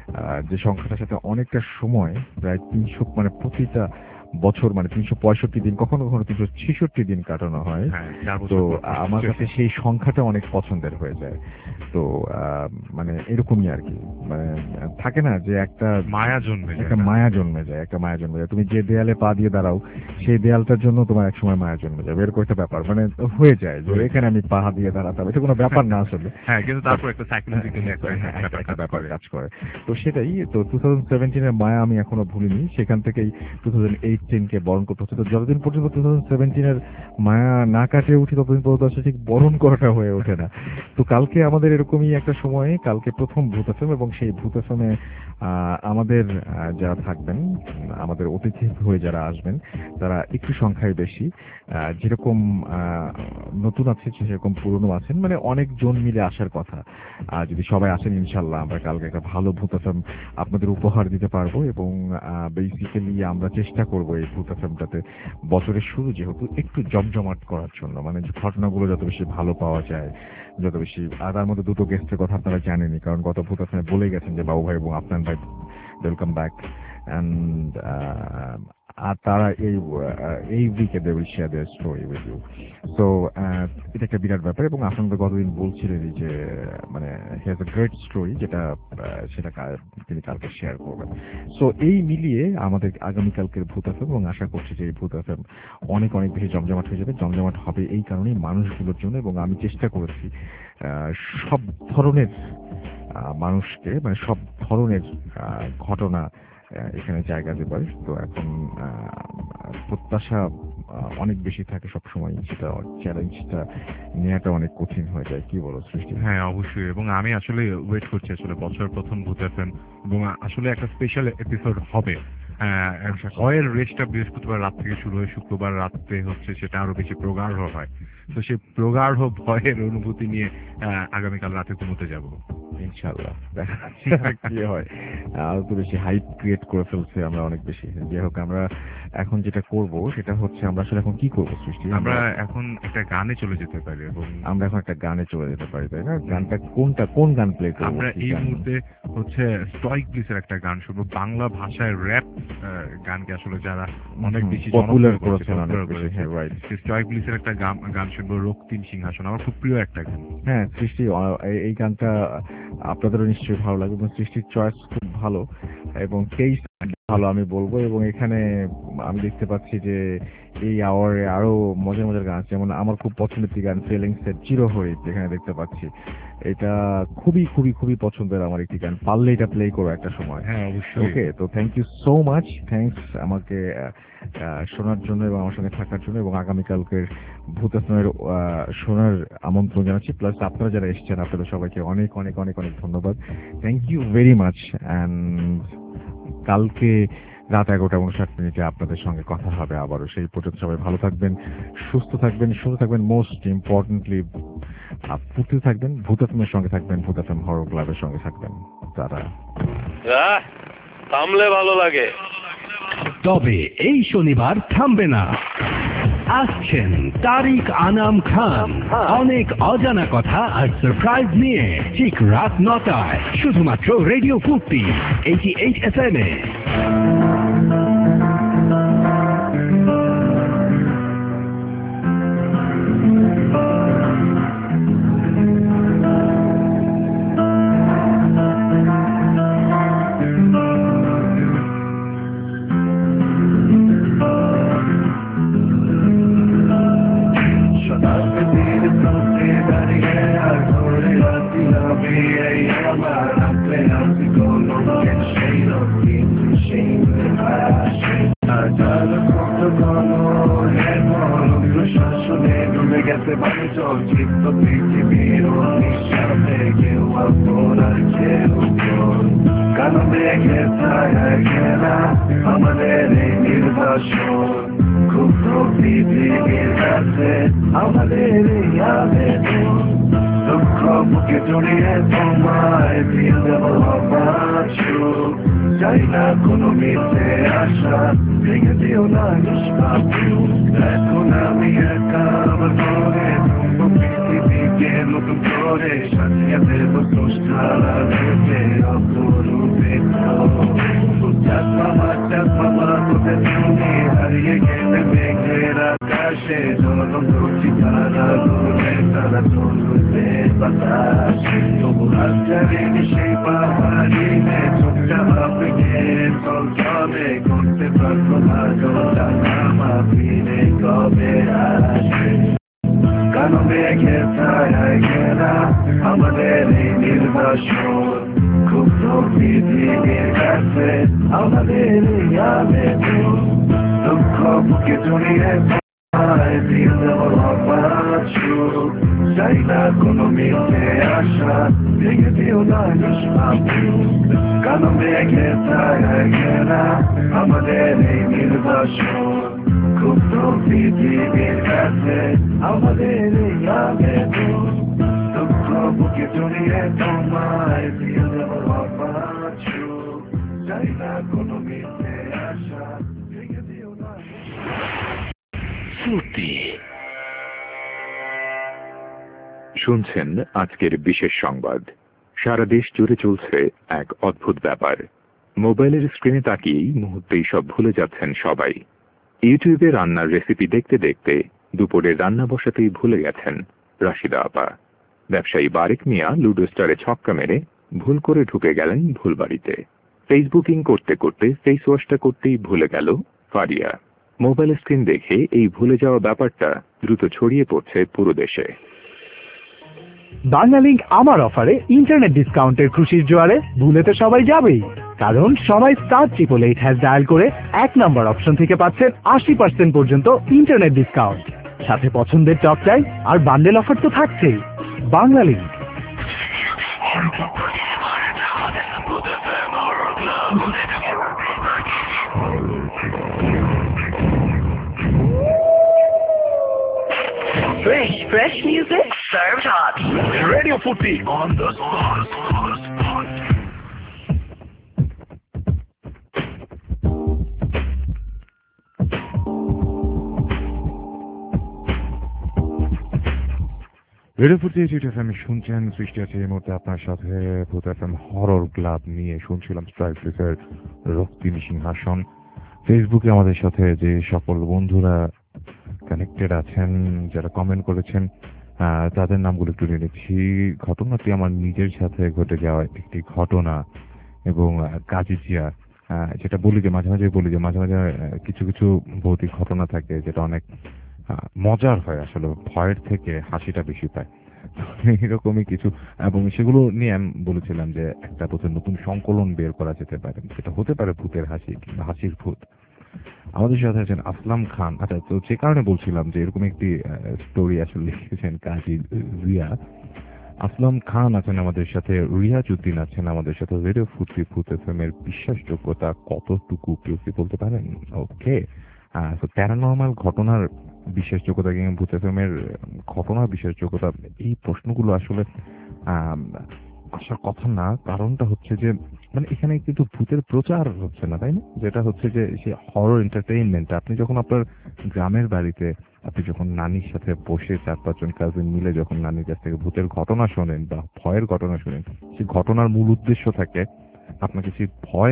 [SPEAKER 3] যে সংখ্যাটার সাথে অনেকটা সময়, প্রায় 300, মানে প্রতিটা বছর মানে 365 দিন, কখনো কখনো 366 দিন কাটানো হয়। তো আমার কাছে সেই সংখ্যাটা অনেক পছন্দের হয়ে যায়। তো মানে এরকমই আর কি, মানে থাকে না যে একটা মায়া জন্মে যায়, একটা মায়া জন্মে যায়। তুমি যে দেয়ালে পা দিয়ে দাঁড়াও, সেই দেয়ালটার জন্য তোমার একসময় মায়া জন্মে যাবে, এরকম একটা ব্যাপার মানে হয়ে যায় যে এখানে আমি পা দিয়ে দাঁড়াতাম। এটা কোনো ব্যাপার না আসলে,
[SPEAKER 18] কিন্তু তারপর একটা সাইকোলজিক্যালি
[SPEAKER 3] একটা ব্যাপার কাজ করে। তো সেটাই তো 2017-এর মায়া আমি এখনো ভুলিনি, সেখান থেকেই 2018-কে বরণ করতে হচ্ছে। তো যতদিন পর্যন্ত 2017-এর মায়া না কাটিয়ে উঠি, ততদিন পর্যন্ত আসলে ঠিক বরণ করাটা হয়ে ওঠে না। তো কালকে আমাদের এরকমই একটা সময়ে, কালকে প্রথম ভূত এফএম, এবং সেই ভূত এফএমে আমাদের যারা থাকবেন, আমাদের অতিথি হয়ে যারা আসবেন, তারা একটু সংখ্যায় বেশি। যেরকম নতুন আছে সেরকম পুরনো আছেন, মানে অনেকজন মিলে আসার কথা। যদি সবাই আসেন, ইনশাল্লাহ আমরা কালকে একটা ভালো ভূত এফএম আপনাদের উপহার দিতে পারবো। এবং বেসিক্যালি আমরা চেষ্টা করবো এই ভূত এফএমটাতে বছরের শুরু যেহেতু একটু জমজমাট করার জন্য, মানে ঘটনাগুলো যত বেশি ভালো পাওয়া যায়, যত বেশি। আর তার মধ্যে দুটো গেস্টের কথা আপনারা জানেনই, কারণ গত ভূত এফএমে বলে গেছেন যে বাবু ভাই এবং আপনার ভাই ওয়েলকাম ব্যাক, অ্যান্ড আর তারা এই উইকে they will share their story with you. So এটা একটা বিরাট ব্যাপার। এবং আপনাদের গতদিন বলছিলেন যে মানে he has a great story, সেটা তিনি কালকে শেয়ার করবেন। সো এই মিলিয়ে আমাদের আগামীকালকের ভূত এফএম, এবং আশা করছি যে এই ভূত এফএম অনেক অনেক বেশি জমজমাট হয়ে যাবে। জমজমাট হবে এই কারণেই মানুষগুলোর জন্য, এবং আমি চেষ্টা করেছি সব ধরনের মানুষকে, মানে সব ধরনের ঘটনা এখানে জায়গা দেবার। তো এখন প্রত্যাশা অনেক বেশি থাকে সবসময়, সেটা চ্যালেঞ্জটা নেওয়াটা অনেক কঠিন হয়ে যায়। কি বলো সৃষ্টি?
[SPEAKER 18] হ্যাঁ, অবশ্যই। এবং আমি আসলে ওয়েট করছি আসলে বছরের প্রথম ভূত এফএম, এবং আসলে একটা স্পেশাল এপিসোড হবে। ভয়ের রেসটা বৃহস্পতিবার রাত থেকে শুরু হয়ে শুক্রবার রাতে হচ্ছে সেটা আরো বেশি প্রগাঢ় হয়। তো সেই প্রগাঢ় ভয়ের অনুভূতি নিয়ে আগামীকাল রাতে ঘুমোতে যাব
[SPEAKER 3] ইনশাআল্লাহ। দেখা কি হয়, আরো তো বেশি হাইপ ক্রিয়েট করে ফেলছে আমরা অনেক বেশি। যাই হোক, আমরা এখন যেটা করব সেটা হচ্ছে, আমরা আসলে এখন কি করবো সৃষ্টি?
[SPEAKER 18] আমরা এখন একটা গানে চলে যেতে পারি, এবং
[SPEAKER 3] আমরা এখন একটা গানে চলে যেতে পারি, তাই না? গানটা কোন গান প্লে করবো?
[SPEAKER 18] আমরা এই মুহূর্তে হচ্ছে স্টয়িক ব্লিসের একটা গান শুনবো, বাংলা ভাষায় র্যাপ গানকে আসলে যারা অনেক বেশি
[SPEAKER 3] পপুলার করেছেন,
[SPEAKER 18] স্টয়িক ব্লিসের একটা গান শুনবো, রক্তিম সিংহাসন, আমার খুব প্রিয় একটা গান।
[SPEAKER 3] হ্যাঁ সৃষ্টি, এই গানটা আপনাদেরও নিশ্চয়ই ভালো লাগবে, এবং সৃষ্টির চয়েস খুব ভালো। এবং ভালো আমি বলবো, এবং এখানে আমি দেখতে পাচ্ছি যে এই আওয়ারে আরো মজার মজার গান আছে, যেমন আমার খুব পছন্দের একটি গান ফিলিংস এর চিরহরিৎ এখানে দেখতে পাচ্ছি। এটা খুবই খুবই খুবই পছন্দের আমার একটি গান, পারলে এটা প্লে করো একটা সময়।
[SPEAKER 18] হ্যাঁ অবশ্যই।
[SPEAKER 3] ওকে, তো thank you so much, thanks আমাকে শোনার জন্য এবং আমার সঙ্গে থাকার জন্য, এবং আগামীকালকের ভূত এফএমের শোনার আমন্ত্রণ জানাচ্ছি। প্লাস আপনারা যারা এসেছেন আপনাদের সবাইকে অনেক অনেক অনেক অনেক ধন্যবাদ। Thank you very much. And কালকে রাত 11:59 আপনাদের সঙ্গে কথা হবে আবারও। সেই পর্যন্ত সবাই ভালো থাকবেন, সুস্থ থাকবেন, সুন্দর থাকবেন, মোস্ট ইম্পর্টেন্টলি ফুর্তি থাকবেন, ভূত এফএমের সঙ্গে থাকবেন, ভূত এফএম হরর ক্লাবের সঙ্গে থাকবেন। তারা
[SPEAKER 9] থামলে ভালো লাগে।
[SPEAKER 16] তবে এই শনিবার থামবে না। আসছেন তারিক আনাম খান অনেক অজানা কথা আর সারপ্রাইজ নিয়ে ঠিক রাত 9টায় শুধুমাত্র রেডিও 88 FM এ।
[SPEAKER 13] শুনছেন আজকের বিশেষ সংবাদ। সারা দেশ জুড়ে চলছে এক অদ্ভুত ব্যাপার। মোবাইলের স্ক্রিনে তাকিয়েই মুহূর্তেই সব ভুলে যাচ্ছেন সবাই। ইউটিউবে রান্নার রেসিপি দেখতে দেখতে দুপুরে রান্না বসাতেই ভুলে গেছেন রাশিদা আপা। ব্যবসায়ী বারেক মিয়া লুডো স্টারে ছক্কা মেরে ভুল করে ঢুকে গেলেন ভুল বাড়িতে। ফেসবুকিং করতে করতে ফেস ওয়াশটা করতেই ভুলে গেল ফারিয়া। মোবাইল স্ক্রিন দেখে এই ভুলে যাওয়া ব্যাপারটা দ্রুত ছড়িয়ে পড়ছে পুরো দেশে।
[SPEAKER 14] বাংলালিংক আমার অফারে ইন্টারনেট ডিসকাউন্টের খুশির জোয়ারে ভুলে তো সবাই যাবেই, কারণ সবাই *888# ডায়াল করে 1 নম্বর অপশন থেকে পাচ্ছেন 80% পর্যন্ত ইন্টারনেট ডিসকাউন্ট, সাথে পছন্দের টক চাই আর বান্ডেল অফার তো থাকছেই। Banglalink.
[SPEAKER 17] Fresh music served hot. Radio 40 on the spot.
[SPEAKER 3] Radio 48 FM শুনছেন, সৃষ্টি আছে এই মুহূর্তে আপনার সাথে ভূত এফএম হরর ক্লাব নিয়ে। শুনছিলাম স্ট্রাইক ফ্রিকের রক্তিম সিংহাসন। ফেসবুকে আমাদের সাথে যে সকল বন্ধুরা কানেক্টেড আছেন, যারা কমেন্ট করেছেন, তাদের নামগুলো একটু নিয়ে নিচ্ছি। ঘটনাটি আমার নিজের সাথে ঘটে যাওয়া একটি ঘটনা, এবং কাজী জিয়া যেটা বলি যে মাঝে মাঝে কিছু কিছু ভৌতিক ঘটনা থাকে যেটা অনেক মজার হয়, আসলে ভয়ের থেকে হাসিটা বেশি পায়। এরকমই কিছু, এবং সেগুলো নিয়ে আমি বলেছিলাম যে একটা বোধহয় নতুন সংকলন বের করা যেতে পারে, যেটা হতে পারে ভূতের হাসি কিংবা হাসির ভূত। আমাদের সাথে আছেন আসলাম খান। আচ্ছা, তো যে কারণে বলছিলাম যে এরকম একটি স্টোরি আসলে লিখেছেন কাজী রিয়া। আসলাম খান আছেন আমাদের সাথে, রিয়াজউদ্দিন আছেন আমাদের সাথে। রেডিও ফুর্তি ভূত এফএম এর বিশ্বাসযোগ্যতা কতটুকু কেউ কি বলতে পারেন? ওকে, তো প্যারানর্মাল ঘটনার বিশ্বাসযোগ্যতা কিংবা ভূত এফএম এর ঘটনার বিশ্বাসযোগ্যতা, এই প্রশ্নগুলো আসলে আসার কথা না। কারণটা হচ্ছে যে মানে এখানে কিন্তু ভূতের প্রচার হচ্ছে না, তাই না? যেটা হচ্ছে যে সে হরর এন্টারটেইনমেন্ট। আপনি যখন আপনার গ্রামের বাড়িতে আপনি যখন নানির সাথে বসে 4-5 জন কাজিন মিলে যখন নানির কাছ থেকে ভূতের ঘটনা শোনেন বা ভয়ের ঘটনা শোনেন, সেই ঘটনার মূল উদ্দেশ্য থাকে আপনাকে সেই ভয়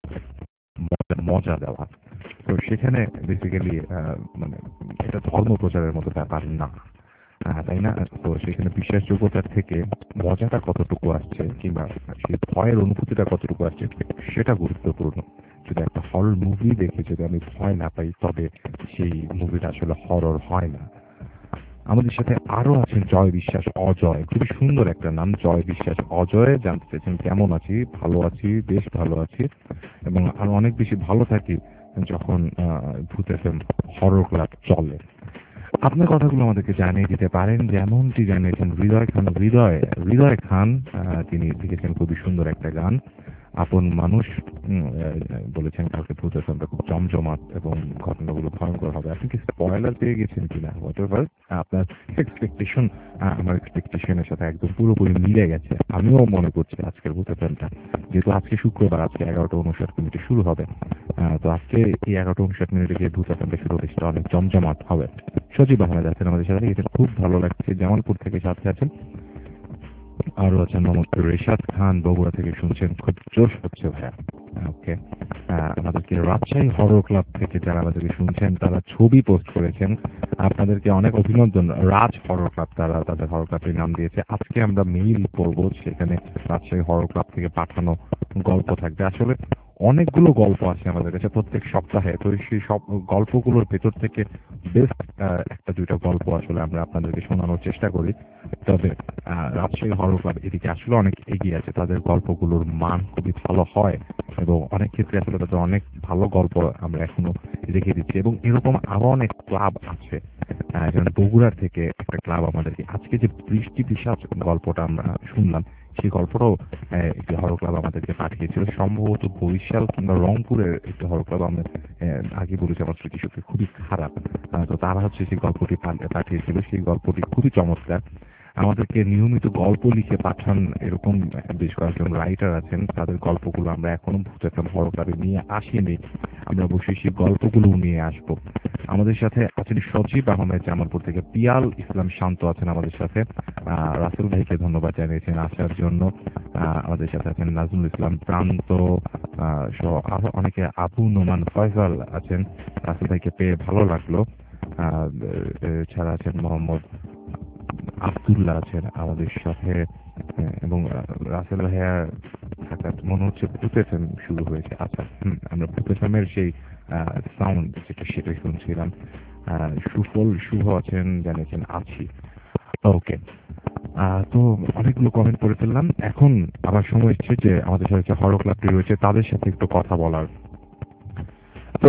[SPEAKER 3] মজা দেওয়া। তো সেখানে বেসিক্যালি মানে এটা ধর্ম প্রচারের মতো ব্যাপার না, তাই না? তো সেখানে বিশ্বাসযোগ্যতার থেকে মজাটা কতটুকু আসছে কিংবা সেই ভয়ের অনুভূতিটা কতটুকু আসছে সেটা গুরুত্বপূর্ণ। যদি একটা হরর মুভি দেখে যদি আমি ভয় না পাই, তবে সেই মুভিটা আসলে হরর হয় না। আমাদের সাথে আরো আছেন জয় বিশ্বাস অজয়, খুবই সুন্দর একটা নাম, জয় বিশ্বাস অজয়। জানতে চাইছেন কেমন আছি? ভালো আছি, বেশ ভালো আছি, এবং আরো অনেক বেশি ভালো থাকি যখন ভূত এফএম হরর ক্লাব চলে। আপনার কথাগুলো আমাদেরকে জানিয়ে দিতে পারেন, যেমনটি জানিয়েছেন হৃদয় খান। তিনি লিখেছেন খুবই সুন্দর একটা গান, আপন মানুষ। বলেছেন কালকে ভূত এফএমটা খুব জমজমাট এবং ঘটনাগুলো ভয়ঙ্কর হবে। আপনি কি স্পয়লার পেয়ে গেছেন কিনা? হোয়াটএভার, আপনার এক্সপেকটেশন আমার এক্সপেকটেশনের সাথে একদম পুরোপুরি মিলে গেছে। আমিও মনে করছি আজকের ভূত এফএমটা, যেহেতু আজকে শুক্রবার, আজকে 11:59 শুরু হবে, তো আজকে এই 11:59 গিয়ে ভূত এফএমটা শুরু হবে, সেটা অনেক জমজমাট হবে। সজীব আহমেদ আছেন আমাদের সাথে, এটা খুব ভালো লাগছে, জামালপুর থেকে সাথে আছেন। আরো আছেন মোহাম্মদ রেশাদ খান, বগুড়া থেকে শুনছেন, খুব জোশ হচ্ছে ভাইয়া। ওকে, আমাদেরকে রাজশাহী হরর ক্লাব থেকে যারা আমাদেরকে শুনছেন তারা ছবি পোস্ট করেছেন, আপনাদেরকে অনেক অভিনন্দন। রাজ হরর ক্লাব, তারা তাদের হরর ক্লাবের নাম দিয়েছে। আজকে আমরা মেইল করব, সেখানে রাজশাহী হরর ক্লাব থেকে পাঠানো গল্প থাকবে। আসলে অনেকগুলো গল্প আছে আমাদের কাছে প্রত্যেক সপ্তাহে, তো সেই সব গল্পগুলোর ভেতর থেকে বেস্ট 1-2টা গল্প আসলে আমরা আপনাদেরকে শোনানোর চেষ্টা করি। তবে রাজশাহী হরর ক্লাব এদিকে আসলে অনেক এগিয়ে আছে, তাদের গল্পগুলোর মান খুবই ভালো হয় এবং অনেক ক্ষেত্রে আসলে তাদের অনেক ভালো গল্প আমরা এখনো রেখে দিচ্ছি। এবং এরকম আরো অনেক ক্লাব আছে, যেমন বগুড়ার থেকে একটা ক্লাব আমাদেরকে আজকে যে বৃষ্টি পিশাচ গল্পটা আমরা শুনলাম, সেই গল্পটাও একটি হরর ক্লাব আমাদেরকে পাঠিয়েছিল, সম্ভবত বরিশাল কিংবা রংপুরের একটি হরর ক্লাব। আমরা আগে বলেছি আমার স্মৃতিশক্তি খুবই খারাপ, তো তারা হচ্ছে সেই গল্পটি পাঠিয়েছিল। সেই গল্পটি খুবই চমৎকার। আমাদেরকে নিয়মিত গল্প লিখে পাঠান এরকম বেশ কয়েকজন রাইটার আছেন, তাদের গল্পগুলো আমরা এখনো ভূত এফএম হরর ক্লাবে নিয়ে আসিনি, আমরা অবশ্যই সেই গল্পগুলো নিয়ে আসব। আমাদের সাথে আছেন সজীব আহমেদ জামালপুর থেকে, পিয়াল ইসলাম শান্ত আছেন আমাদের সাথে, রাসেল ভাইকে ধন্যবাদ জানিয়েছেন আসার জন্য। আমাদের সাথে আছেন নাজমুল ইসলাম প্রান্ত সহ আরো অনেকে, আবু নোমান ফয়সাল আছেন, রাসেল ভাইকে পেয়ে ভালো লাগলো। এছাড়া আছেন মোহাম্মদ আব্দুল্লাহ আছেন আমাদের সাথে, এবং রাসেল ভাইয়া মনে হচ্ছে ভূত এফএম শুরু হয়েছে। আচ্ছা, আমরা ভূত এফএমের সেই সাউন্ড যেটা সেটাই শুনছিলাম। সুফল শুভ আছেন, জানিয়েছেন আছি। ওকে, তো অনেকগুলো কমেন্ট করে ফেললাম। এখন আবার সময় এসছে যে আমাদের সাথে যে হরর ক্লাবটি রয়েছে তাদের সাথে একটু কথা বলার। তো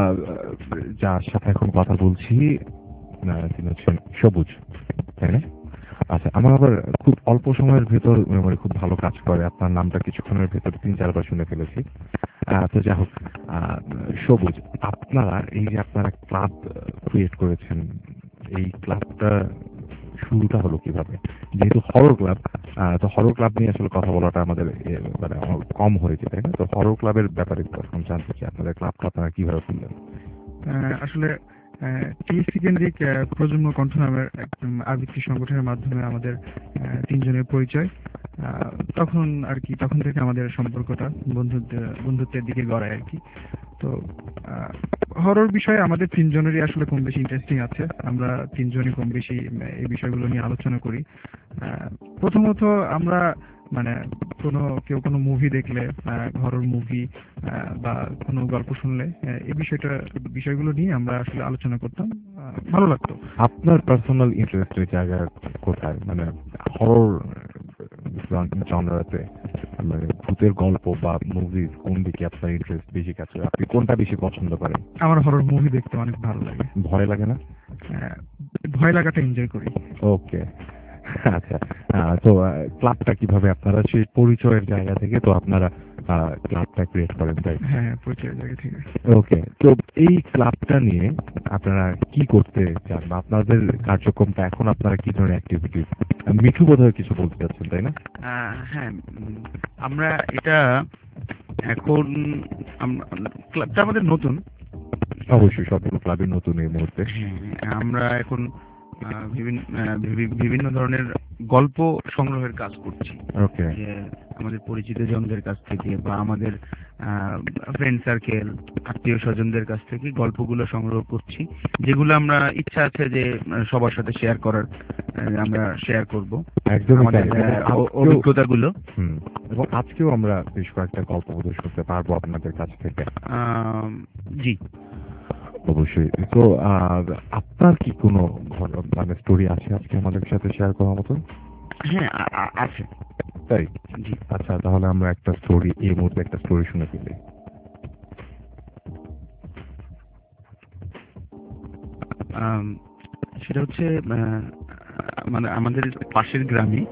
[SPEAKER 3] যার সাথে এখন কথা বলছি তিনি হচ্ছেন সবুজ, তাই না? আচ্ছা, আমার আবার খুব অল্প সময়ের ভেতর মেমোরি খুব ভালো কাজ করে, আপনার নামটা কিছুক্ষণের ভেতর 3-4 বার শুনে ফেলেছি। তো যাই হোক, সবুজ, আপনারা এই যে আপনারা ক্লাব ক্রিয়েট করেছেন, এই ক্লাবটা শুরুটা হলো কিভাবে? যেহেতু হরর ক্লাব, তো হরর ক্লাব নিয়ে আসলে কথা বলাটা আমাদের মানে কম হয়েছে, তাই না? তো হরর ক্লাবের ব্যাপারে এখন জানতে চাই, আপনাদের ক্লাবটা আপনারা কিভাবে খুললেন?
[SPEAKER 11] আসলে টিএসসি কেন্দ্রিক প্রজন্ম কণ্ঠ নামের একদম আবৃত্তি সংগঠনের মাধ্যমে আমাদের 3 জনের পরিচয়। তখন থেকে আমাদের সম্পর্কটা বন্ধুত্বের দিকে গড়ায় আর কি। তো হরর বিষয়ে আমাদের 3 জনেরই আসলে কম বেশি ইন্টারেস্টিং আছে, আমরা 3 জনই কম বেশি এই বিষয়গুলো নিয়ে আলোচনা করি। প্রথমত আমরা মানে কোনো মুভি দেখলে, হরর মুভি বা কোনো গল্প শুনলে এই বিষয়গুলো নিয়ে আমরা আসলে আলোচনা করতাম, ভালো লাগতো।
[SPEAKER 3] আপনার পার্সোনাল ইন্টারেস্টের জায়গা কোথায়, মানে হরর জনরাতে, মানে ভূতের গল্প বা মুভি, কোন দিকে আপনার ইন্টারেস্ট বেশি কাছে, আপনি কোনটা বেশি পছন্দ করেন?
[SPEAKER 11] আমার হরর মুভি দেখতে অনেক ভালো লাগে।
[SPEAKER 3] ভয় লাগে না?
[SPEAKER 11] ভয় লাগাটা এনজয় করি।
[SPEAKER 3] ওকে, আচ্ছা। তো ক্লাবটা কিভাবে, আপনারা সেই পরিচয়ের জায়গা থেকে তো আপনারা ক্লাবটা ক্রিয়েট করেন, তাই?
[SPEAKER 11] হ্যাঁ, পরিচয়ের জায়গা থেকে।
[SPEAKER 3] ওকে, তো এই ক্লাবটা নিয়ে আপনারা কি করতে চান, বা আপনাদের কার্যক্রমটা এখন আপনারা কি ধরনের অ্যাক্টিভিটিস? মিঠু বোধহয় কিছু বলতে চাচ্ছেন, তাই না?
[SPEAKER 10] হ্যাঁ, আমরা এটা এখন ক্লাবটা আমাদের নতুন।
[SPEAKER 3] অবশ্যই সবগুলো ক্লাবই নতুন এই মুহূর্তে।
[SPEAKER 10] আমরা এখন বিভিন্ন ধরনের গল্প সংগ্রহের কাজ করছি।
[SPEAKER 3] ওকে,
[SPEAKER 10] আমাদের পরিচিত জনদের কাছ থেকে বা আমাদের ফ্রেন্ড সার্কেল, আত্মীয় স্বজনদের কাছ থেকে গল্পগুলো সংগ্রহ করছি, যেগুলো আমরা ইচ্ছা আছে যে সবার সাথে শেয়ার করার, আমরা শেয়ার করব আমাদের অভিজ্ঞতাগুলো।
[SPEAKER 3] এবং আজকেও আমরা বেশ কয়েকটা গল্প প্রকাশ করতে পারবো আপনাদের কাছ থেকে।
[SPEAKER 10] জি,
[SPEAKER 3] অবশ্যই। তো আপনার কি কোনো মানে স্টোরি আছে আজকে আমাদের সাথে শেয়ার করার মতো?
[SPEAKER 10] হ্যাঁ, আছে।
[SPEAKER 3] তাই?
[SPEAKER 10] জি।
[SPEAKER 3] আচ্ছা, তাহলে আমরা একটা স্টোরি, এই মুহূর্তে একটা স্টোরি শুনে ফেলি।
[SPEAKER 10] সেটা হচ্ছে মানে আমাদের পাশের গ্রামে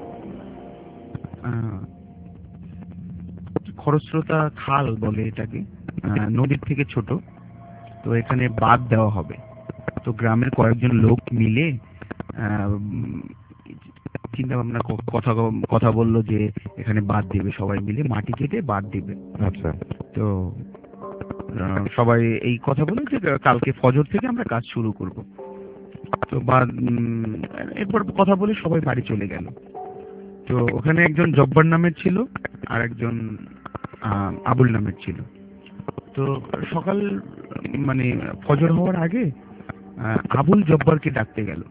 [SPEAKER 10] খরস্রোতা খাল বলে এটাকে, নদীর থেকে ছোট। তো এখানে বাঁধ দেওয়া হবে। তো গ্রামের কয়েকজন লোক মিলে চিন্তা ভাবনা কথা বললো যে এখানে বাঁধ দিবে, সবাই মিলে মাটি কেটে বাঁধ দিবে।
[SPEAKER 3] আচ্ছা।
[SPEAKER 10] তো সবাই এই কথা বলে যে কালকে ফজর থেকে আমরা কাজ শুরু করব। তো এরপর কথা বলে সবাই বাড়ি চলে গেল। তো ওখানে একজন জব্বার নামের ছিল আর একজন আবুল নামের ছিল। তো সকাল মানে ফজর হওয়ার আগে আবুল জব্বারকে ডাকতে গেল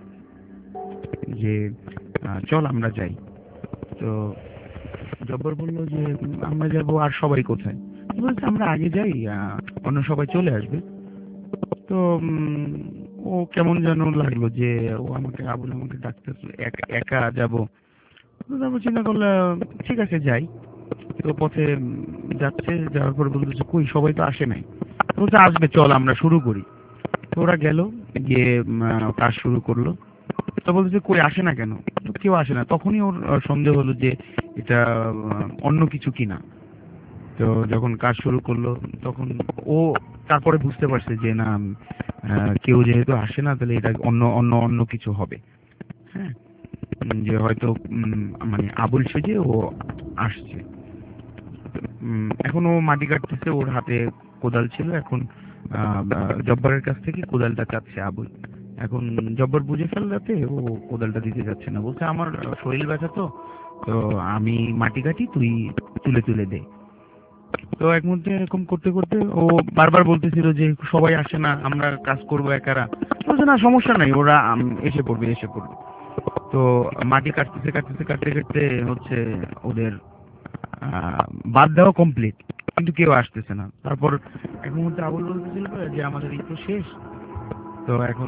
[SPEAKER 10] যে চল আমরা যাই। তো জব্বার বলল যে আমরা যাব, আর সবাই কোথায়? বলছে আমরা আগে যাই, অন্য সবাই চলে আসবে। তো ও কেমন যেন লাগলো যে আবুল আমাকে ডাকতে, একা যাব। তারপর চিন্তা করলে ঠিক আছে যাই। তো পথে যাচ্ছে, যাওয়ার পর বলতেছে কই সবাই তো আসে নাই। বলছে আসবে, চল আমরা শুরু করি। তো ওরা গেল, গিয়ে কাজ শুরু করলো। তো বলতেছে কই আসে না কেন? তো কেউ আসে না। তখনই ওর সন্দেহ হলো যে এটা অন্য কিছু কিনা। তো যখন কাজ শুরু করলো তখন ও তারপরে বুঝতে পারছে যে না, কেউ যেহেতু আসে না তাহলে এটা অন্য কিছু হবে। হ্যাঁ, যে হয়তো মানে আবুল সেজে ও আসছে। এখন ও মাটি কাটতেছে, ওর হাতে কোদাল ছিল। এখন জব্বারের কাছ থেকে কোদালটা চাচ্ছে আবুল। এখন জব্বার বুঝে ফেললাতে ও কোদালটা দিতে যাচ্ছে না, বলছে আমার শরীর ব্যথা, তো আমি মাটি কাটি, তুই তুলে দে। তো এক মধ্যে এরকম করতে করতে ও বারবার বলতেছিল যে সবাই আসে না, আমরা কাজ করবো একারা। বলছে না সমস্যা নাই, ওরা এসে পড়বে। তো মাটি কাটতে হচ্ছে ওদের বাদ দেওয়া কমপ্লিট, কিন্তু কেউ আসতেছে না। তারপর এক মুহূর্তে আবুল বলতেছিল যে আমাদের এই তো শেষ, তো এখন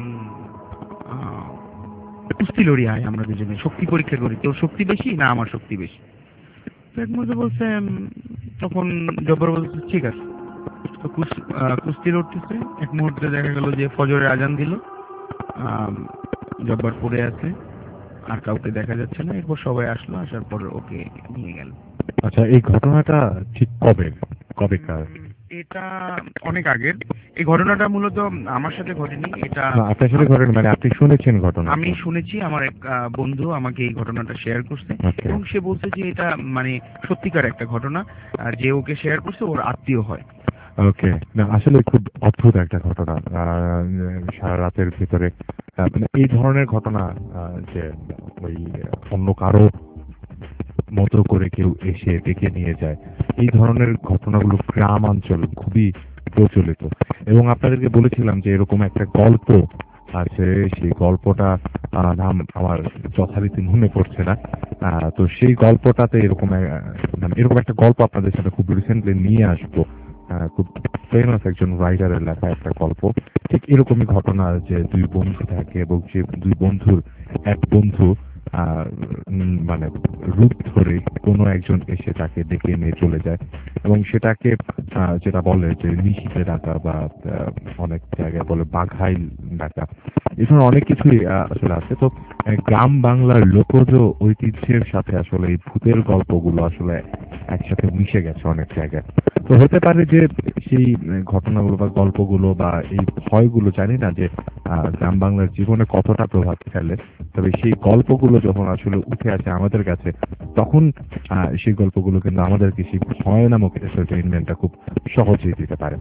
[SPEAKER 10] কুস্তি লড়ি আয়, আমরা দুজনে শক্তি পরীক্ষা করি, তোর শক্তি বেশি না আমার শক্তি বেশি। তো এক মুহূর্তে বলছে, তখন জব্বর বলছে ঠিক আছে। তো কুস্তি লড়তেছে। এক মুহূর্তে দেখা গেল যে ফজরের আজান দিল, জব্বর পড়ে আছে, আর কাউকে দেখা যাচ্ছে না। এরপর সবাই আসলো, আসার পর ওকে নিয়ে গেল।
[SPEAKER 3] আচ্ছা, এই ঘটনাটা ঠিক কবেকার?
[SPEAKER 10] এটা অনেক আগের। এই ঘটনাটা মূলত আমার সাথে ঘটেনি, এটা
[SPEAKER 3] আপনার সাথে ঘটেনি, মানে আপনি শুনেছেন ঘটনা?
[SPEAKER 10] আমি শুনেছি, আমার এক বন্ধু আমাকে এই ঘটনাটা শেয়ার করছে এবং সে বলছে যে এটা মানে সত্যিকার একটা ঘটনা, যে ওকে শেয়ার করছে ওর আত্মীয় হয়।
[SPEAKER 3] ওকে, না আসলে খুব অদ্ভুত একটা ঘটনা। সারা রাতের ভিতরে মানে এই ধরনের ঘটনা, যে ওই অন্য কারো মতো করে কেউ এসে ডেকে নিয়ে যায়, এই ধরনের ঘটনাগুলো গ্রামাঞ্চল খুবই প্রচলিত। এবং আপনাদেরকে বলেছিলাম যে এরকম একটা গল্প আছে, সেই গল্পটা নাম আমার যথারীতি মনে পড়ছে না। তো সেই গল্পটাতে এরকম মানে এরকম একটা গল্প আপনাদের সাথে খুব রিসেন্টলি নিয়ে আসবো। খুব ফেমাস একজন রাইটারের লেখা একটা গল্প। ঠিক এরকমই ঘটনা যে দুই বন্ধু থাকে এবং যে দুই বন্ধুর এক বন্ধু মানে রূপ ধরে কোনো একজন এসে তাকে ডেকে নিয়ে চলে যায় এবং সেটাকে যেটা বলে যে নিশিতে ডাকা বা অনেক জায়গায় বলে বাঘাইল ডাকা, এই ধরনের অনেক কিছুই আসলে আছে। তো গ্রাম বাংলার লোকজ ঐতিহ্যের সাথে আসলে এই ভূতের গল্পগুলো আসলে একসাথে মিশে গেছে অনেক জায়গায়। তো হতে পারে যে সেই ঘটনাগুলো বা গল্পগুলো বা এই ভয়গুলো, জানি না যে গ্রাম বাংলার জীবনে কতটা প্রভাব ফেলে, তবে সেই গল্পগুলো যখন আসলে উঠে আসে আমাদের কাছে তখন সেই গল্পগুলো কিন্তু আমাদেরকে সেই ভয় নামক এন্টারটেইনমেন্টটা খুব সহজেই দিতে পারে।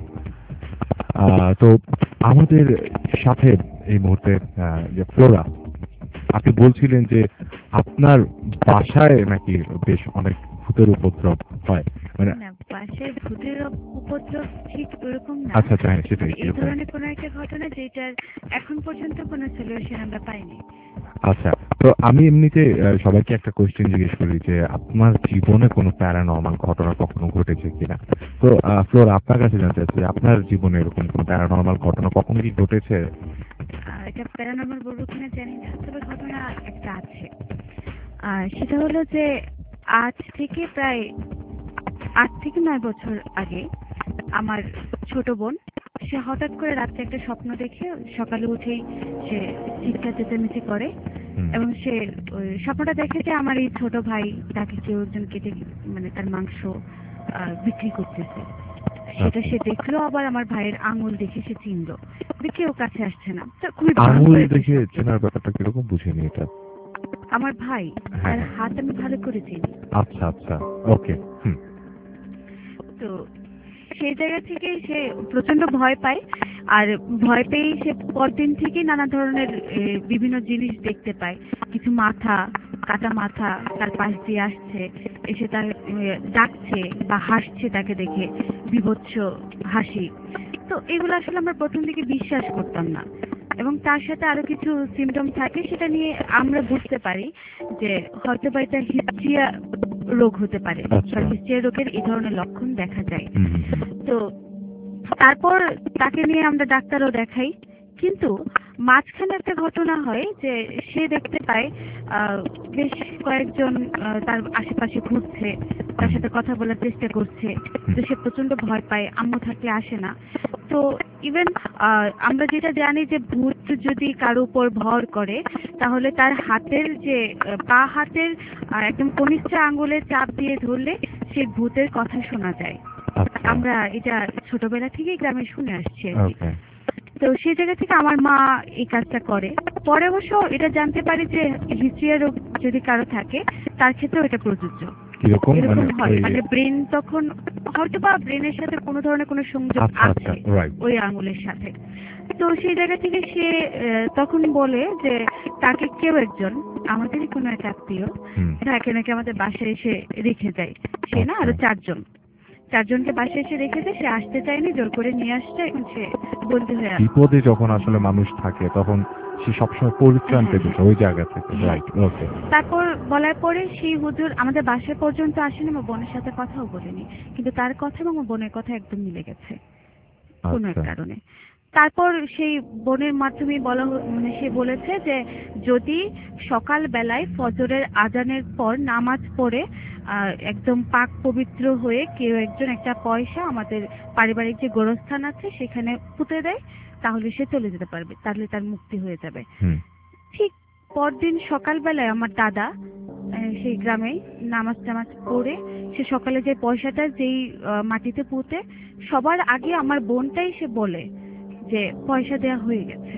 [SPEAKER 3] তো আমাদের সাথে এই মুহূর্তে যে ফ্লোরা, আপনি বলছিলেন যে আপনার বাসায় নাকি বেশ অনেক ভূতের উপদ্রব হয়, মানে
[SPEAKER 12] বাসায় ভূতের উপদ্রব ঠিক ওরকম না।
[SPEAKER 3] আচ্ছা আচ্ছা, হ্যাঁ সেটাই।
[SPEAKER 12] এই ধরনের কোনো একটা ঘটনা যেটার এখন পর্যন্ত কোনো সলিউশন আমরা পাইনি।
[SPEAKER 3] আচ্ছা, তো আমি এমনিতে সবাইকে একটা কোয়েশ্চেন জিজ্ঞেস করি যে আপনার জীবনে কোনো প্যারানর্মাল ঘটনা কখনো ঘটেছে কিনা। তো ফ্লোর, আপনার কাছে জানতে চাচ্ছি আপনার জীবনে এরকম কোনো প্যারানর্মাল ঘটনা কখনো কি ঘটেছে?
[SPEAKER 12] এটা প্যারানর্মাল বলবো কিনা জানি না, তবে ঘটনা একটা আছে। সেটা হলো যে আজ থেকে প্রায় 8 থেকে 9 বছর আগে আমার ছোট বোন, সে হঠাৎ করে রাত্রে একটা স্বপ্ন দেখে সকালে উঠেই সে চিৎকার চেঁচামেচি করে এবং সে ওই স্বপ্নটা দেখে যে আমার এই ছোট ভাই তাকে কেউ একজন কেটে মানে তার মাংস বিক্রি করতেছে। সেটা সে দেখলো, আবার আমার ভাইয়ের আঙুল দেখে সে চিনলো, কেউ কাছে আসছে না। তো খুবই
[SPEAKER 3] আঙুল দেখে চেনার ব্যাপারটা কিরকম বুঝিনি এটা?
[SPEAKER 12] আমার ভাই তার হাত আমি ভালো করে চিনি।
[SPEAKER 3] আচ্ছা আচ্ছা, ওকে।
[SPEAKER 12] তো সেই জায়গা থেকে সে প্রচন্ড ভয় পায়, আর ভয় পেয়েই সে পরদিন থেকে নানা ধরনের বিভিন্ন জিনিস দেখতে পায়। কিছু মাথা, কাটা মাথা তার পাশ দিয়ে আসছে, এসে তার ডাকছে বা হাসছে তাকে দেখে, বীভৎস হাসি। তো এগুলো আসলে আমরা প্রথম থেকে বিশ্বাস করতাম না, এবং তার সাথে আরো কিছু সিমটম থাকে, সেটা নিয়ে আমরা বুঝতে পারি যে হয়তো বা এটা হিস্ট্রিয়া রোগ হতে পারে। হিস্ট্রিয়া রোগের এই ধরনের লক্ষণ দেখা যায়। তো তারপর তাকে নিয়ে আমরা ডাক্তারও দেখাই, কিন্তু মাঝখানে একটা ঘটনা হয় যে সে দেখতে পায় বেশ কয়েকজন তার আশেপাশে ঘুরছে, তার সাথে কথা বলার চেষ্টা করছে, তো সে প্রচন্ড ভয় পায়, আম্মু থাকলে আসে না। তো ইভেন আমরা যেটা জানি যে ভূত যদি কারো উপর ভর করে তাহলে তার হাতের যে পা হাতের একদম কনিষ্ঠ আঙ্গুলে চাপ দিয়ে ধরলে সেই ভূতের কথা শোনা যায়। আমরা এটা ছোটবেলা থেকেই গ্রামে শুনে আসছি আর কি। তো সেই জায়গা থেকে আমার মা এই কাজটা করে। পরে অবশ্য এটা জানতে পারি যে হিস্ট্রিয়া রোগ যদি কারো থাকে তার ক্ষেত্রেও এটা প্রযোজ্য। এরকম হয়, মানে ব্রেন তখন হয়তো বা ব্রেনের সাথে কোনো ধরনের কোনো সংযোগ আছে ওই আঙুলের সাথে। তো সেই জায়গা থেকে সে তখন বলে যে তাকে কেউ একজন, আমাদেরই কোনো এক আত্মীয়, তাকে নাকি আমাদের বাসায় এসে রেখে যায়। সে না আরো চারজনকে বাসায় এসে রেখেছে, সে আসতে চায়নি, জোর করে নিয়ে আসছে, এখন সে বন্দী হয়ে আছে।
[SPEAKER 3] বিপদে যখন আসলে মানুষ থাকে তখন সে সবসময় পরিত্রাণ পেতে ওই জায়গা থেকে। Right, okay.
[SPEAKER 12] তারপর বলার পরে সেই হুজুর আমাদের বাসায় পর্যন্ত আসেনি, আমার বোনের সাথে কথাও বলেনি, কিন্তু তার কথা এবং আমার বোনের কথা একদম মিলে গেছে কোনো এক কারণে। তারপর সেই বোনের মাধ্যমে মানে সে বলেছে যে যদি সকাল বেলায় ফজরের আজানের পর নামাজ পড়ে একদম পাক পবিত্র হয়ে কেউ একজন একটা পয়সা আমাদের পারিবারিক যে গোরস্থান আছে সেখানে পুঁতে দেয় তাহলে সে চলে যেতে পারবে, তাহলে তার মুক্তি হয়ে যাবে। ঠিক পরদিন সকালবেলায় আমার দাদা সেই গ্রামে নামাজ টামাজ পড়ে সে সকালে যে পয়সাটা যেই মাটিতে পুঁতে, সবার আগে আমার বোনটাই সে বলে যে পয়সা দেয়া হয়ে গেছে।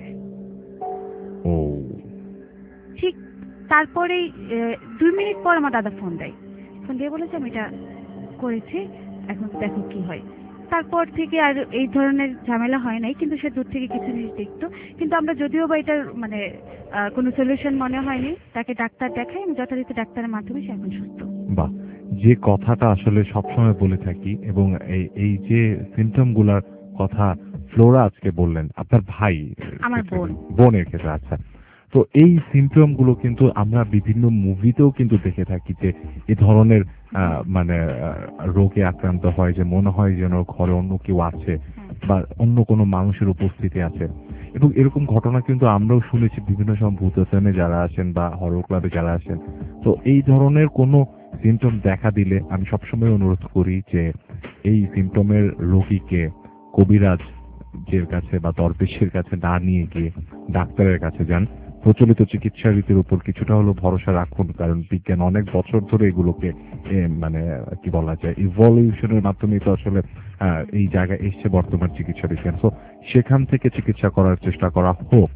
[SPEAKER 12] ঠিক তারপরেই 2 মিনিট পর আমার দাদা ফোন দিয়ে বলেছে আমি এটা করেছি, এখন দেখো কি হয়। তারপর থেকে আর এই ধরনের ঝামেলা হয় নাই, কিন্তু সে দূর থেকে কিছু জিনিস দেখতো। কিন্তু আমরা যদিও বা এটার মানে কোনো সলিউশন মনে হয়নি, তাকে ডাক্তার দেখাই, আমি যথারীতি ডাক্তারের মাধ্যমে সে এখন সুস্থ।
[SPEAKER 3] বাহ, যে কথাটা আসলে সবসময় বলে থাকি এবং এই যে সিমটম গুলার কথা ফ্লোরা আজকে বললেন আপনার ভাই
[SPEAKER 8] আমার বোন।
[SPEAKER 3] বোনের ক্ষেত্রে, আচ্ছা। তো এই সিমটম গুলো কিন্তু আমরা বিভিন্ন মুভিতেও কিন্তু দেখে থাকি যে এই ধরনের মানে রোগে আক্রান্ত হয়, যে মনে হয় যেন ঘরে অন্য কেউ আছে বা অন্য কোনো মানুষের উপস্থিতি আছে। এবং এরকম ঘটনা কিন্তু আমরাও শুনেছি বিভিন্ন সময় ভূত এফএমে যারা আসেন বা হরর ক্লাবে যারা আসেন। তো এই ধরনের কোনো সিমটম দেখা দিলে আমি সবসময় অনুরোধ করি যে এই সিমটমের রোগীকে কবিরাজ এর কাছে বা দরবেশের কাছে না নিয়ে গিয়ে ডাক্তারের কাছে যান। প্রচলিত চিকিৎসা রীতির উপর কিছুটা হলেও ভরসা রাখুন, কারণ বিজ্ঞান অনেক বছর ধরে এগুলোকে মানে কি বলা যায় ইভলিউশনের মাধ্যমে তো আসলে এই জায়গায় এসছে বর্তমান চিকিৎসা বিজ্ঞান। তো সেখান থেকে চিকিৎসা করার চেষ্টা করা হোক,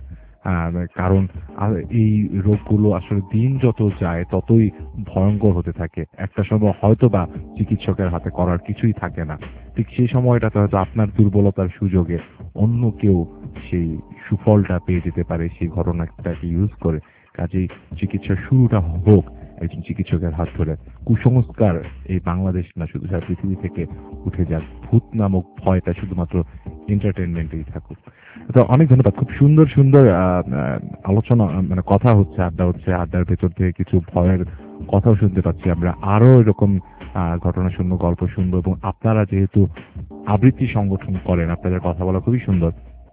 [SPEAKER 3] কারণ এই রোগগুলো আসলে দিন যত যায় ততই ভয়ঙ্কর হতে থাকে। একটা সময় হয়তো বা চিকিৎসকের হাতে করার কিছুই থাকে না, ঠিক সেই সময়টাতে হয়তো আপনার দুর্বলতার সুযোগে অন্য কেউ সেই সুফলটা পেয়ে যেতে পারে সেই ঘটনাটাকে ইউজ করে। কাজেই চিকিৎসার শুরুটা হোক একজন চিকিৎসকের হাত ধরে। কুসংস্কার এই বাংলাদেশ না শুধু সারা পৃথিবী থেকে উঠে যাক, ভূত নামক ভয়টা শুধুমাত্র এন্টারটেনমেন্টেই থাকুক। তো অনেক ধন্যবাদ, খুব সুন্দর সুন্দর আলোচনা মানে কথা হচ্ছে, আড্ডা হচ্ছে, আড্ডার ভেতর থেকে কিছু ভয়ের কথাও শুনতে পাচ্ছি আমরা। আরো এরকম ঘটনা শুনবো, গল্প শুনবো, এবং আপনারা যেহেতু আবৃত্তি সংগঠন করেন আপনাদের কথা বলা খুবই সুন্দর।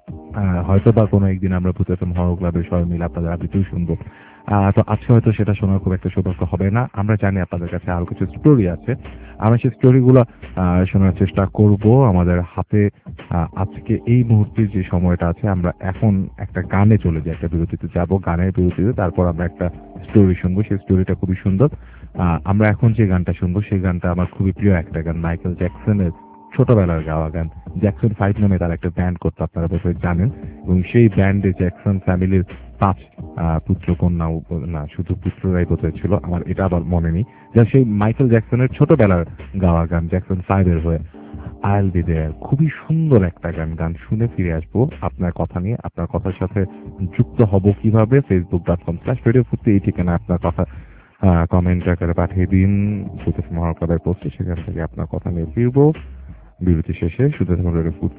[SPEAKER 3] হয়তো বা কোনো একদিন আমরা ভূত এফএম হরর ক্লাবের সবাই মিলে আপনাদের আবৃত্তিও শুনবো। তো আজকে হয়তো সেটা শোনার খুব একটা সৌভাগ্য হবে না, আমরা জানি আপনাদের কাছে আরো কিছু স্টোরি আছে, আমরা সেই স্টোরিগুলো শোনার চেষ্টা করব। আমাদের হাতে আজকে এই মুহূর্তে যে সময়টা আছে, আমরা এখন একটা গানে চলে যাই, একটা বিরতিতে যাব, গানের বিরতিতে তারপর আমরা একটা স্টোরি শুনবো। সেই স্টোরিটা খুবই সুন্দর। আমরা এখন যে গানটা শুনবো সেই গানটা আমার খুবই প্রিয় একটা গান, মাইকেল জ্যাকসনের ছোটবেলার গাওয়া গান। জ্যাকসন 5 নামে তার একটা ব্যান্ড করতো, আপনারা বোধহয় জানেন, এবং সেই ব্যান্ডে জ্যাকসন ফ্যামিলির 5 পুত্র কন্যা, না শুধু পুত্ররাই বোধহয় ছিল, আমার এটা আবার মনে নেই, যা সেই মাইকেল জ্যাকসনের ছোটবেলার গাওয়া গান জ্যাকসন 5 এর হয়ে আইল বি দেয়ার। খুবই সুন্দর একটা গান, গান শুনে ফিরে আসবো আপনার কথা নিয়ে। আপনার কথার সাথে যুক্ত হব কিভাবে? facebook.com/radiofutti এই ঠিকানা আপনার কথা কমেন্ট আকারে পাঠিয়ে দিন ভূত এফএম হরর ক্লাবের পোস্টে, সেখান থেকে আপনার কথা নিয়ে ফিরবো বিরতি শেষে। শুধু রেডিওফুটি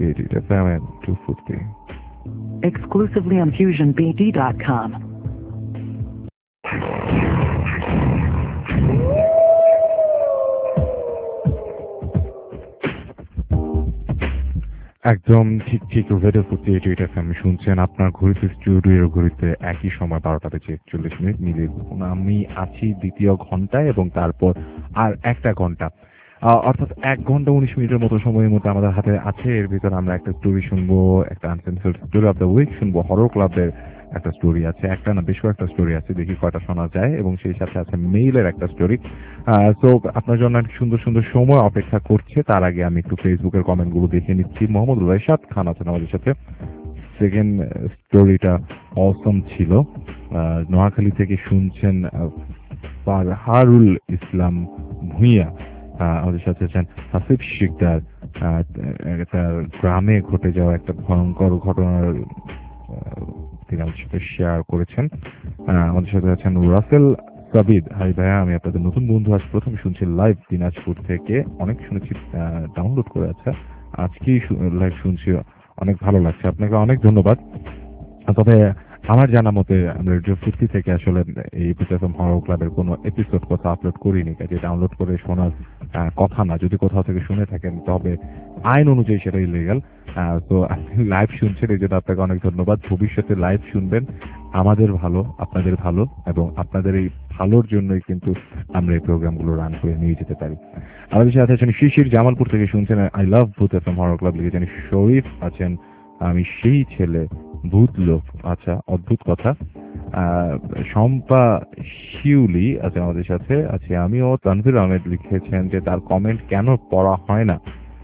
[SPEAKER 3] 240
[SPEAKER 1] Exclusively on FusionBD.com.
[SPEAKER 3] একদম ঠিক ঠিক রেডিওফুটি 88 এফএম শুনছেন। আপনার ঘড়িতে স্টুডিওর ঘড়িতে একই সময় 12টা বেজে 40 মিনিট মিলে আমি আছি দ্বিতীয় ঘন্টায়, এবং তারপর আর একটা ঘন্টা, অর্থাৎ 1 ঘন্টা 19 মিনিটের মতো সময়ের মধ্যে আমাদের হাতে আছে। এর ভিতর আমরা একটা স্টোরি শুনবো, একটা uncensored story of the week শুনবো, হরর ক্লাবের একটা স্টোরি আছে, একটা না বেশ কয়েকটা স্টোরি আছে, দেখি কয়টা শোনা যায়, এবং সেই সাথে আছে মেইলের একটা স্টোরি। তো আপনার জন্য সুন্দর সুন্দর সময় অপেক্ষা করছে। তার আগে আমি একটু ফেসবুকের কমেন্ট গুলো দেখে নিচ্ছি। মোহাম্মদ রাইশাদ খান আছেন আমাদের সাথে। সেকেন্ড স্টোরিটা অসম ছিল, নোয়াখালী থেকে শুনছেন ফারহারুল ইসলাম ভুঁইয়া। আমাদের সাথে আছেন হাসিফ শিকদার, তার গ্রামে ঘটে যাওয়া একটা ভয়ঙ্কর ঘটনার তিনি আমাদের সাথে শেয়ার করেছেন। আমাদের সাথে আছেন রাসেল সাবিদ। হাই ভাইয়া, আমি আপনাদের নতুন বন্ধু, আজ প্রথম শুনছি লাইভ দিনাজপুর থেকে, অনেক শুনেছি ডাউনলোড করে, আচ্ছা আজকেই লাইভ শুনছি, অনেক ভালো লাগছে, আপনাকে অনেক ধন্যবাদ। তবে আমার জানা মতে রেডিও ফুর্তি থেকে আসলে এই ভূত এফএম হরর ক্লাবের কোনো এপিসোড কোথাও আপলোড করিনি, কাজে ডাউনলোড করে শোনার কথা না। যদি কোথাও থেকে শুনে থাকেন তবে আইন অনুযায়ী সেটা ইলিগাল। তো আপনি লাইভ শুনছেন, এই জন্য আপনাকে অনেক ধন্যবাদ। ভবিষ্যতে লাইভ শুনবেন, আমাদের ভালো, আপনাদের ভালো, এবং আপনাদের এই ভালোর জন্যই কিন্তু আমরা এই প্রোগ্রামগুলো রান করে নিয়ে যেতে পারি। আমাদের সাথে আছেন শিশির, জামালপুর থেকে শুনছেন আই লাভ ভূত এফএম হরর ক্লাব লিখেছেন। শরীফ আছেন, আমি সেই ছেলে ভূত লোক, আচ্ছা অদ্ভুত কথা। শম্পা শিউলি আছে আমাদের সাথে আছে। আমিও তানভীর আহমেদ লিখেছেন যে তার কমেন্ট কেন পড়া হয় না।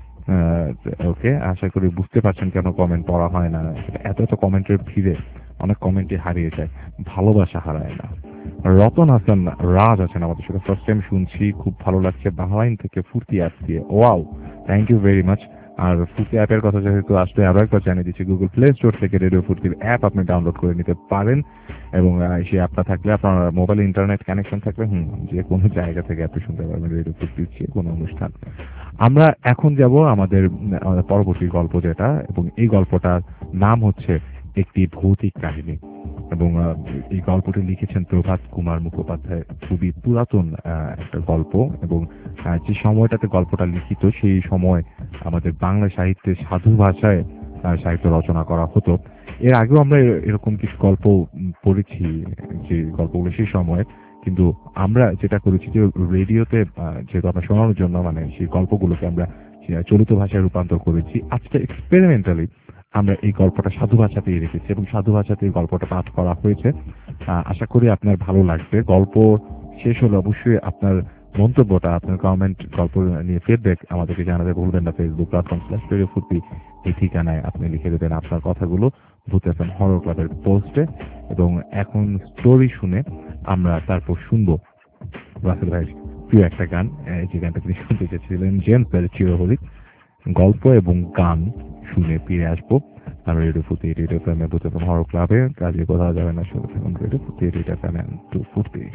[SPEAKER 3] ওকে, আশা করি বুঝতে পারছেন কেন কমেন্ট পড়া হয় না। এত এত কমেন্টের ভিড়ে অনেক কমেন্টই হারিয়ে যায়, ভালোবাসা হারায় না। রতন হাসান রাজ আছেন আমাদের সাথে, ফার্স্ট টাইম শুনছি, খুব ভালো লাগছে, বাহরাইন থেকে ফুর্তি আসছে। Wow, thank you very much. আর ফুর্তি অ্যাপের কথা যেহেতু আসলে আরো একবার জানিয়ে দিচ্ছি, গুগল প্লে স্টোর থেকে রেডিও ফুর্তির অ্যাপ আপনি ডাউনলোড করে নিতে পারেন এবং সেই অ্যাপটা থাকলে আপনার মোবাইল ইন্টারনেট কানেকশন থাকলে যে কোনো জায়গা থেকে আপনি শুনতে পারবেন রেডিও ফুর্তির যে কোনো অনুষ্ঠান। আমরা এখন যাব আমাদের পরবর্তী গল্প যেটা, এবং এই গল্পটার নাম হচ্ছে একটি ভৌতিক কাহিনী, এবং এই গল্পটি লিখেছেন প্রভাত কুমার মুখোপাধ্যায়। খুবই পুরাতন একটা গল্প, এবং যে সময়টাতে গল্পটা লিখিত সেই সময় আমাদের বাংলা সাহিত্যে সাধু ভাষায় সাহিত্য রচনা করা হতো। এর আগেও আমরা এরকম কিছু গল্প পড়েছি, যে গল্পগুলো সেই সময়, কিন্তু আমরা যেটা করেছি যে রেডিওতে যেহেতু আমরা শোনানোর জন্য মানে সেই গল্পগুলোকে আমরা চলিত ভাষায় রূপান্তর করেছি। আজকে এক্সপেরিমেন্টালি আমরা এই গল্পটা সাধু ভাষাতেই রেখেছি এবং সাধু ভাষাতে এই গল্পটা পাঠ করা হয়েছে। আশা করি আপনার ভালো লাগবে। গল্প শেষ হলে অবশ্যই আপনার মন্তব্যটা, আপনার কমেন্ট, গল্প নিয়ে ফিডব্যাক আমাদেরকে জানাতে ভুলবেন না। facebook.com/radiofurti এই ঠিকানায় আপনি লিখে দেবেন আপনার কথাগুলো ভূত এফএম হরর ক্লাবের পোস্টে। এবং এখন স্টোরি শুনে আমরা তারপর শুনবো রাসেল ভাই প্রিয় একটা গান, যে গানটা তিনি শুনতে চেয়েছিলেন, জেমস ব্যারের চিরহরিত। গল্প এবং গান শুনে ফিরে আসবো আমরা radio Foorti, radio FM Bhoot FM horror ক্লাবে। কাজে কোথাও যাবে না, শুনে থাকুন রেডিও ফুর্তি, রেডিও এফএম 240।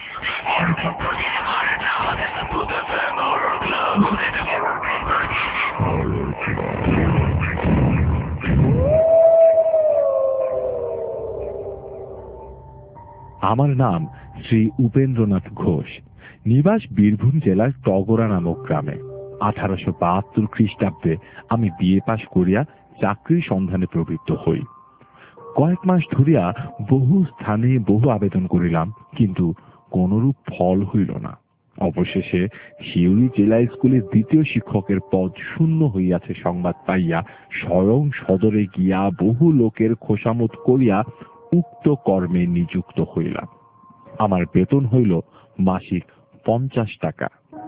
[SPEAKER 3] আমার নাম শ্রী উপেন্দ্রনাথ ঘোষ, নিবাস বীরভূম জেলার টগরা নামক গ্রামে। 1872 খ্রিস্টাব্দে আমি বিএ পাশ করিয়া চাকরির সন্ধানে প্রবৃত্ত হই। কয়েক মাস ধরিয়া বহু স্থানে বহু আবেদন করিলাম, কিন্তু কোনরূপ ফল হইল না। অবশেষে শিউরি জেলা স্কুলের দ্বিতীয় শিক্ষকের পদ শূন্য হইয়াছে সংবাদ পাইয়া স্বয়ং সদরে গিয়া বহু লোকের খোসামত করিয়া উক্ত কর্মে নিযুক্ত হইলাম। আমার বেতন হইল মাসিক 50 টাকা।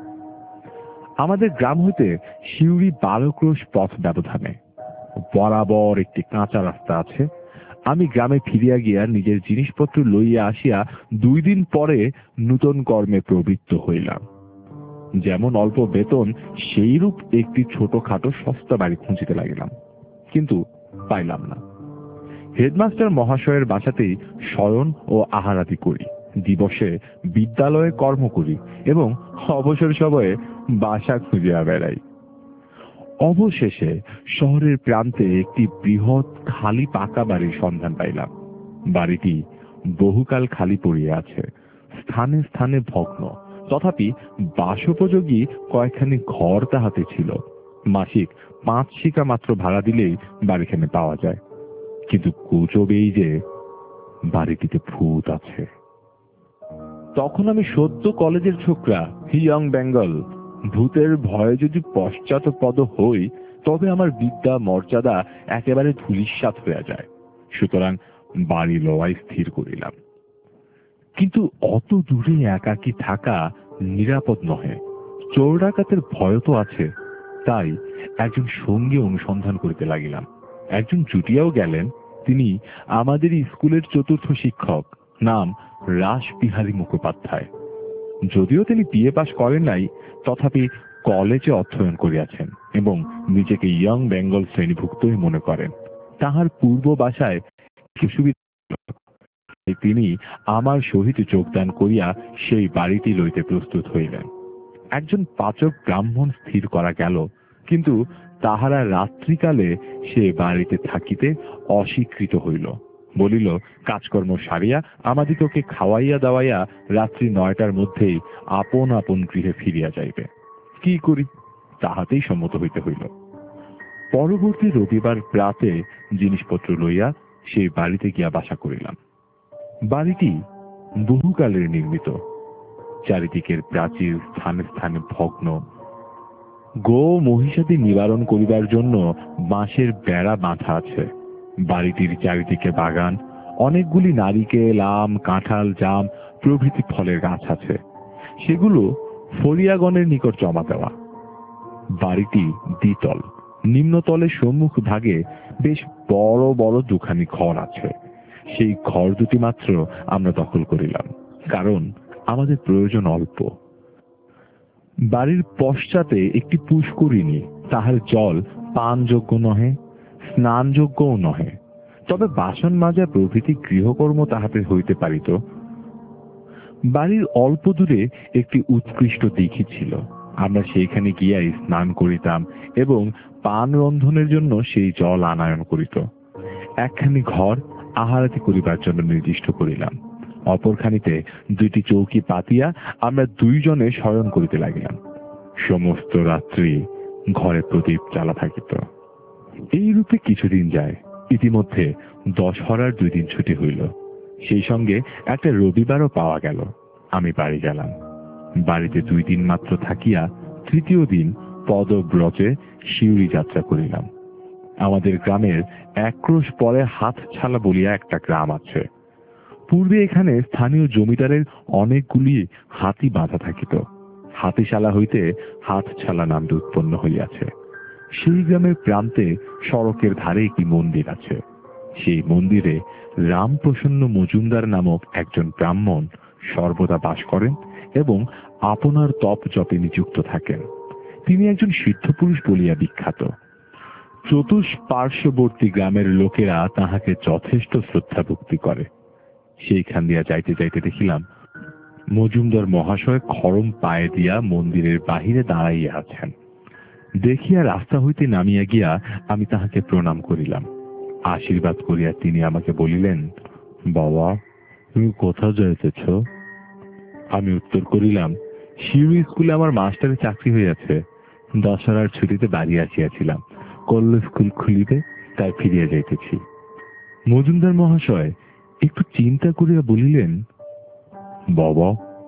[SPEAKER 3] আমাদের গ্রাম হইতে শিউরি 12 ক্রোশ পথ ব্যবধানে বরাবর একটি কাঁচা রাস্তা আছে। আমি গ্রামে ফিরিয়া গিয়া নিজের জিনিসপত্র লইয়া আসিয়া 2 দিন পরে নূতন কর্মে প্রবৃত্ত হইলাম। যেমন অল্প বেতন সেইরূপ একটি ছোটখাটো সস্তা বাড়ি খুঁজিতে লাগিলাম, কিন্তু পাইলাম না। হেডমাস্টার মহাশয়ের বাসাতেই শয়ন ও আহারাদি করি, দিবসে বিদ্যালয়ে কর্ম করি এবং অবসর সময়ে বাসা খুঁজিয়া বেড়াই। অবশেষে শহরের প্রান্তে একটি বৃহৎ খালি পাকা বাড়ির সন্ধান পাইলাম। বাড়িটি বহুকাল খালি পড়িয়া আছে, স্থানে স্থানে ভগ্ন, তথাপি বাসোপযোগী কয়েকখানি ঘর তাহাতে ছিল। মাসিক 5 শিকা মাত্র ভাড়া দিলেই বাড়িখানে পাওয়া যায়। কিন্তু গুজব এই যে বাড়িটিতে ভূত আছে। তখন আমি সদ্য কলেজের ছোকরা, ইয়ং বেঙ্গল। ভূতের ভয়ে যদি পশ্চাৎপদ হই তবে আমার বিদ্যা মর্যাদা একেবারে ধূলিসাৎ হয়ে যায়। সুতরাং বাড়ি লওয়াই স্থির করিলাম। কিন্তু অত দূরে একাকী থাকা নিরাপদ নহে, চোর ডাকাতের ভয় তো আছে। তাই একজন সঙ্গী অনুসন্ধান করিতে লাগিলাম। একজন জুটিয়াও গেলেন। তিনি আমাদের স্কুলের চতুর্থ শিক্ষক, নাম রাসবিহারী মুখোপাধ্যায়। যদিও তিনি বিএ পাশ করেন নাই, তথাপি কলেজে অধ্যয়ন করিয়াছেন এবং নিজেকে ইয়ং বেঙ্গল শ্রেণীভুক্তই মনে করেন। তাহার পূর্ব বাসায় তিনি আমার সহিত যোগদান করিয়া সেই বাড়িটি লইতে প্রস্তুত হইলেন। একজন পাচক ব্রাহ্মণ স্থির করা গেল, কিন্তু তাহারা রাত্রিকালে সে বাড়িতে থাকিতে অস্বীকৃত হইল। বলিল কাজকর্ম সারিয়া আমাদিগকে খাওয়াইয়া দাওয়াইয়া রাত্রি 9টার মধ্যেই আপন আপন গৃহে ফিরিয়া যাইবে। কি করি, তাহাতেই সম্মত হইতে হইল। পরবর্তী রবিবার প্রাতে জিনিসপত্র লইয়া সেই বাড়িতে গিয়া বাসা করিলাম। বাড়িটি বহুকালের নির্মিত, চারিদিকের প্রাচীর স্থানে স্থানে ভগ্ন। গো মহিষাদি নিবারণ করিবার জন্য বাঁশের বেড়া বাঁধা আছে। বাড়িটির চারিদিকে বাগান, অনেকগুলি নারিকেল, আম, কাঁঠাল, জাম প্রভৃতি ফলের গাছ আছে। সেগুলো ফরিয়াগণের নিকট জমা দেওয়া। বাড়িটি দ্বিতল, নিম্নতলের সম্মুখ ভাগে বেশ বড় বড় দুখানি ঘর আছে। সেই ঘর দুটি মাত্র আমরা দখল করিলাম, কারণ আমাদের প্রয়োজন অল্প। বাড়ির পশ্চাতে একটি পুষ্করিণী তাহার জল পানযোগ্য নহে, স্নানযোগ্যও নহে, তবে বাসন মাজা প্রভৃতি গৃহকর্ম তাহাতে হইতে পারিত। বাড়ির অল্প দূরে একটি উৎকৃষ্ট দিঘি ছিল, আমরা সেইখানে গিয়াই স্নান করিতাম এবং পান রন্ধনের জন্য সেই জল আনায়ন করিত। একখানি ঘর আহারাদি করিবার জন্য নির্দিষ্ট করিলাম, অপরখানিতে 2টি চৌকি পাতিয়া আমরা 2 জনে শয়ন করিতে লাগিলাম। সমস্ত রাত্রি ঘরে প্রদীপ জ্বালা থাকিত। এইরূপে কিছুদিন যায়। ইতিমধ্যে দশহরার 2 দিন ছুটি হইল, সেই সঙ্গে একটা রবিবারও পাওয়া গেল। আমি বাড়ি গেলাম। বাড়িতে 2 দিন মাত্র থাকিয়া তৃতীয় দিন পদব্রজে শিউরি যাত্রা করিলাম। আমাদের গ্রামের 1 ক্রোশ পরে হাতছালা বলিয়া একটা গ্রাম আছে। পূর্বে এখানে স্থানীয় জমিদারের অনেকগুলি হাতি বাঁধা থাকিত। হাতিশালা হইতে হাতছালা নামটি উৎপন্ন হইয়াছে। সেই গ্রামের প্রান্তে সড়কের ধারে একটি মন্দির আছে। সেই মন্দিরে রামপ্রসন্ন মজুমদার নামক একজন ব্রাহ্মণ সর্বদা বাস করেন এবং আপনার তপ জপে নিযুক্ত থাকেন। তিনি একজন সিদ্ধপুরুষ বলিয়া বিখ্যাত। চতুষ্পার্শ্ববর্তী গ্রামের লোকেরা তাহাকে যথেষ্ট শ্রদ্ধা ভক্তি করে। সেইখান দিয়া যাইতে যাইতে দেখিলাম মজুমদার মহাশয় খড়ম পায়ে দিয়া মন্দিরের বাহিরে দাঁড়াইয়া আছেন। দেখিয়া রাস্তা হইতে নামিয়া গিয়া আমি তাহাকে প্রণাম করিলাম। আশীর্বাদ করিয়া তিনি আমাকে বলিলেন, বাবা, তুমি কোথা যাইতেছ? আমি উত্তর করিলাম, শিউরি স্কুলে আমার মাস্টারের চাকরি হইয়াছে। দশহরার ছুটিতে বাড়ি আসিয়াছিলাম, কল্ল স্কুল খুলিবে, তাই ফিরিয়া যাইতেছি। মজুমদার মহাশয় একটু চিন্তা করিয়া বলিলেন, বাবা,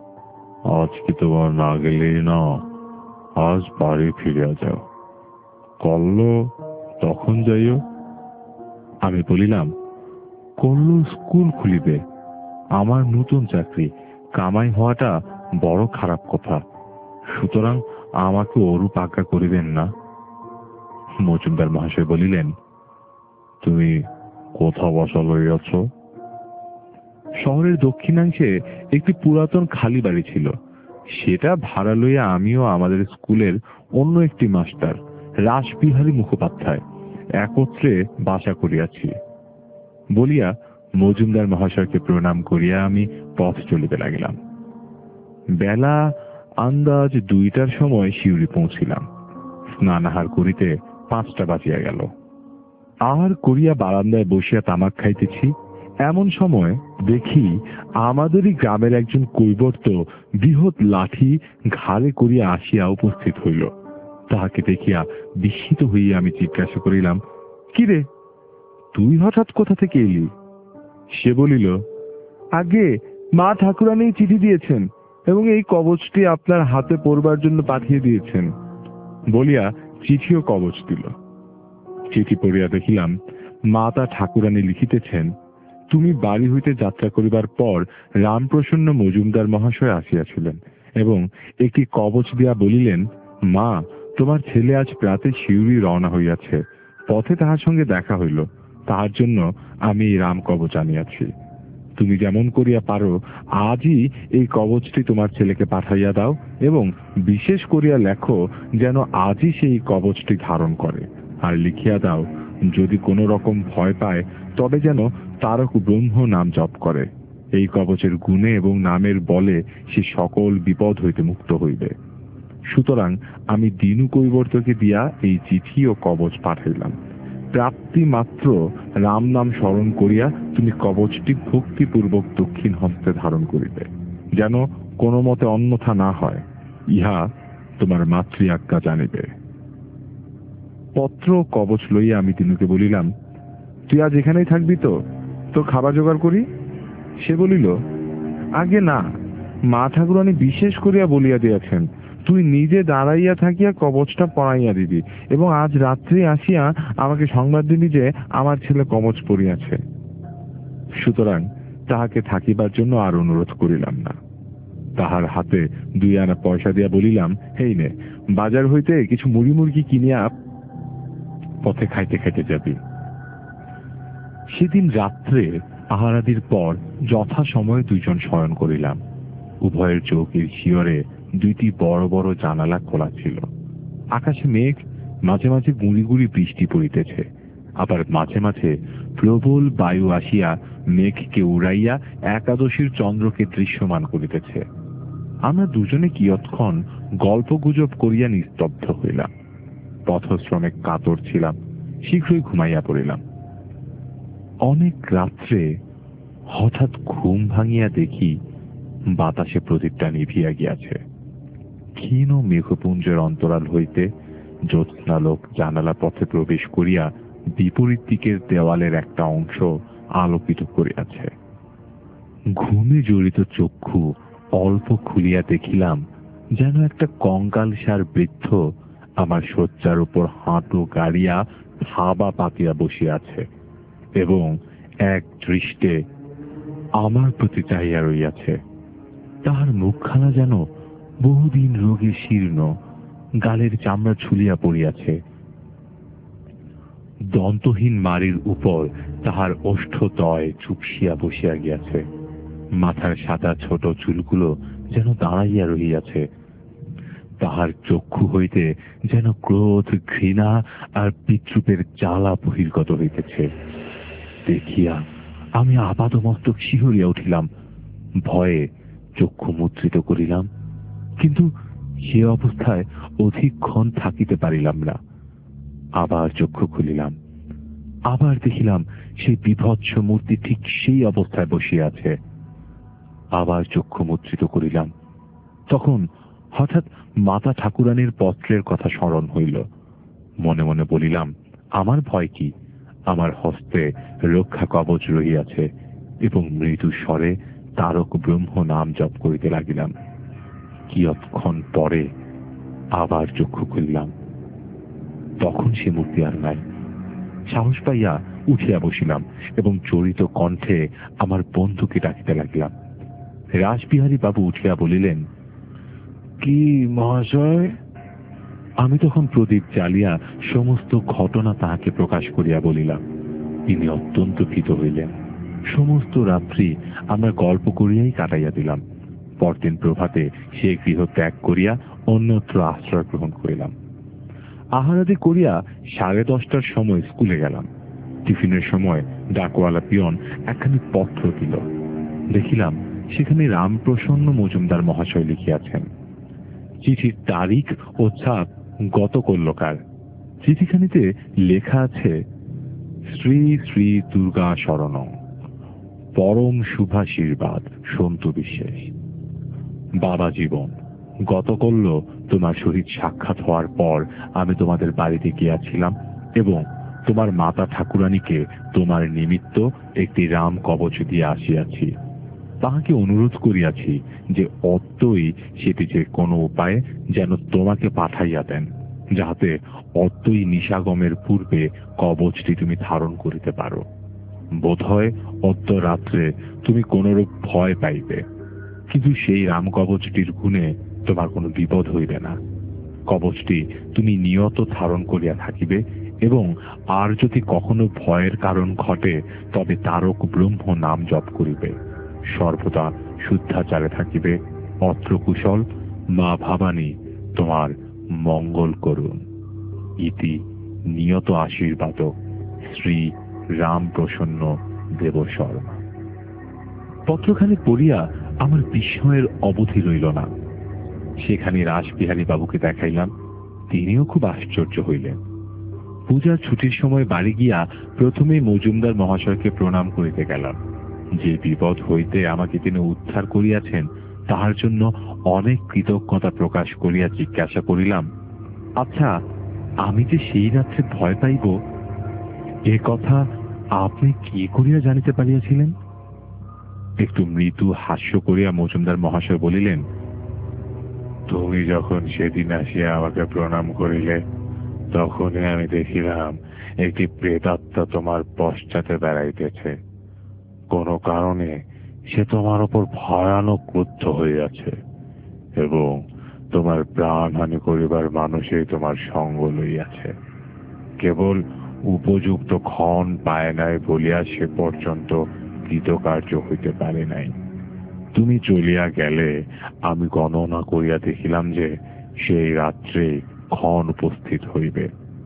[SPEAKER 3] আজকে তোমার না গেলেই না, আজ বাড়ি ফিরিয়া যাও, কল্ল তখন যাইও। আমি বলিলাম, কল্ল স্কুল খুলিবে, আমার নতুন চাকরি, কামাই হওয়াটা বড় খারাপ কথা, সুতরাং আমাকে অরূপ আজ্ঞা করিবেন না। মজুমদার মহাশয় বলিলেন, তুমি কোথা বসা লইয়াছ? শহরের দক্ষিণাংশে একটি পুরাতন খালি বাড়ি ছিল, সেটা ভাড়া লইয়া আমিও আমাদের স্কুলের অন্য একটি মাস্টার রাসবিহারী মুখোপাধ্যায় একত্রে বাসা করিয়াছি বলিয়া মজুমদার মহাশয়কে প্রণাম করিয়া আমি পথ চলিতে লাগিলাম। বেলা আন্দাজ 2টার সময় শিউরি পৌঁছিলাম। স্নানাহার করিতে 5টা বাজিয়া গেল। আহার করিয়া বারান্দায় বসিয়া তামাক খাইতেছি, এমন সময় দেখি আমাদেরই গ্রামের একজন কৈবর্ত বৃহৎ লাঠি ঘাড়ে করিয়া আসিয়া উপস্থিত হইল। তাহাকে দেখিয়া বিস্মিত হইয়া আমি জিজ্ঞাসা করিলাম, কি রে, তুই হঠাৎ কোথা থেকে এলি? সে বলিল, আগে মা ঠাকুরানী চিঠি দিয়েছেন এবং এই কবচটি আপনার হাতে পড়বার জন্য পাঠিয়ে দিয়েছেন বলিয়া চিঠি ও কবচ দিল। চিঠি পড়িয়া দেখিলাম মাতা ঠাকুরানী লিখিতেছেন, তুমি বাড়ি হইতে যাত্রা করিবার পর রামপ্রসন্ন মজুমদার মহাশয় আসিয়াছিলেন এবং একটি কবচ দিয়া বলিলেন, মা, তোমার ছেলে আজ প্রাতে শিউরি রওনা হইয়াছে, পথে তাহার সঙ্গে দেখা হইল, তাহার জন্য আমি এই রাম কবচ আনিয়াছি। তুমি যেমন করিয়া পারো আজই এই কবচটি তোমার ছেলেকে পাঠাইয়া দাও এবং বিশেষ করিয়া লেখো যেন আজই সেই কবচটি ধারণ করে, আর লিখিয়া দাও যদি কোনো রকম ভয় পায় তবে যেন তারক ব্রহ্ম নাম জপ করে। এই কবচের গুণে এবং নামের বলে সে সকল বিপদ হইতে মুক্ত হইবে। সুতরাং আমি দিনু কৈবর্তকে দিয়া এই চিঠি ও কবচ পাঠাইলাম। প্রাপ্তি মাত্র রাম নাম স্মরণ করিয়া তুমি কবচটি ভক্তিপূর্বক দক্ষিণ হস্তে ধারণ করিবে, যেন কোনো মতে অন্যথা না হয়, ইহা তোমার মাতৃ আজ্ঞা জানিবে। পত্র কবচ লইয়া আমি দিনুকে বলিলাম, তুই আজ এখানেই থাকবি তো? তোর খাবার জোগাড় করি? সে বলিল, আগে না, মা ঠাকুরানী বিশেষ করিয়া বলিয়া দিয়াছেন তুই নিজে দাঁড়াইয়া থাকিয়া কবচটা পড়াইয়া দিবি এবং আজ রাত্রি আসিয়া আমাকে সংবাদ দিবি যে আমার ছেলে কবচ পড়িয়াছে। সুতরাং তাহাকে থাকিবার জন্য আর অনুরোধ করিলাম না। তাহার হাতে 2 আনা পয়সা দিয়া বলিলাম, হেই নে, বাজার হইতে কিছু মুড়ি মুরগি কিনিয়া পথে খাইতে খাইতে যাবি। সেদিন রাত্রে আহারাদির পর যথাসময়ে 2 জন শয়ন করিলাম। উভয়ের চৌকির শিয়রে 2টি বড় বড় জানালা খোলা ছিল। আকাশে মেঘ,
[SPEAKER 13] মাঝে মাঝে গুঁড়ি গুঁড়ি বৃষ্টি পড়িতেছে, আবার মাঝে মাঝে প্রবল বায়ু আসিয়া মেঘকে উড়াইয়া একাদশীর চন্দ্রকে দৃশ্যমান করিতেছে। আমরা দুজনে কিয়ৎক্ষণ গল্প গুজব করিয়া নিস্তব্ধ হইলাম। পথশ্রমে কাতর ছিলাম, শীঘ্রই ঘুমাইয়া পড়িলাম। অনেক রাত্রে হঠাৎ ঘুম ভাঙিয়া দেখি বাতাসে প্রদীপটা নিভিয়া গিয়াছে। ক্ষীণ মেঘপুঞ্জের অন্তরাল হইতে জ্যোৎস্নালোক জানালা পথে প্রবেশ করিয়া বিপরীত দিকের দেওয়ালের একটা অংশ আলোকিত করিয়াছে। ঘুমে জড়িত চক্ষু অল্প খুলিয়া দেখিলাম যেন একটা কঙ্কালসার বৃদ্ধ আমার শয্যার উপর হাঁটু গাড়িয়া থাবা পাতিয়া বসিয়াছে এবং এক দৃষ্টে আমার প্রতি চাহিয়া রইয়াছে। তাহার মুখখানা যেন বহুদিন রোগে শীর্ণ, গালের চামড়া ছুলিয়া পড়িয়াছে। দন্তহীন মাড়ির উপর তাহার ওষ্ঠতয় চুপসিয়া বসিয়া গিয়াছে। মাথার সাদা ছোট চুলগুলো যেন দাঁড়াইয়া রহিয়াছে। তাহার চক্ষু হইতে যেন ক্রোধ, ঘৃণা আর বিদ্রুপের জ্বালা বহির্গত হইতেছে। দেখিয়া আমি আপাদমস্তক শিহরিয়া উঠিলাম, ভয়ে চক্ষু মুদ্রিত করিলাম, কিন্তু সে অবস্থায় অধিকক্ষণ থাকিতে পারিলাম না। আবার চক্ষু খুলিলাম, আবার দেখিলাম সেই বিভৎস মূর্তি ঠিক সেই অবস্থায় বসিয়া আছে। আবার চক্ষু মুদ্রিত করিলাম, তখন হঠাৎ মাতা ঠাকুরানীর পত্রের কথা স্মরণ হইল। মনে মনে বলিলাম, আমার ভয় কি, আমার হস্তে রক্ষা কবচ রহিয়াছে, এবং মৃদু স্বরে তারক ব্রহ্ম নাম জপ করিতে লাগিলাম। কিয়ৎক্ষণ পরে আবার চক্ষু খুললাম, তখন সে মূর্তি আর নাই। সাহস পাইয়া উঠিয়া বসিলাম এবং চরিত কণ্ঠে আমার বন্ধুকে ডাকিতে লাগিলাম। রাসবিহারী বাবু উঠিয়া বলিলেন, কি মহাশয়? আমি তখন প্রদীপ জ্বালিয়া সমস্ত ঘটনা তাহাকে প্রকাশ করিয়া বলিলাম। তিনি অত্যন্ত ভীত হইলেন। সমস্ত রাত্রি আমরা গল্প করিয়াই কাটাইয়া দিলাম। পরদিন প্রভাতে সে গৃহ ত্যাগ করিয়া অন্যত্র আশ্রয় গ্রহণ করিলাম। আহারাদি করিয়া 10:30টার সময় স্কুলে গেলাম। টিফিনের সময় ডাকওয়ালা পিয়ন একখানি পত্র দিল। দেখিলাম সেখানে রামপ্রসন্ন মজুমদার মহাশয় লিখিয়াছেন। চিঠির তারিখ ও ছাপ গত কল্যকার। চিঠিখানিতে লেখা আছে, শ্রী শ্রী দুর্গা শরণ, পরম শুভাশীর্বাদ, সন্তু বিশ্বাস। বাবা জীবন, গতকল্য তোমার সহিত সাক্ষাৎ হওয়ার পর আমি তোমাদের বাড়িতে গিয়াছিলাম এবং তোমার মাতা ঠাকুরানীকে তোমার নিমিত্ত একটি রাম কবচ দিয়ে আসিয়াছি। তাহাকে অনুরোধ করিয়াছি যে অত্যই সেটি যে কোনো উপায়ে যেন তোমাকে পাঠাইয়া দেন, যাহাতে অত্যই নিশাগমের পূর্বে কবচটি তুমি ধারণ করিতে পারো। বোধহয় অদ্য রাত্রে তুমি কোনরূপ ভয় পাইবে, কিন্তু সেই রাম কবচটির গুণে তোমার কোনো বিপদ হইবে না। কবচটি তুমি নিয়ত ধারণ করিয়া থাকিবে এবং আর যদি কখনো ভয়ের কারণ ঘটে তবে তারক ব্রহ্ম নাম জপ করিবে। সর্বদা শুদ্ধাচারে থাকিবে। অত্র কুশল, মা ভবানী তোমার মঙ্গল করুন। ইতি নিয়ত আশীর্বাদ, শ্রী রাম প্রসন্ন দেব শর্মা। পত্রখানি পড়িয়া আমার বিস্ময়ের অবধি রইল না। সেখানে রাসবিহারী বাবুকে দেখাইলাম, তিনিও খুব আশ্চর্য হইলেন। পূজার ছুটির সময় বাড়ি গিয়া প্রথমেই মজুমদার মহাশয়কে প্রণাম করিতে গেলাম। যে বিপদ হইতে আমাকে তিনি উদ্ধার করিয়াছেন তাহার জন্য অনেক কৃতজ্ঞতা প্রকাশ করিয়া জিজ্ঞাসা করিলাম, আচ্ছা, আমি যে সেই রাত্রে ভয় পাইব এ কথা আপনি কি করিয়া জানিতে পারিয়াছিলেন? একটু মৃদু হাস্য করিয়া মজুমদার মহাশয় বলিলেন, তুমি যখন সেদিন আসিয়া আমাকে প্রণাম করিলে তখনই আমি দেখিলাম একটি প্রেতাত্মা তোমার পশ্চাতে বেড়াইতেছে। কোন কারণে সে তোমার উপর ভয়ানক ক্রুদ্ধ হইয়াছে এবং তোমার প্রাণহানি করিবার মানুষই তোমার সঙ্গ লইয়াছে। কেবল উপযুক্ত ক্ষণ পায় নাই বলিয়া সে পর্যন্ত কৃতকার্য হইতে পারে নাই। তুমি চলিয়া গেলে আমি গণনা করিয়া দেখিলাম যে সেই রাত্রে ক্ষণ উপস্থিত হইবে।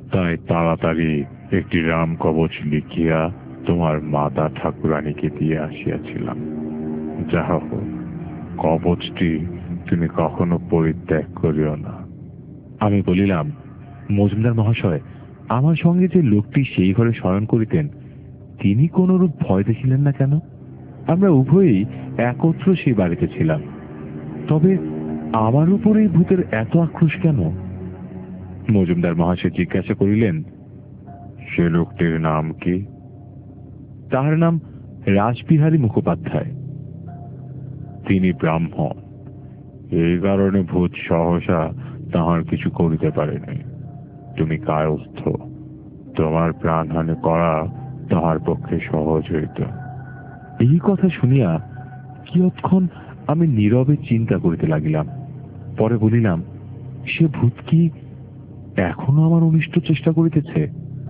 [SPEAKER 5] তাই তাড়াতাড়ি একটি রাম কবচ লিখিয়া তোমার মাতা ঠাকুরানীকে দিয়ে আসিয়াছিলাম। যা হোক, কবচটি তুমি কখনো পরিত্যাগ করিও না।
[SPEAKER 3] আমি বলিলাম, মজুমদার মহাশয়, আমার সঙ্গে যে লোকটি সেই ঘরে শয়ন করিতেন তিনি কোনরূপ ভয় দেখিলেন না কেন? আমরা উভয়ই একত্র সেই বাড়িতে ছিলাম, তবে আমার উপরেই ভূতের এত আক্রোশ কেন? মজুমদার মহাশয় জিজ্ঞাসা করিলেন,
[SPEAKER 5] সে লোকটির নাম কি?
[SPEAKER 3] তাহার নাম রাসবিহারী মুখোপাধ্যায়।
[SPEAKER 5] তিনি ব্রাহ্মণ, এই কারণে ভূত সহসা তাহার কিছু করিতে পারে নাই। তুমি কায়স্থ, তোমার প্রাণহানি করা তাহার পক্ষে সহজ হইত।
[SPEAKER 3] এই কথা শুনিয়া কিয়ৎক্ষণ আমি নীরবে চিন্তা করিতে লাগিলাম। পরে বলিলাম, সে ভূত কি এখনো আমার অনিষ্ট চেষ্টা করিতেছে?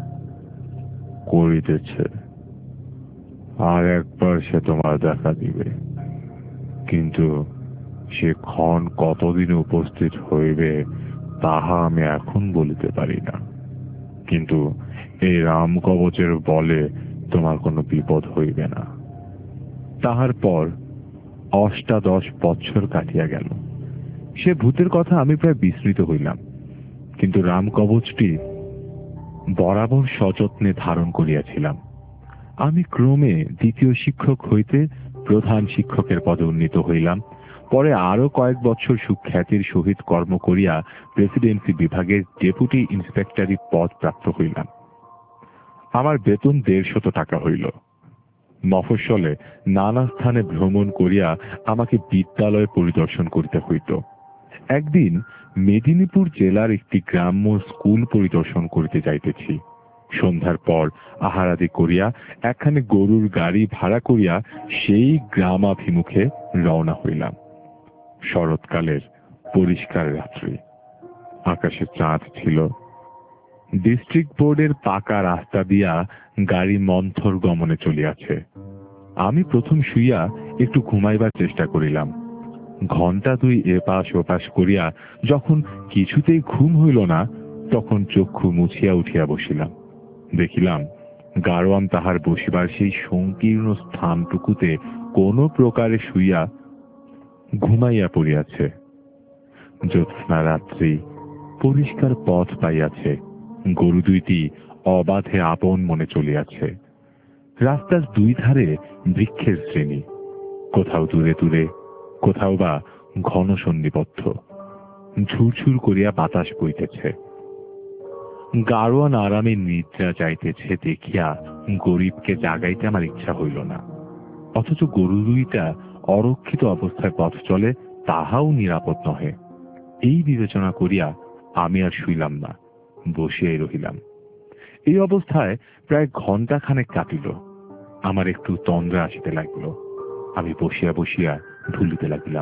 [SPEAKER 5] করিতেছে, আর একবার সে তোমার দেখা দিবে, কিন্তু সে ক্ষণ কতদিনে উপস্থিত হইবে তাহা আমি এখন বলিতে পারি না। কিন্তু এই রাম কবচের বলে তোমার কোনো বিপদ হইবে না।
[SPEAKER 3] তাহার পর ৮ বৎসর কাটিয়া গেল। সে ভূতের কথা আমি প্রায় বিস্মৃত হইলাম, কিন্তু রাম কবচটি বরাবর সযত্নে ধারণ করিয়াছিলাম। আমি ক্রমে দ্বিতীয় শিক্ষক হইতে প্রধান শিক্ষকের পদে উন্নীত হইলাম। পরে আরো কয়েক বছর সুখ্যাতির সহিত কর্ম করিয়া প্রেসিডেন্সি বিভাগের ডেপুটি ইন্সপেক্টরি পদ প্রাপ্ত হইলাম। আমার বেতন ১৫০ টাকা হইল। মফস্বলে নানা স্থানে ভ্রমণ করিয়া আমাকে বিদ্যালয় পরিদর্শন করিতে হইত। একদিন মেদিনীপুর জেলার একটি গ্রাম্য স্কুল পরিদর্শন করিতে যাইতেছি। সন্ধ্যার পর আহারাদি করিয়া একখানে গরুর গাড়ি ভাড়া করিয়া সেই গ্রামাভিমুখে রওনা হইলাম। শরৎকালের পরিষ্কার রাত্রি, আকাশে চাঁদ ছিল। ডিস্ট্রিক্ট বোর্ডের পাকা রাস্তা দিয়া গাড়ি মন্থর গমনে চলিয়াছে। আমি প্রথম শুইয়া একটু ঘুমাইবার চেষ্টা করিলাম। ঘন্টা ২ এপাশ ওপাশ করিয়া যখন কিছুতেই ঘুম হইল না, তখন চক্ষু মুছিয়া উঠিয়া বসিলাম। দেখিলাম গাড়োয়ান তাহার বসিবার সেই সংকীর্ণ স্থানটুকুতে কোনো প্রকারে শুইয়া ঘুমাইয়া পড়িয়াছে। জ্যোৎস্না রাত্রি, পরিষ্কার পথ পাইয়াছে। গরু দুইটি অবাধে আপন মনে চলিয়াছে। রাস্তার ২ ধারে বৃক্ষের শ্রেণী, কোথাও দূরে দূরে, কোথাও বা ঘন সন্নিবদ্ধ। ঝুরঝুর করিয়া বাতাস বইতেছে। গাড়োয়ান আরামে নিদ্রা যাইতেছে দেখিয়া গরিবকে জাগাইতে আমার ইচ্ছা হইল না। অথচ গরু দুইটা অরক্ষিত অবস্থায় পথ চলে, তাহাও নিরাপদ নহে। এই বিবেচনা করিয়া আমি আর শুইলাম না, বসিয়াই রহিলাম। এই অবস্থায় প্রায় ঘণ্টাখানেক কাটিল। আমার একটু তন্দ্রা আসিতে লাগিল। আমি বসিয়া বসিয়া ঢুলিতে লাগিলাম।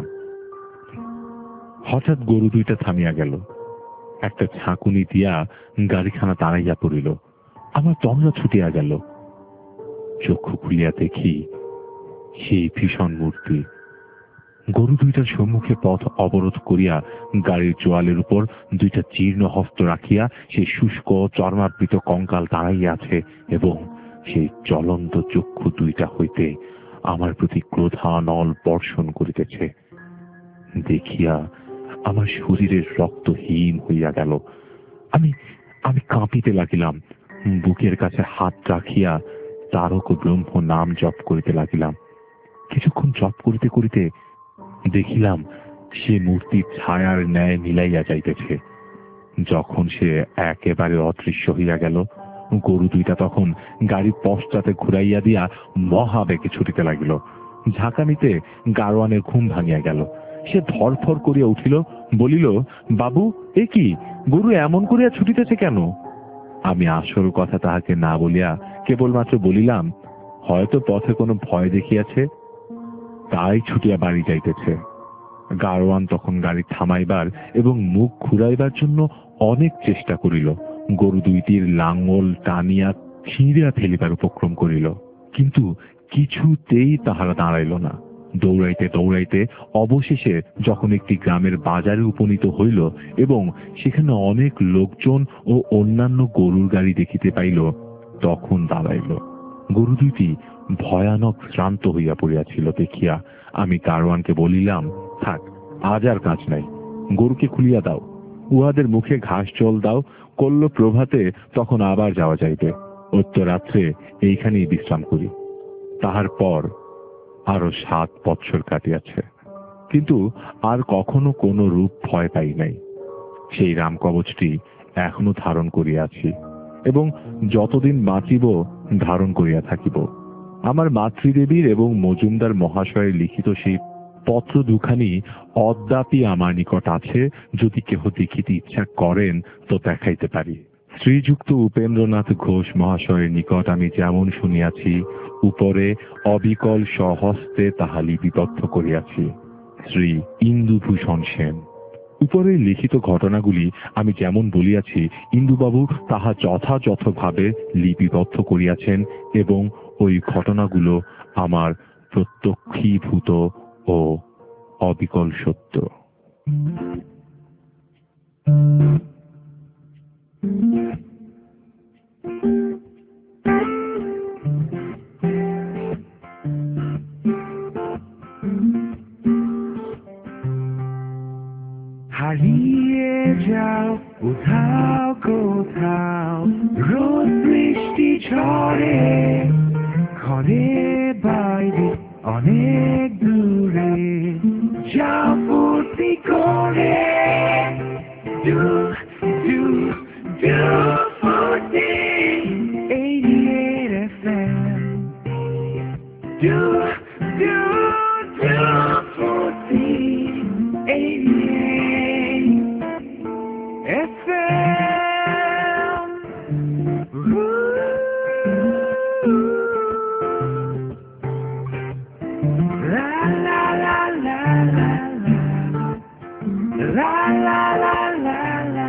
[SPEAKER 3] হঠাৎ গরু দুইটা থামিয়া গেল। একটা ঝাঁকুনি দিয়া গাড়িখানা দাঁড়াইয়া পড়িল। আমার তন্দ্রা ছুটিয়া গেল। চক্ষু খুলিয়া দেখি সেই ভীষণ মূর্তি। গরু দুইটার সম্মুখে পথ অবরোধ করিয়া গাড়ির চোয়ালের উপর ২টা জীর্ণ হস্ত রাখিয়া সেই শুষ্ক চর্মাবৃত কঙ্কাল দাঁড়াইয়া আছে, এবং সেই জ্বলন্ত চক্ষু ২টা হইতে আমার প্রতি ক্রোধানল বর্ষণ করিতেছে। দেখিয়া আমার শরীরের রক্ত হিম হইয়া গেল। আমি কাঁপিতে লাগিলাম। বুকের কাছে হাত রাখিয়া তারক ব্রহ্ম নাম জপ করিতে লাগিলাম। কিছুক্ষণ জপ করিতে করিতে দেখিলাম সে মূর্তি ছায়ার ন্যায় মিলাইয়া যাইতেছে। যখন সে একেবারে অদৃশ্য হইয়া গেল, গরু দুইটা তখন গাড়ি পশ্চাতে ঘুরাইয়া দিয়া মহাবেগে ছুটিতে লাগিল। ঝাঁকানিতে গাড়োয়ানের ঘুম ভাঙিয়া গেল। সে ধরফর করিয়া উঠিল, বলিল, বাবু, এ কি, গরু এমন করিয়া ছুটিতেছে কেন? আমি আসল কথা তাহাকে না বলিয়া কেবলমাত্র বলিলাম, হয়তো পথে কোনো ভয় দেখিয়াছে, তাই ছুটিয়া বাড়ি যাইতেছে। গাড়োয়ান তখন গাড়ি থামাইবার এবং মুখ ঘুরাইবার জন্য অনেক চেষ্টা করিল। গরু দুইটির লাঙ্গল টানিয়া ছিঁড়িয়া ফেলিবার উপক্রম করিল, কিন্তু কিছুতেই তাহারা দাঁড়াইল না।
[SPEAKER 13] দৌড়াইতে দৌড়াইতে অবশেষে যখন একটি গ্রামের বাজারে উপনীত হইল এবং সেখানে অনেক লোকজন ও অন্যান্য গরুর গাড়ি দেখিতে পাইল, তখন দাঁড়াইল। গরু দুইটি ভয়ানক শ্রান্ত হইয়া পড়িয়াছিল দেখিয়া আমি কারওয়ানকে বলিলাম, থাক, আজ আর কাজ নাই, গরুকে খুলিয়া দাও, উহাদের মুখে ঘাস জল দাও, করল প্রভাতে তখন আবার যাওয়া যাইবে, উত্তরাত্রে এইখানেই বিশ্রাম করি। তাহার পর আরো 7 বৎসর কাটিয়াছে, কিন্তু আর কখনো কোনো রূপ ভয় পাই নাই। সেই রামকবচটি এখনো ধারণ করিয়াছি এবং যতদিন বাঁচিব ধারণ করিয়া থাকিব। আমার মাতৃদেবীর এবং মজুমদার মহাশয়ের লিখিত সেই পত্র দুখানি অদ্যাপি আমার নিকট আছে, যদি কেহ দেখিতে ইচ্ছা করেন তো দেখাইতে পারি। শ্রীযুক্ত উপেন্দ্রনাথ ঘোষ মহাশয়ের নিকট আমি যেমন শুনিয়াছি, উপরে অবিকল স্বহস্তে তাহা লিপিবদ্ধ করিয়াছি। শ্রী ইন্দুভূষণ সেন। উপরে লিখিত ঘটনাগুলি আমি যেমন বলিয়াছি, ইন্দুবাবু তাহা যথাযথভাবে লিপিবদ্ধ করিয়াছেন এবং ওই ঘটনাগুলো আমার প্রত্যক্ষীভূত ও অবিকল সত্য।
[SPEAKER 6] হারিয়ে যাও কোথাও কোথাও, রোদ বৃষ্টি ঝড়ে, ঘরে বাইরে অনেক দূরে, যাও ফুর্তি করে, ডু ডু ডু ফুর্তি, 88 FM, ডু ডু ডু ফুর্তি, 88 FM. La la la la la la la la la la.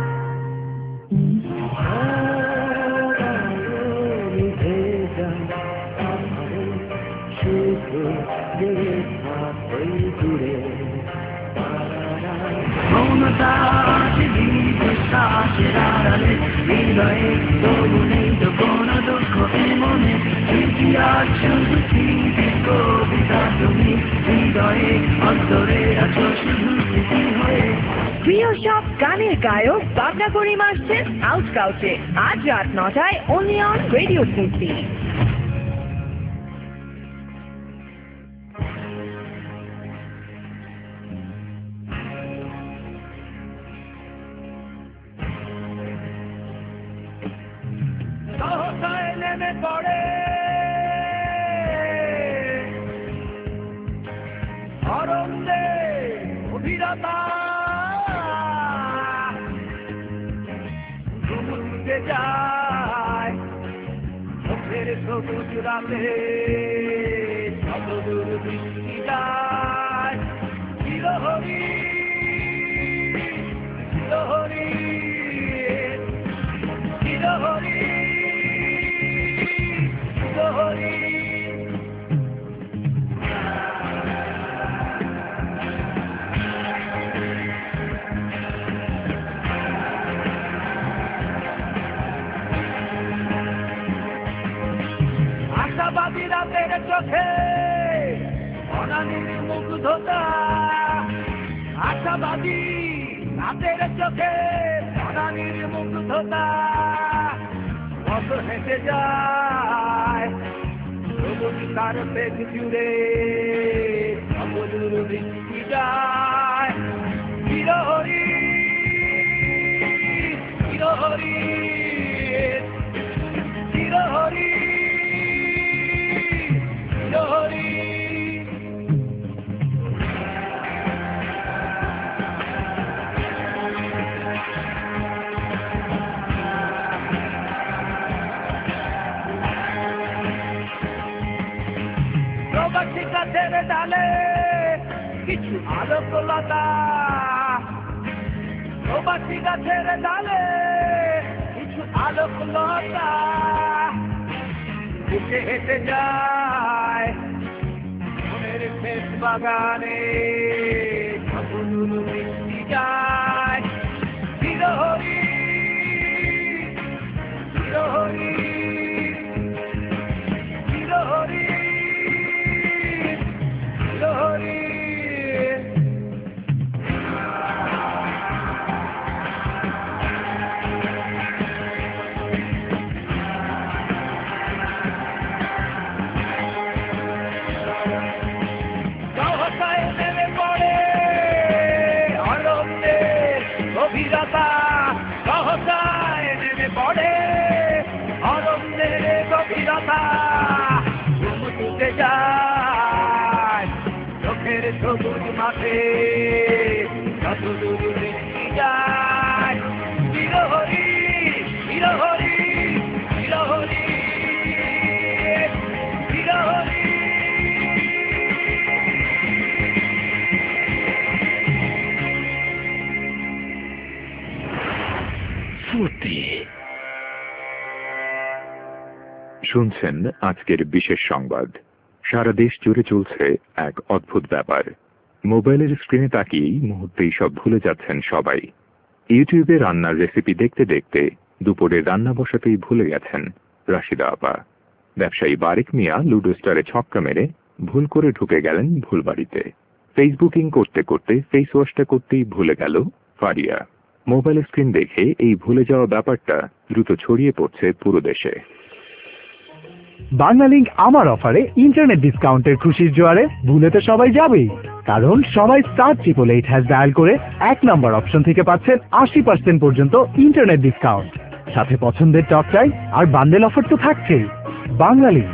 [SPEAKER 4] প্রিয় সব গানের গায়ক বাবনা করিম আসছেন আউটস্কাউটে আজ রাত 9টায় only on Radio City।
[SPEAKER 6] নেমে পড়ে অরণ্যে অভিরতা, ঘুমুতে যায় চোখের সবুজ রাতে, শতদূর বৃষ্টি যায়, চিরহরি চিরহরি চিরহরি চিরহরি। আশাবাদী রাতের চোখে অনানির মুগ্ধতা, আশাবাদী রাতের চোখে অনানির মুগ্ধতা, কত হেঁটে যায় তার পেট জুড়ে, অবদূর বৃষ্টি যায়, চিরহরি চিরহরি চিরহরি চিরহরি। প্রবাসী গাছের ডালে কিছু আলোকলতা, প্রবাসী গাছের ডালে কিছু আলোকলতা, বুকে হেঁটে যায় মনের আমের বাগানে ঝকঝুলু বৃষ্টি যায় বিরহরি বিরহরি বিরহরি বিরহরি সহসায় নেমে পড়ে আনন্দের গভীরতা সহসায় নেমে পড়ে আনন্দের গভীরতা ঘুম টুটে যায় চোখের সবুজ মাঠে যতদূর দৃষ্টি যায় বিরহরি বিরহরি বিরহরি বিরহরি
[SPEAKER 13] শুনছেন আজকের বিশেষ সংবাদ। সারা দেশ জুড়ে চলছে এক অদ্ভুত ব্যাপার। মোবাইলের স্ক্রিনে তাকিয়েই মুহূর্তেই সব ভুলে যাচ্ছেন সবাই। ইউটিউবে রান্নার রেসিপি দেখতে দেখতে দুপুরে রান্না বসাতেই ভুলে গেছেন রাশিদা আপা। ব্যবসায়ী বারেক মিয়া লুডো স্টারে ছক্কা মেরে ভুল করে ঢুকে গেলেন ভুল বাড়িতে। ফেসবুকিং করতে করতে ফেস ওয়াশটা করতেই ভুলে গেল ফারিয়া। মোবাইল স্ক্রিন দেখে এই ভুলে যাওয়া ব্যাপারটা দ্রুত ছড়িয়ে পড়ছে পুরো দেশে।
[SPEAKER 14] বাংলালিংক আমার অফারে ইন্টারনেট ডিসকাউন্টের খুশির জোয়ারে ভুলে তো সবাই যাবেই, কারণ সবাই *888# ডায়াল করে 1 নম্বর অপশন থেকে পাচ্ছেন 80% পর্যন্ত ইন্টারনেট ডিসকাউন্ট, সাথে পছন্দের টক টাইম আর বান্ডেল অফার তো থাকছেই। বাংলালিংক।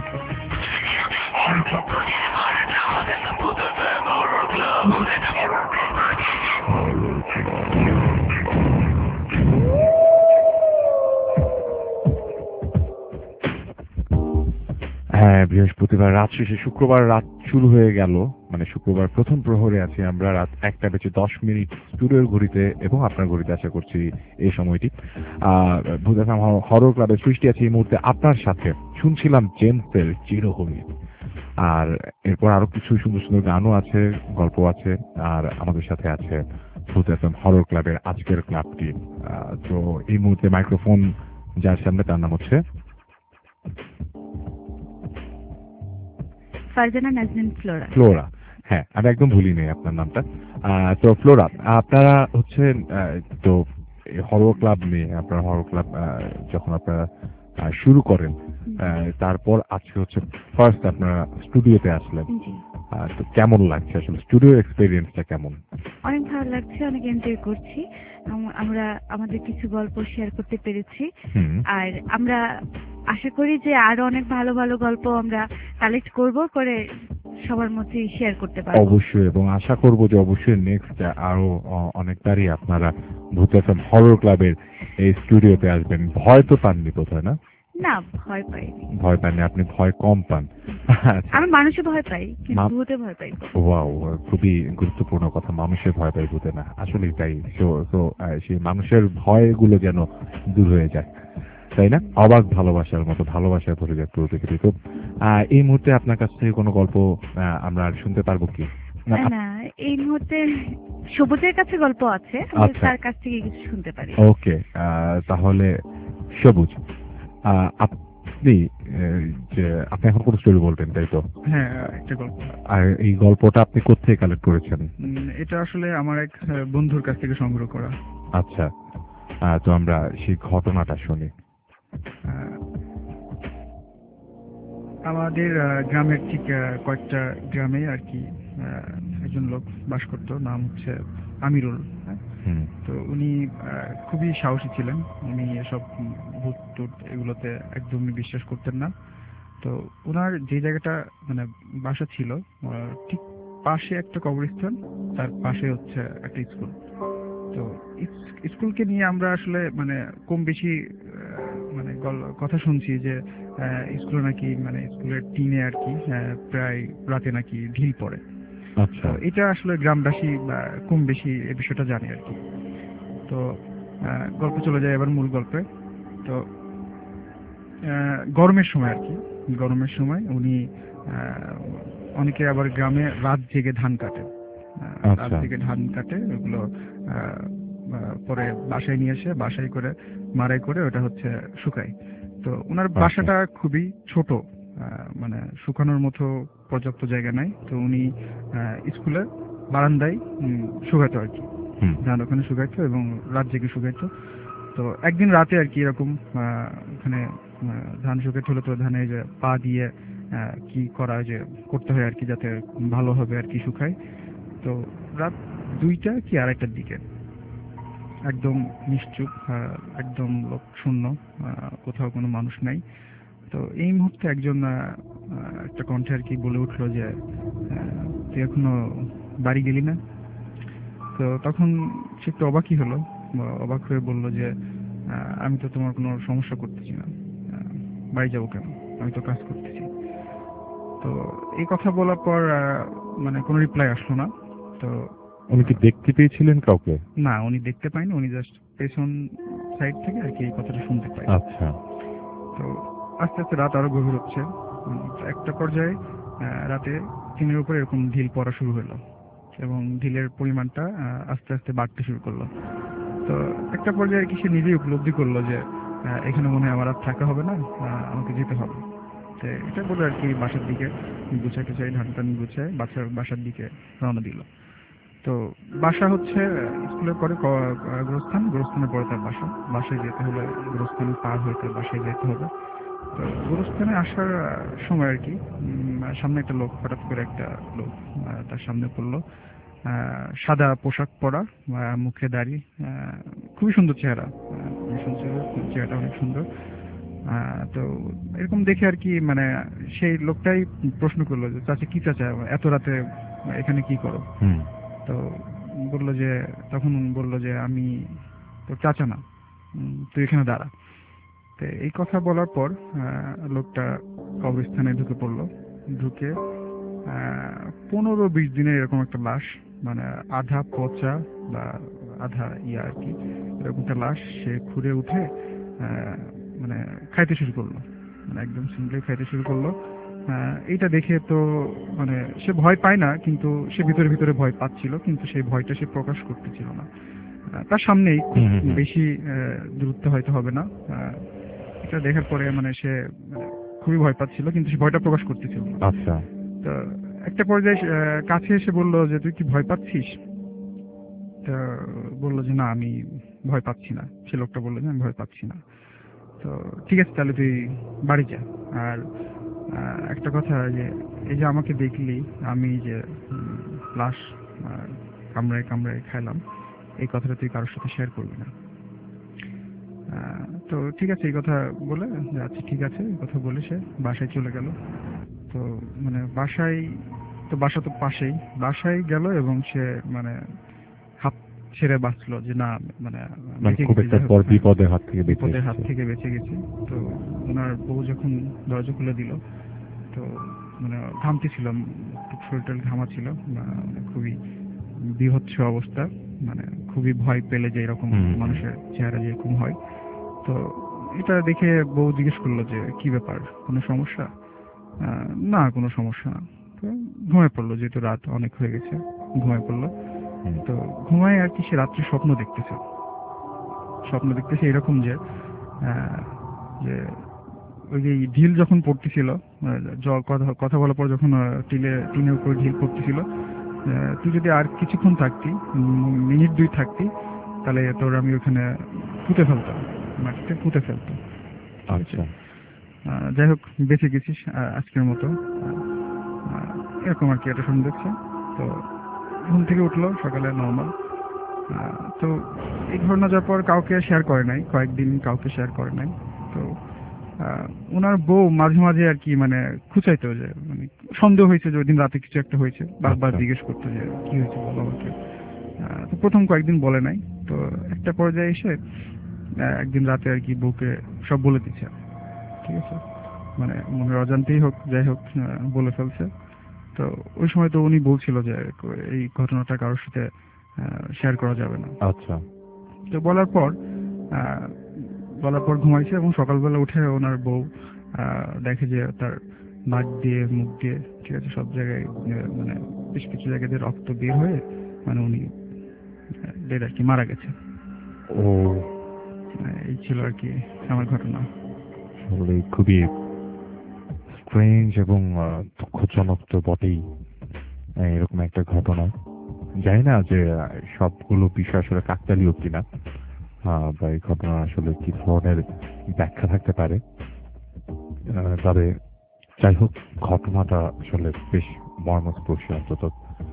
[SPEAKER 3] হ্যাঁ, বৃহস্পতিবার রাত শেষে শুক্রবার রাত শুরু হয়ে গেল। মানে শুক্রবার প্রথম প্রহরে আছি আমরা। রাত 1:10 স্টুডিওর ঘড়িতে এবং আপনার ঘড়িতে আশা করছি এই সময়টি। ভূত এফএম হরর ক্লাবের সৃষ্টি আছে এই মুহূর্তে আপনার সাথে। শুনছিলাম জেমসের চিরহরিণ, আর এরপর আরো কিছু সুন্দর সুন্দর গানও আছে, গল্প আছে, আর আমাদের সাথে আছে ভূত এফএম হরর ক্লাবের আজকের ক্লাবটি। তো এই মুহূর্তে মাইক্রোফোন যার সামনে তার নাম হচ্ছে
[SPEAKER 12] ফারজানা নাজনীন ফ্লোরা।
[SPEAKER 3] ফ্লোরা, হ্যাঁ আমি একদম ভুলিনি আপনার নামটা। তো ফ্লোরা, আপনারা হচ্ছেন তো হরর ক্লাব নিয়ে, আপনার হরর ক্লাব যখন আপনারা শুরু করেন তারপর আজকে হচ্ছে ফার্স্ট আপনারা স্টুডিওতে আসলেন, তো কেমন লাগছে আসলে স্টুডিও এক্সপেরিয়েন্সটা কেমন?
[SPEAKER 12] অনেক ভালো লাগছে, অনেক এনজয় করছি। আমরা আমাদের কিছু গল্প শেয়ার করতে পেরেছি, আর আমরা আশা করি যে আরো অনেক ভালো ভালো গল্প আমরা কালেক্ট করব, করে সবার মধ্যে শেয়ার করতে পারবো।
[SPEAKER 3] অবশ্যই, এবং আশা করব যে অবশ্যই নেক্সট আরো অনেকবারই আপনারা ভূত এফএম হরর ক্লাবের এই স্টুডিওতে আসবেন। ভয় তো পাননি বোধহয়? না
[SPEAKER 12] না, ভয় পাইনি।
[SPEAKER 3] ভয় পাননি, আপনি ভয় কম পান।
[SPEAKER 12] আমি মানুষে ভয় পাই, কিন্তু ভূতে ভয় পাই।
[SPEAKER 3] ওয়াও, খুবই গুরুত্বপূর্ণ কথা। মানুষের ভয় পাই, ভূতে না। আসলেই তাই। তো সেই মানুষের ভয়গুলো যেন দূর হয়ে যায়, তাই না? অবাক ভালোবাসার মতো ভালোবাসায় ভরে যায় পুরো পৃথিবী। তো এই মুহূর্তে আপনার কাছ থেকে কোনো গল্প আমরা শুনতে পারবো কি?
[SPEAKER 12] না, এই মুহূর্তে সবুজের কাছে গল্প আছে, তার কাছ থেকে কিছু শুনতে পারি।
[SPEAKER 3] ওকে, তাহলে সবুজ, আপনি এখন কোন স্টোরি বলবেন, তাই তো?
[SPEAKER 11] হ্যাঁ, একটা গল্প।
[SPEAKER 3] আর এই গল্পটা আপনি কোত্থেকে কালেক্ট করেছেন?
[SPEAKER 11] এটা আসলে আমার এক বন্ধুর কাছ থেকে সংগ্রহ করা।
[SPEAKER 3] আচ্ছা, তো আমরা সেই ঘটনাটা শুনি।
[SPEAKER 11] আমাদের গ্রামের ঠিক কয়েকটা গ্রামে আর কি একজন লোক বাস করত, নাম হচ্ছে আমিরুল। তো উনি খুবই সাহসী ছিলেন। উনি এসব ভূত টুত এগুলোতে একদমই বিশ্বাস করতেন না। তো ওনার যে জায়গাটা মানে বাসা ছিল ঠিক পাশে একটা কবরস্থান, তার পাশে হচ্ছে একটা স্কুল। তো স্কুলকে নিয়ে আমরা আসলে মানে কম বেশি মানে কথা শুনছি যে স্কুলে নাকি মানে স্কুলের টিনে আর কি প্রায় রাতে নাকি ঢিল পড়ে।
[SPEAKER 3] আচ্ছা,
[SPEAKER 11] এটা আসলে গ্রামবাসী কম বেশি এই বিষয়টা জানে আর কি। তো গল্প চলে যায় এবার মূল গল্পে। তো গরমের সময় আর কি, গরমের সময় উনি অনেকে আবার গ্রামে রাত জেগে ধান কাটে। রাত
[SPEAKER 3] আচ্ছা।
[SPEAKER 11] জেগে ধান কাটে, ওগুলো পরে বাসায় নিয়ে এসে বাসায় করে মাড়াই করে ওটা হচ্ছে শুকায়। তো ওনার বাসাটা খুবই ছোট, মানে শুকানোর মতো পর্যাপ্ত জায়গা নাই। তো উনি স্কুলের বারান্দায় শুকাতো আর কি, ধান ওখানে শুকাইতো এবং রাত জেগে শুকাইতো। তো একদিন রাতে আর কি এরকম ওখানে ধান শুকাইতে হলে তো ধানে যে পা দিয়ে কি করা যে করতে হয় আর কি, যাতে ভালো হবে আর কি শুকায়। তো রাত 2টা কি 2:30টার দিকে একদম নিশ্চুপ, একদম লোক শূন্য, কোথাও কোনো মানুষ নাই। তো এই মুহূর্তে একজন একটা কণ্ঠে আর কি বলে উঠলো যে তুই এখনো বাড়ি গেলি না? তো তখন সে একটু অবাকই হলো, অবাক হয়ে বলল যে আমি তো তোমার কোনো সমস্যা করতেছি না, বাড়ি যাবো কেন, আমি তো কাজ করতেছি। তো এই কথা বলার পর মানে কোনো রিপ্লাই আসলো না। তো
[SPEAKER 3] উনি কি দেখতে পেয়েছিলেন কাউকে?
[SPEAKER 11] না, উনি দেখতে পায়নি, উনি জাস্ট পেছন সাইড থেকে আর কি এই কথাটা শুনতে পায়।
[SPEAKER 3] আচ্ছা।
[SPEAKER 11] তো আস্তে আস্তে রাত আরো গভীর হচ্ছে। একটা পর্যায়ে রাতে টিনের উপরে এরকম ঢিল পড়া শুরু হলো এবং ঢিলের পরিমাণটা আস্তে আস্তে বাড়তে শুরু করলো। তো একটা পর্যায়ে কি সে নিজেই উপলব্ধি করলো যে এখানে মনে হয় আমার আর থাকা হবে না, আমাকে যেতে হবে। তো এটা বলে আর কি বাসার দিকে গুছাই টুছাই ধান টান গুছায় বাসার দিকে রওনা দিল। তো বাসা হচ্ছে স্কুলের পরে গোরস্থানের পরে তার বাসায় যেতে হলে গোরস্থান পার হয়ে তার বাসায় যেতে হবে। তো গোরস্থানে আসার সময় আর কি সামনে একটা লোক, হঠাৎ করে একটা লোক তার সামনে পড়লো, সাদা পোশাক পরা, মুখে দাড়ি, খুবই সুন্দর চেহারা, চেহারাটা অনেক সুন্দর। তো এরকম দেখে আর কি মানে সেই লোকটাই প্রশ্ন করলো যে চাচা কি চাচা এত রাতে এখানে কি করো? তো তখন বললো যে আমি তো চাচা না, তুই এখানে দাঁড়া। তো এই কথা বলার পর লোকটা কবরস্থানে ঢুকে পড়লো। ঢুকে 15-20 দিনের এরকম একটা লাশ, মানে আধা পচা বা আধা আর কি এরকম একটা লাশ সে খুঁড়ে উঠে মানে খাইতে শুরু করলো, মানে একদম সিম্পলি খাইতে শুরু করলো। এইটা দেখে তো মানে সে ভয় পায় না, কিন্তু সে ভিতরে ভয় পাচ্ছিল, কিন্তু সেই ভয়টা সে প্রকাশ করতেছিল না। তার সামনেই খুব বেশি দূরত্ব হয়তো হবে না, এটা দেখার পরে মানে সে খুবই ভয় পাচ্ছিল, কিন্তু সে ভয়টা প্রকাশ করতেছিল না।
[SPEAKER 3] আচ্ছা।
[SPEAKER 11] তো একটা পর্যায়ে কাছে এসে বললো যে তুই কি ভয় পাচ্ছিস? তা বললো যে না আমি ভয় পাচ্ছি না। সে লোকটা বললো যে আমি ভয় পাচ্ছি না। তো ঠিক আছে তাহলে তুই বাড়ি যা। আর একটা কথা, যে এই যে আমাকে দেখলি আমি যে লাশ কামড়ায় খাইলাম, এই কথাটা তুই কারোর সাথে শেয়ার করবি না। তো ঠিক আছে এই কথা বলে আচ্ছা ঠিক আছে এই কথা বলে সে বাসায় চলে গেল। তো মানে বাসা তো পাশেই, বাসায় গেল এবং সে মানে হাত ছেড়ে বাঁচলো যে না মানে
[SPEAKER 3] খুব একটা বড় বিপদের হাত থেকে
[SPEAKER 11] বেঁচে গেছি। তো ওনার বউ যখন দরজা খুলে দিল, তো মানে ঘামতেছিলাম, শরীরটা ঘামা ছিল, খুবই বিভৎস অবস্থা, মানে খুবই ভয় পেলে যে এরকম মানুষের চেহারা যেরকম হয়। তো এটা দেখে বউ জিজ্ঞেস করলো যে কি ব্যাপার, কোনো সমস্যা? না কোনো সমস্যা না। তো ঘুমিয়ে পড়লো, যেহেতু রাত অনেক হয়ে গেছে ঘুমিয়ে পড়লো। তো ঘুমায় আর কি সে রাত্রে স্বপ্ন দেখতেছে এরকম যে ওই যে ঢিল যখন পড়তেছিল, কথা বলার পর যখন টিনের উপর ঢিল পড়তেছিল, তুই যদি আর কিছুক্ষণ থাকতি, মিনিট 2 থাকতি, তাহলে তোর আমি ওখানে মাটিতে পুঁতে ফেলতাম।
[SPEAKER 3] আচ্ছা।
[SPEAKER 11] যাই হোক বেঁচে গেছিস আজকের মতো, এরকম আর কি একটা শুনে দেখছে। তো ঘুম থেকে উঠলো সকালে নর্মাল। তো এই ঘটনা যাওয়ার পর কাউকে শেয়ার করে নাই, কয়েকদিন কাউকে শেয়ার করে নাই। তো ওনার বউ মাঝে মাঝে আর কি মানে খুঁচাইতো, যে মানে সন্দেহ হয়েছে যে ওই দিন রাতে কিছু একটা হয়েছে, বারবার জিজ্ঞেস করতো যে কি হয়েছে বলো আমাকে। তো প্রথম কয়েকদিন বলে নাই। তো একটা পর্যায়ে এসে একদিন রাতে আর কি বউকে সব বলে দিচ্ছে, ঠিক আছে, মানে মনের অজান্তেই হোক যাই হোক বলে ফেলছে। তো ওই সময় তো উনি বলছিল যে এই ঘটনাটা কারোর সাথে শেয়ার করা যাবে না।
[SPEAKER 3] আচ্ছা।
[SPEAKER 11] তো বলার পর ঘুমাইছে এবং সকালবেলা উঠে ওনার বউ দেখে যে তার নাক দিয়ে মুখ দিয়ে, ঠিক আছে, সব জায়গায় মানে বেশ কিছু জায়গায় দিয়ে রক্ত বের হয়ে মানে উনি ডেড আর কি, মারা গেছে।
[SPEAKER 3] ও
[SPEAKER 11] এই ছিল আর কি আমার ঘটনা।
[SPEAKER 3] আসলে খুবই স্ট্রেঞ্জ এবং দুঃখজনক তো বটেই এরকম একটা ঘটনা। জানি না যে সবগুলো বিষয় আসলে কাকতালীয় কিনা, বা এই ঘটনা আসলে কি ধরনের ব্যাখ্যা থাকতে পারে। তবে যাই হোক, ঘটনাটা আসলে বেশ মর্মস্পর্শী, অন্তত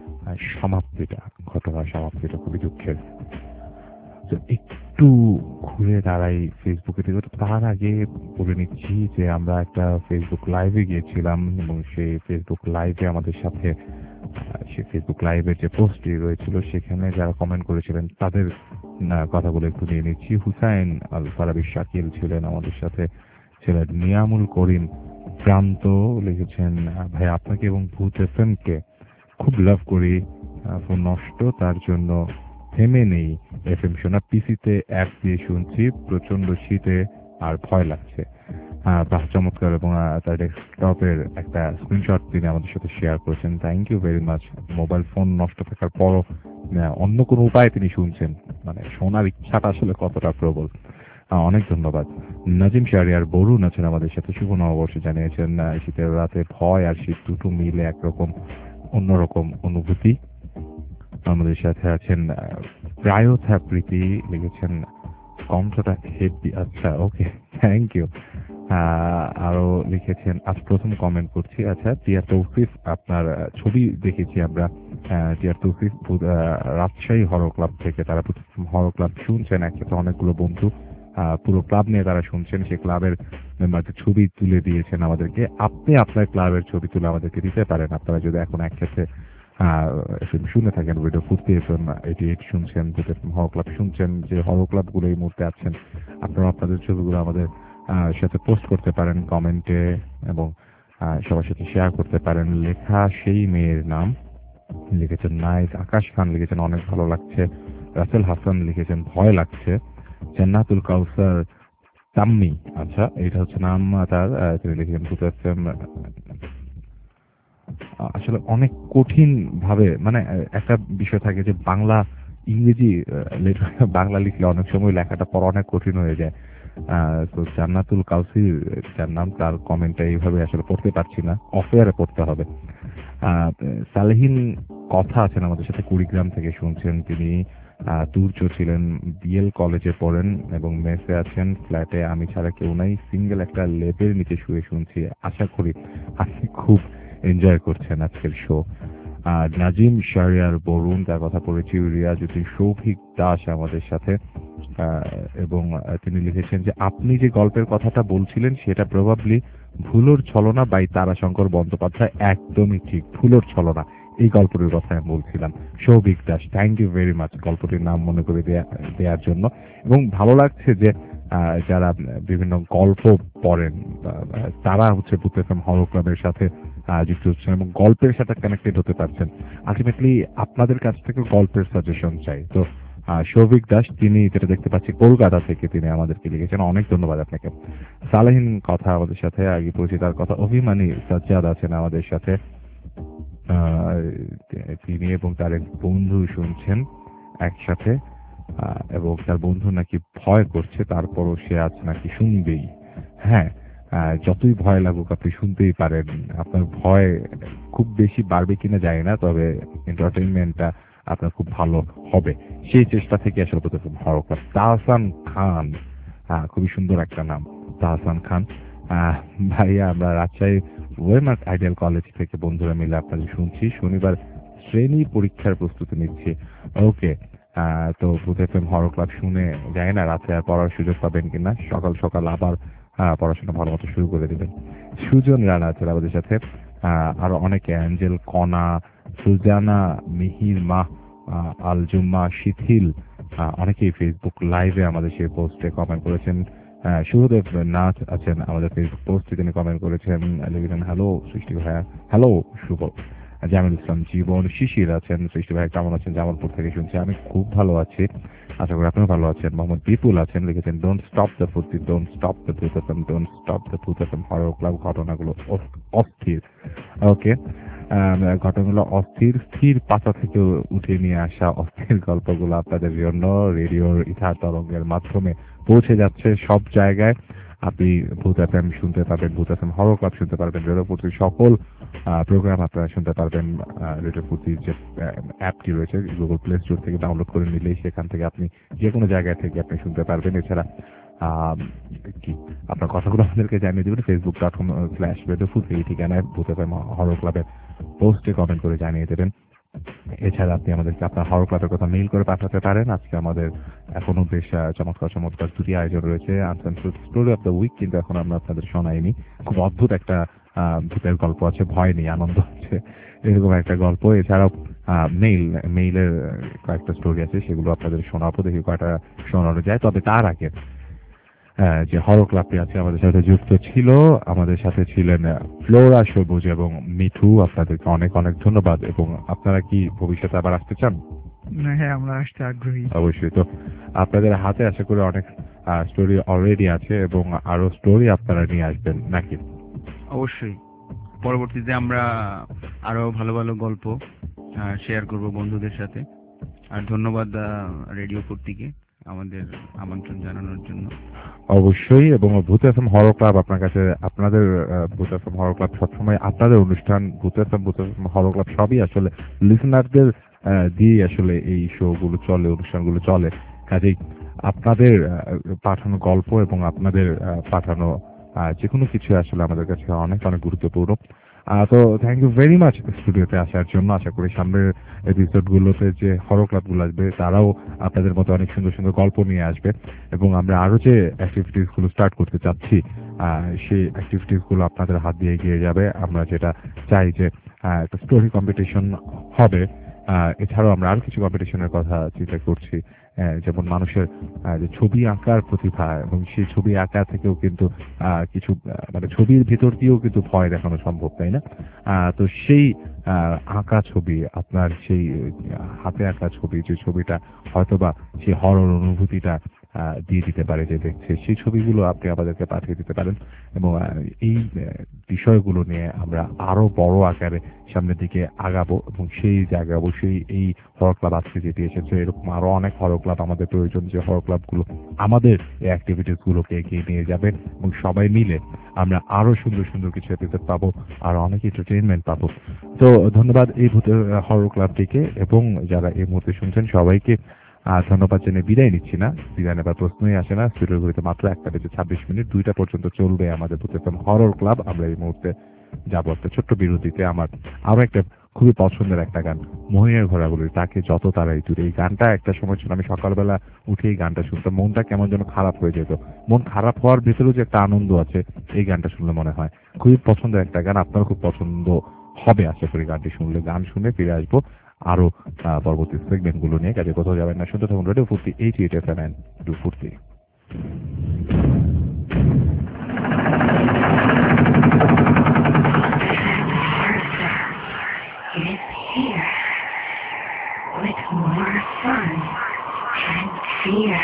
[SPEAKER 3] ঘটনার সমাপ্তিটা খুবই দুঃখের। তো একটু ঘুরে দাঁড়াই ফেসবুকে দিকে। তার আগে বলে নিচ্ছি যে আমরা একটা ফেসবুক লাইভে গিয়েছিলাম এবং সেই ফেসবুক লাইভে আমাদের সাথে সেই ফেসবুক লাইভের যে পোস্টটি রয়েছিল সেখানে যারা কমেন্ট করেছিলেন তাদের কথাগুলো একটু নিয়ে নিচ্ছি। হুসাইন আল ফারাবি শাকিল ছিলেন আমাদের সাথে, ছিলেন নিয়ামুল করিম প্রান্ত লিখেছেন, ভাই আপনাকে এবং ভূত এফএম কে খুব লাভ করি, ফোন নষ্ট তার জন্য থেমে নেই এফএম শোনা, পিসিতে অ্যাপ দিয়ে শুনছি, প্রচন্ড শীতে আর ভয় লাগছে। বাহ, চমৎকার। এবং তার ডেস্কটপের একটা স্ক্রিনশট তিনি আমাদের সাথে শেয়ার করেছেন। Thank you very much. Mobile phone নষ্ট থাকার পরও অন্য কোনো উপায়ে তিনি শুনছেন, মানে শোনার ইচ্ছাটা আসলে কতটা প্রবল। অনেক ধন্যবাদ। নাজিম শাহরিয়ার বরুণ আছেন আমাদের সাথে, শুভ নববর্ষ জানিয়েছেন। শীতের রাতে ভয় আর শীত দুটো মিলে একরকম অন্যরকম অনুভূতি। আমাদের সাথে আছেন প্রায়োথা প্রীতি, লিখেছেন কণ্ঠটা হেভি। আচ্ছা, ওকে, থ্যাংক ইউ। আরো লিখেছেন, আজ প্রথম কমেন্ট করছি। আচ্ছা, টিয়া তৌফিক, আপনার ছবি দেখেছি আমরা। টিয়া তৌফিক রাজশাহী হরর ক্লাব থেকে, তারা হরর ক্লাব শুনছেন একসাথে, অনেকগুলো বন্ধু পুরো ক্লাব নিয়ে তারা শুনছেন। সেই ক্লাবের মেম্বারদের ছবি তুলে দিয়েছেন আমাদেরকে। আপনি আপনার ক্লাবের ছবি তুলে আমাদেরকে দিতে পারেন, আপনারা যদি এখন একসাথে শুনে থাকেন। রেডিও ফুর্তি এফএম 88 শুনছেন, হরর ক্লাব শুনছেন, যে হরর ক্লাবগুলো এই মুহূর্তে আছেন, আপনারা আপনাদের ছবিগুলো আমাদের সাথে পোস্ট করতে পারেন কমেন্টে এবং সবার সাথে শেয়ার করতে পারেন। লেখা সেই মেয়ের নাম লিখেছেন নাইস। আকাশ খান লিখেছেন অনেক ভালো লাগছে। রাসেল হাসান লিখেছেন ভয় লাগছে। জান্নাতুল কাউসার তাম্মি, আচ্ছা এটা হচ্ছে নাম তার, তিনি লিখেছেন ভূত এফএম। আসলে অনেক কঠিন ভাবে, মানে একটা বিষয় থাকে যে বাংলা ইংরেজি বাংলা লিখলে অনেক সময় লেখাটা পড়া অনেক কঠিন হয়ে যায়। তো জান্নাতুল কাউসির যার নাম, তার কমেন্টটা এইভাবে আসলে পড়তে পারছি না, অফেয়ারে পড়তে হবে। সালেহিন কথা আছেন আমাদের সাথে, কুড়িগ্রাম থেকে শুনছেন। তিনি তুর্য ছিলেন, বিএল কলেজে পড়েন এবং মেসে আছেন। ফ্ল্যাটে আমি ছাড়া কেউ নাই, সিঙ্গেল একটা লেপের নিচে শুয়ে শুনছি। আশা করি আপনি খুব এনজয় করছেন আজকের শো। নাজিম শাহরিয়ার বরুণ, তার কথা পড়েছি। রিয়াজউদ্দিন সৌভিক দাস আমাদের সাথে, এবং তিনি লিখেছেন যে আপনি যে গল্পের কথাটা বলছিলেন সেটা প্রবাবলি ভুলোর ছলনা বাই তারাশঙ্কর বন্দ্যোপাধ্যায়। একদমই ঠিক, ভুলোর ছলনা, এই গল্পটির কথা আমি বলছিলাম। Souvik Das, thank you very much গল্পটির নাম মনে করে দেওয়ার জন্য। এবং ভালো লাগছে যে যারা বিভিন্ন গল্প পড়েন তারা হচ্ছে ভূত এফএম হরর ক্লাবের সাথে যুক্ত হচ্ছেন এবং গল্পের সাথে কানেক্টেড হতে পারছেন। আলটিমেটলি আপনাদের কাছ থেকে গল্পের সাজেশন চাই। তো সৌভিক দাস, তিনি যেটা দেখতে পাচ্ছি কলকাতা থেকে, তিনি আমাদেরকে লিখেছেন, অনেক ধন্যবাদ আপনাকে। সালেহিন কথা আমাদের সাথে, আগে পরিচিতার কথা। অভিমানী সাজ্জাদ আছেন আমাদের সাথে, তিনি এবং তার এক বন্ধু শুনছেন একসাথে, এবং তার বন্ধু নাকি ভয় করছে, তারপরও সে আজ নাকি শুনবেই। হ্যাঁ, যতই ভয় লাগুক আপনি শুনতেই পারেন। আপনার ভয় খুব বেশি বাড়বে কিনা জানি না, তবে এন্টারটেইনমেন্টটা আপনার খুব ভালো হবে, সেই চেষ্টা থেকে আসলে প্রথম হরর ক্লাব। তাহসান খান, খুবই সুন্দর একটা নাম, তাহসান খান। ভাইয়া, আমরা রাজশাহী ওয়েমার্ক আইডিয়াল কলেজ থেকে বন্ধুরা মিলে আপনাদের শুনছি। শনিবার শ্রেণী পরীক্ষার প্রস্তুতি নিচ্ছি। ওকে, তো ভূত এফএম হরর ক্লাব শুনে যায় না রাতে আর পড়ার সুযোগ পাবেন কিনা, সকাল সকাল আবার পড়াশোনা ভালো মতো শুরু করে দেবেন। সুজন রানা আছে আমাদের সাথে, আরো অনেকে, অ্যাঞ্জেল, কণা, সুজানা, মিহির মা, আল জুম্মা, শিথিল, অনেকেই ফেসবুক লাইভে আমাদের সেই পোস্টে কমেন্ট করেছেন। শুভদেব নাথ আছেন আমাদের ফেসবুক পোস্টে, তিনি কমেন্ট করেছেন, লিখেছেন হ্যালো সৃষ্টি ভাইয়া, হ্যালো শুভ। জামিল ইসলাম জীবন, শিশির আছেন, সৃষ্টি ভাই কেমন আছেন, জামালপুর থেকে শুনছি, আমি খুব ভালো আছি, আশা করি আপনিও ভালো আছেন। মোহাম্মদ বিপুল আছেন, লিখেছেন don't stop the Foorti, don't stop the Bhoot FM, don't stop the Bhoot FM horror club, ঘটনাগুলো অস্থির। ওকে, ঘটনাগুলো অস্থির, স্থির পাতা থেকে উঠে নিয়ে আসা অস্থির গল্পগুলো আপনাদের জন্য রেডিওর ইথার তরঙ্গের মাধ্যমে পৌঁছে যাচ্ছে সব জায়গায়। আপনি ভূত এফএম শুনতে পারবেন, ভূত এফএম হরর ক্লাব শুনতে পারবেন, রেডিও ফুর্তির সকল প্রোগ্রাম আপনারা শুনতে পারবেন। রেডিও ফুর্তির যে অ্যাপটি রয়েছে গুগল প্লে স্টোর থেকে ডাউনলোড করে নিলেই সেখান থেকে আপনি যে কোনো জায়গা থেকে আপনি শুনতে পারবেন। এছাড়া কি আপনার কথাগুলো আমাদেরকে জানিয়ে দেবেন facebook.com/radiofurti এই ঠিকানায় ভূত এফএম হরর ক্লাবের পোস্টে কমেন্ট করে জানিয়ে দেবেন। এছাড়া আপনি আমাদেরকে আপনার হরর ক্লাবের কথা মেইল করে পাঠাতে পারেন। আজকে আমাদের এখনো বেশ চমৎকার দুটি আয়োজন রয়েছে। Uncensored story of the week কিন্তু এখন আমরা আপনাদের শোনাইনি। খুব অদ্ভুত একটা ভূতের গল্প আছে, ভয় নেই আনন্দ আছে, এরকম একটা গল্প। এছাড়াও মেইলের কয়েকটা স্টোরি আছে, সেগুলো আপনাদের শোনাবো, দেখি কয়টা শোনানো যায়। তবে তার আগে যে হরর ক্লাবটি আছে আমাদের সাথে যুক্ত ছিল, আমাদের সাথে ছিলেন ফ্লোরা, সবুজ এবং মিঠু। আপনাদেরকে অনেক অনেক ধন্যবাদ। এবং আপনারা কি ভবিষ্যতে আবার আসতে চান?
[SPEAKER 11] হ্যাঁ, আমরা আসতে আগ্রহী।
[SPEAKER 3] অবশ্যই। তো আপনাদের হাতে আশা করি অনেক স্টোরি অলরেডি আছে এবং আরো স্টোরি আপনারা নিয়ে আসবেন নাকি?
[SPEAKER 10] অবশ্যই, পরবর্তীতে আমরা আরো ভালো ভালো গল্প শেয়ার করব বন্ধুদের সাথে। আর ধন্যবাদ রেডিও ফুর্তিকে আমাদের আমন্ত্রণ জানানোর জন্য।
[SPEAKER 3] অবশ্যই। এবং ভূত এফএম হরর ক্লাব আপনার কাছে, আপনাদের ভূত এফএম হরর ক্লাব সবসময় আপনাদের অনুষ্ঠান, ভূত এফএম হরর ক্লাব সবই আসলে লিসনারদের দিয়ে আসলে এই শোগুলো চলে, অনুষ্ঠানগুলো চলে। কাজেই আপনাদের পাঠানো গল্প এবং আপনাদের পাঠানো যে কোনো কিছু আসলে আমাদের কাছে অনেক অনেক গুরুত্বপূর্ণ। তো থ্যাংক ইউ ভেরি মাচ স্টুডিওতে আসার জন্য। আশা করি সামনের এপিসোডগুলোতে যে হরর ক্লাবগুলো আসবে তারাও আপনাদের মতো অনেক সুন্দর সুন্দর গল্প নিয়ে আসবে। এবং আমরা আরো যে অ্যাক্টিভিটিসগুলো স্টার্ট করতে চাচ্ছি সেই অ্যাক্টিভিটিসগুলো আপনাদের হাত দিয়ে এগিয়ে যাবে। আমরা যেটা চাই যে একটা স্টোরি কম্পিটিশন হবে। এছাড়াও আমরা আরো কিছু কম্পিটিশনের কথা চিন্তা করছি, যেমন মানুষের যে ছবি আঁকার প্রতিভা, এবং সেই ছবি আঁকা থেকেও কিন্তু কিছু মানে ছবির ভিতর দিয়েও কিন্তু ভয় দেখানো সম্ভব, তাই না? তো সেই আঁকা ছবি, আপনার সেই হাতে আঁকা ছবি, যে ছবিটা হয়তোবা সেই হরর অনুভূতিটা দিয়ে দিতে পারে যে দেখছে, সেই ছবিগুলো আপনি আমাদেরকে পাঠিয়ে দিতে পারেন। এবং এই বিষয়গুলো নিয়ে আমরা আরো বড় আকারে সামনের দিকে আগাবো। এবং সেই জায়গায় অবশ্যই এই হরর ক্লাব আজকে যেটি এসেছে, এরকম আরো অনেক হরর ক্লাব আমাদের প্রয়োজন, যে হরর ক্লাবগুলো আমাদের এই অ্যাক্টিভিটিস গুলোকে এগিয়ে নিয়ে যাবে এবং সবাই মিলে আমরা আরো সুন্দর সুন্দর কিছু এপিসোড পাবো, আর অনেক এন্টারটেইনমেন্ট পাবো। তো ধন্যবাদ এই হরর ক্লাবটিকে, এবং যারা এই মুহূর্তে শুনছেন সবাইকে ধন্যবাদ জানিয়ে বিদায় নিচ্ছি না। বিদায় নেবার প্রশ্নই আসে না। স্টুডিওর ঘড়িতে মাত্র 1:26, 2টা পর্যন্ত চলবে আমাদের ভূত এফএম হরর ক্লাব। আমরা এই মুহূর্তে যাবো একটা ছোট্ট বিরতিতে। আমার আরো একটা খুবই পছন্দের একটা গান, মহিনের ঘোড়াগুলি তাকে যত তারাই দূরে। এই গানটা একটা সময় ছিল, আমি সকালবেলা উঠে এই গানটা শুনতাম, মনটা কেমন যেন খারাপ হয়ে যেত। মন খারাপ হওয়ার ভিতরেও যে একটা আনন্দ আছে এই গানটা শুনলে মনে হয়। খুবই পছন্দের একটা গান, আপনার খুব পছন্দ হবে আশা করি গানটি শুনলে। গান শুনে ফিরে আসবো আরো পরবর্তী সেগমেন্ট গুলো নিয়ে। কাজে কোথাও যাবেন না, শুনতে থাকুন রেডিও ফুর্তি 88 FM and 240।
[SPEAKER 2] It's here with more fun and fear.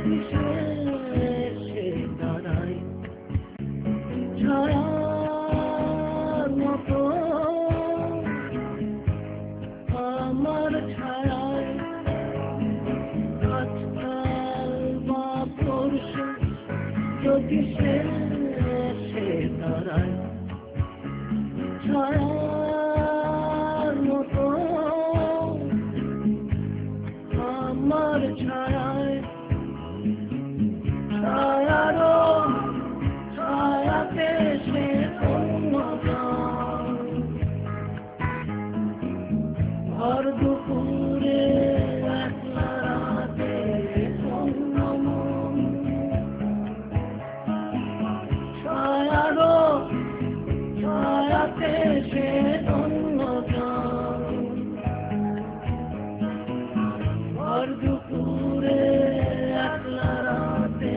[SPEAKER 19] যদি সে এসে দাঁড়ায় ছায়ার মতো আমার ছায়ায় আজকাল বা পরশু যদি সে এসে দাঁড়ায় ছায়ার মতো আমার ছায়ায় ছায়ারও ছায়াতে সে ভর দুপুরে একলা রাতে ছায়ারও ছায়াতে সে ভর দুপুরে একলা রাতে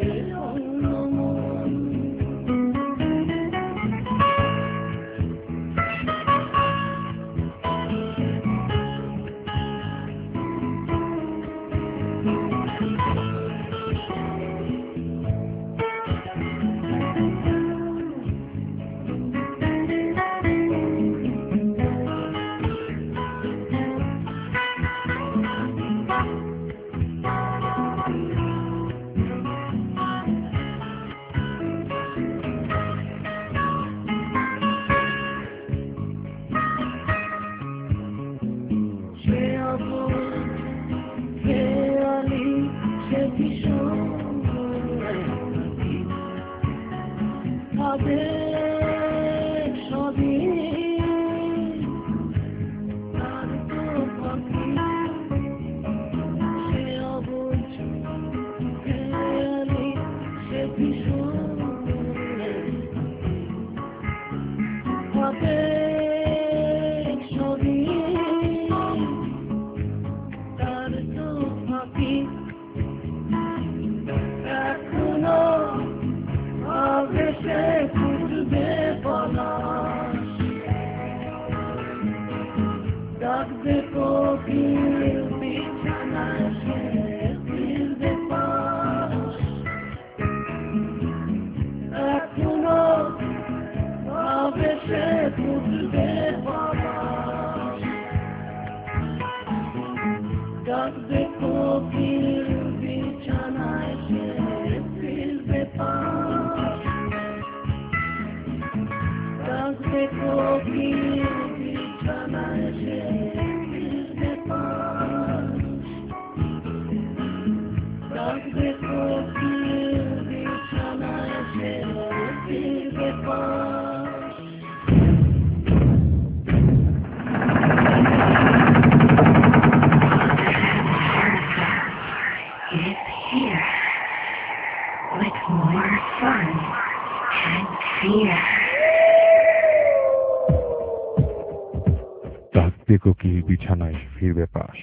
[SPEAKER 3] কোকিল বিছানায় ফিরবে পাশ।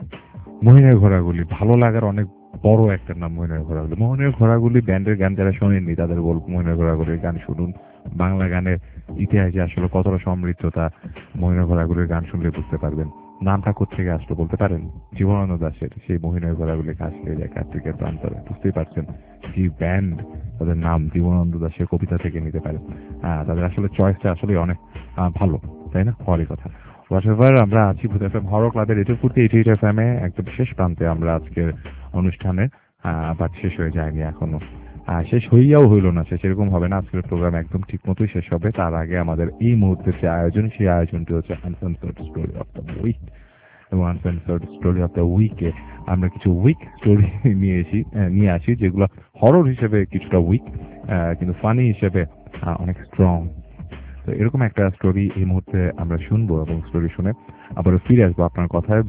[SPEAKER 3] মহিনের ঘোড়াগুলি ভালো লাগার অনেক বড় একটা নাম মহিনের ঘোড়াগুলি। মোহনের ঘোড়াগুলি ব্যান্ডের গান যারা শোনেননি তাদের বলবো মহিনের ঘোড়াগুলির গান শুনুন। বাংলা গানের ইতিহাসে আসলে কতটা সমৃদ্ধ তা মহিনের ঘোড়াগুলির গান শুনলে বুঝতে পারবেন। নামটা কোথেকে আসলো বলতে পারেন? জীবনানন্দ দাশের সেই মহিনের ঘোড়াগুলি কাজ লেগে যায় কার্তিকের প্রান্তরে। বুঝতেই পারছেন কি ব্যান্ড তাদের নাম জীবনানন্দ দাশের কবিতা থেকে নিতে পারেন। তাদের আসলে চয়েসটা আসলে অনেক ভালো, তাই না? হওয়ারই কথা। হোয়াটএভার, আমরা আছি ভূত এফএম হরর ক্লাবের রেডিও 88 FM এ একদম শেষ প্রান্তে আমরা আজকের অনুষ্ঠানে, বাট শেষ হয়ে যায়নি এখনো। শেষ হইয়াও হইল না, শেষ এরকম হবে না। আজকের প্রোগ্রাম একদম ঠিক মতোই শেষ হবে। তার আগে আমাদের এই মুহূর্তে যে আয়োজন, সেই আয়োজনটি হচ্ছে uncensored story of the week. এবং আনসেন্সর্ড স্টোরি অফ দ্য উইকে আমরা কিছু উইক স্টোরি নিয়ে আসি যেগুলো হরর হিসেবে কিছুটা উইক, কিন্তু ফানি হিসেবে অনেক স্ট্রং। তো এরকম একটা স্টোরি এই মুহূর্তে আমরা শুনবো এবং স্টোরি শুনে আবার ফিরে আসবো আপনার কথায়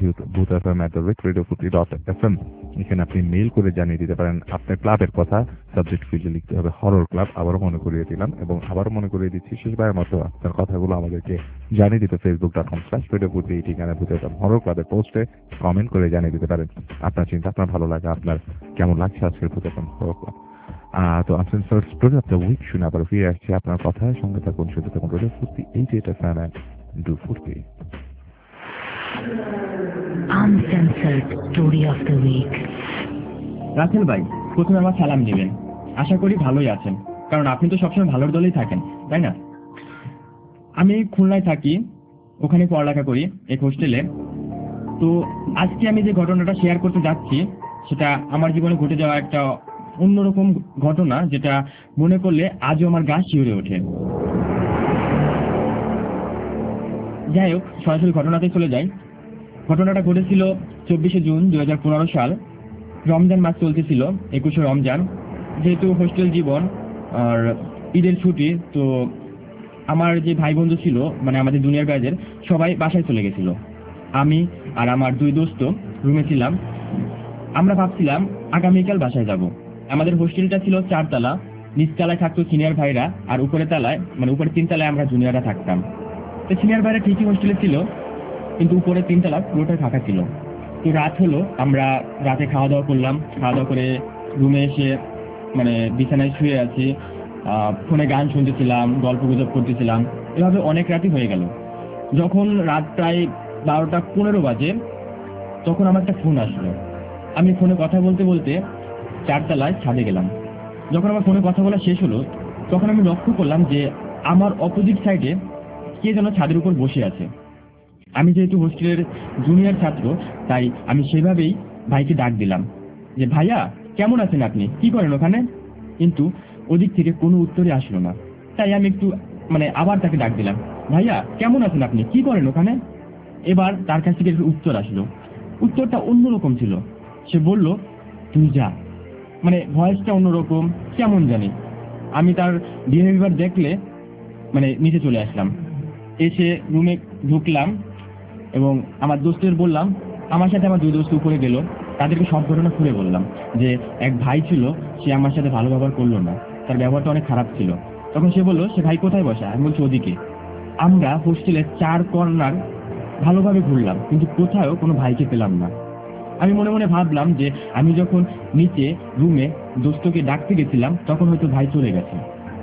[SPEAKER 3] bhutfm@radio40.fm। এখানে আপনি মেইল করে জানিয়ে দিতে পারেন আপনার ক্লাবের কথা। সাবজেক্ট ফিল্ডে লিখতে হবে হরর ক্লাব। আবারও মনে করিয়ে দিলাম এবং আবারও মনে করিয়ে দিচ্ছি শেষবারের মতো আপনার কথাগুলো আমাদেরকে জানিয়ে দিতে facebook.com/radio40 এই ঠিকানায় ভূত এফএম হরর ক্লাবের পোস্টে কমেন্ট করে জানিয়ে দিতে পারেন আপনার চিন্তা, আপনার ভালো লাগা, আপনার কেমন লাগছে আজকের ভূত এফএম হরর ক্লাব। তো uncensored story of the week শুনে আবার ফিরে আসছি আপনার কথায়। সঙ্গে থাকুন, শুধু থাকুন radio 88 FM and do 40।
[SPEAKER 1] Uncensored Story of the Week.
[SPEAKER 20] Russell ভাই, প্রথমে আমার সালাম নেবেন। আশা করি ভালোই আছেন, কারণ আপনি তো সবসময় ভালোর দলেই থাকেন, তাই না? আমি খুলনায় থাকি, ওখানে পড়ালেখা করি এক হোস্টেলে। তো আজকে আমি যে ঘটনাটা শেয়ার করতে যাচ্ছি সেটা আমার জীবনে ঘটে যাওয়া একটা অন্যরকম ঘটনা, যেটা মনে করলে আজও আমার গা শিউরে ওঠে। যাই হোক, সরাসরি ঘটনাতে চলে যাই। ঘটনাটা ঘটেছিল 24শে জুন 2015 সাল। রমজান মাস চলতেছিল, 21শে রমজান। যেহেতু হোস্টেল জীবন আর ঈদের ছুটি, তো আমার যে ভাই বন্ধু ছিল, মানে আমাদের জুনিয়র ব্যাচের সবাই বাসায় চলে গেছিল। আমি আর আমার দুই দোস্ত রুমে ছিলাম। আমরা ভাবছিলাম আগামীকাল বাসায় যাব। আমাদের হোস্টেলটা ছিল 4 তলা, নিচতলায় থাকতো সিনিয়র ভাইরা, আর উপরে তলায়, মানে উপরে 3 তলায় আমরা জুনিয়ররা থাকতাম। তো সিনিয়র ভাইরা ঠিকই হোস্টেলে ছিল, কিন্তু উপরে 3 তলা পুরোটাই ফাঁকা ছিল। তো রাত হলো, আমরা রাতে খাওয়া দাওয়া করলাম। খাওয়া দাওয়া করে রুমে এসে মানে বিছানায় শুয়ে আছি, ফোনে গান শুনতেছিলাম, গল্প গুজব করতেছিলাম। এভাবে অনেক রাতই হয়ে গেল। যখন রাত প্রায় 12টা 15 বাজে, তখন আমার একটা ফোন আসলো। আমি ফোনে কথা বলতে বলতে 4 তলায় ছাদে গেলাম। যখন আমার ফোনে কথা বলা শেষ হলো, তখন আমি লক্ষ্য করলাম যে আমার অপোজিট সাইডে কে যেন ছাদের উপর বসে আছে। আমি যেহেতু হোস্টেলের জুনিয়র ছাত্র, তাই আমি সেভাবেই ভাইকে ডাক দিলাম যে, ভাইয়া কেমন আছেন আপনি, কি করেন ওখানে? কিন্তু ওদিক থেকে কোনো উত্তরই আসলো না। তাই আমি একটু আবার তাকে ডাক দিলাম, ভাইয়া কেমন আছেন আপনি, কি করেন ওখানে? এবার তার কাছ থেকে একটু উত্তর আসলো। উত্তরটা অন্যরকম ছিল। সে বলল, তুই যা। ভয়েসটা অন্যরকম, কেমন জানি। আমি তার বিহেভিয়ার দেখলে নিচে চলে আসলাম। এসে রুমে ঢুকলাম এবং আমার দোস্তের বললাম, আমার সাথে আমার দুই দোস্ত উপরে গেল। তাদেরকে সব ঘটনা খুলে বললাম যে এক ভাই ছিল, সে আমার সাথে ভালো ব্যবহার করলো না, তার ব্যবহারটা অনেক খারাপ ছিল। তখন সে বললো, সে ভাই কোথায় বসা? আমি বলছি ওদিকে। আমরা হোস্টেলের 4 কর্নার ভালোভাবে ঘুরলাম, কিন্তু কোথাও কোনো ভাইকে পেলাম না। আমি মনে মনে ভাবলাম যে আমি যখন নিচে রুমে দোস্তকে ডাকতে গেছিলাম, তখন হয়তো ভাই চলে গেছে।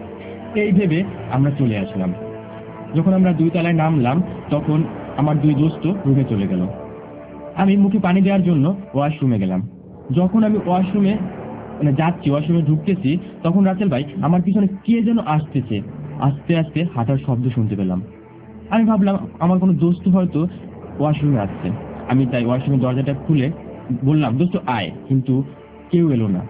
[SPEAKER 20] এই ভেবে আমরা চলে আসলাম। যখন আমরা 2 তলায় নামলাম, তখন আমার দুই দোস্ত রুমে চলে গেল। আমি মুখে পানি দেওয়ার জন্য ওয়াশরুমে গেলাম। যখন আমি ওয়াশরুমে যাচ্ছি, ওয়াশরুমে ঢুকতেছি, তখন রাসেল ভাই আমার পিছনে কে যেন আসতেছে। আস্তে আস্তে হাঁটার শব্দ শুনতে পেলাম। আমি ভাবলাম আমার কোনো দোস্ত হয়তো ওয়াশরুমে আসছে। আমি তাই ওয়াশরুমের দরজাটা খুলে বললাম, দোস্ত আয়, কিন্তু কেউ এলো না।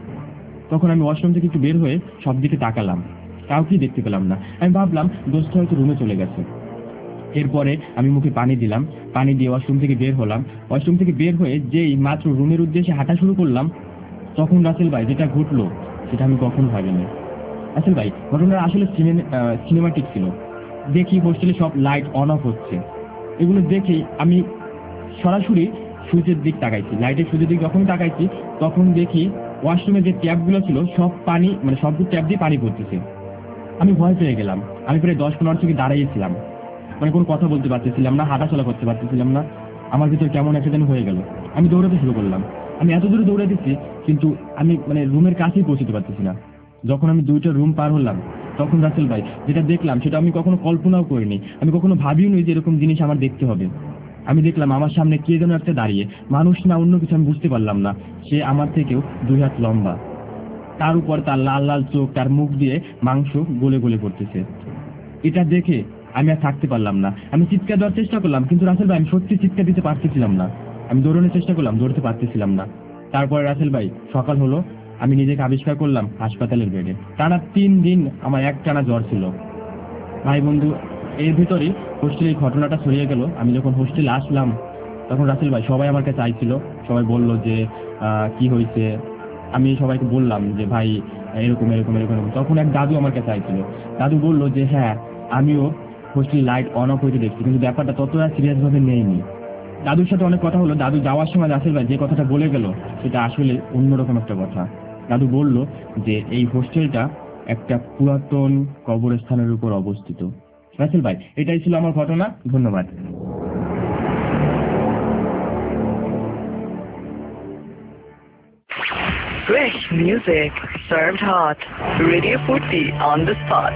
[SPEAKER 20] তখন আমি ওয়াশরুম থেকে একটু বের হয়ে সব দিকে তাকালাম, কাউকেই দেখতে পেলাম না। আমি ভাবলাম দোস্ত হয়তো রুমে চলে গেছে। এরপরে আমি মুখে পানি দিলাম, পানি দিয়ে ওয়াশরুম থেকে বের হলাম। ওয়াশরুম থেকে বের হয়ে যেই মাত্র রুমের উদ্দেশ্যে হাঁটা শুরু করলাম, তখন রাসেল ভাই যেটা ঘটলো সেটা আমি কখনো ভাবিনি। রাসেল ভাই, ঘটনাটা আসলে সিনেমাটিক ছিল। দেখি হোস্টেলে সব লাইট অন অফ হচ্ছে। এগুলো দেখেই আমি সরাসরি সুইচের দিক তাকাইছি। লাইটের সুইচের দিক যখন তাকাইছি, তখন দেখি ওয়াশরুমে যে ট্যাপগুলো ছিল সব পানি, সবগুলো ট্যাপ দিয়ে পানি পড়তেছে। আমি ভয় পেয়ে গেলাম। আমি প্রায় 10-15 থেকে দাঁড়িয়েছিলাম, কোনো কথা বলতে পারতেছিলাম না, হাঁটা চলা করতে পারতেছিলাম না। আমার ভিতর কেমন একটা যেন হয়ে গেল। আমি দৌড়াতে শুরু করলাম। আমি এত দূরে দৌড়াতেছি, কিন্তু আমি রুমের কাছেই পৌঁছতে পারতেছি না। যখন আমি 2টা রুম পার হলাম, তখন রাসেল ভাই যেটা দেখলাম সেটা আমি কখনো কল্পনাও করিনি। আমি কখনো ভাবিও নি যে এরকম জিনিস আমার দেখতে হবে। আমি দেখলাম আমার সামনে কে যেন একটা দাঁড়িয়ে, মানুষ না অন্য কিছু আমি বুঝতে পারলাম না। সে আমার থেকেও 2 হাত লম্বা, তার উপর তার লাল লাল চোখ, তার মুখ দিয়ে মাংস গলে গলে পড়তেছে। এটা দেখে আমি আর থাকতে পারলাম না। আমি চিৎকার দেওয়ার চেষ্টা করলাম, কিন্তু রাসেল ভাই আমি সত্যি চিৎকার দিতে পারতেছিলাম না। আমি দৌড়ানোর চেষ্টা করলাম, দৌড়তে পারতেছিলাম না। তারপরে রাসেল ভাই সকাল হলো, আমি নিজেকে আবিষ্কার করলাম হাসপাতালের বেডে। টানা 3 দিন আমার একটানা জ্বর ছিল। ভাই বন্ধু, এর ভিতরেই হোস্টেলে এই ঘটনাটা ছড়িয়ে গেল। আমি যখন হোস্টেলে আসলাম, তখন রাসেল ভাই সবাই আমার কাছে চাইছিল। সবাই বলল যে কি হয়েছে। আমি সবাইকে বললাম যে ভাই এরকম এরকম এরকম। তখন এক দাদু আমার কাছে চাইছিল। দাদু বলল যে হ্যাঁ, আমিও হোস্টেল লাইট অন অফ হইতে দেখছি, কিন্তু ব্যাপারটা ততটা সিরিয়াস ভাবে নেইনি। দাদুর সাথে অনেক কথা হলো। দাদু যাওয়ার সময় রাসেল ভাই যে কথাটা বলে গেল সেটা আসলে অন্যরকম একটা কথা। দাদু বলল যে এই হোস্টেলটা একটা পুরাতন কবরস্থানের উপর অবস্থিত। রাসেল ভাই, এটাই ছিল আমার ঘটনা। ধন্যবাদ।
[SPEAKER 17] Fresh music served hot. Radio Footy on the spot.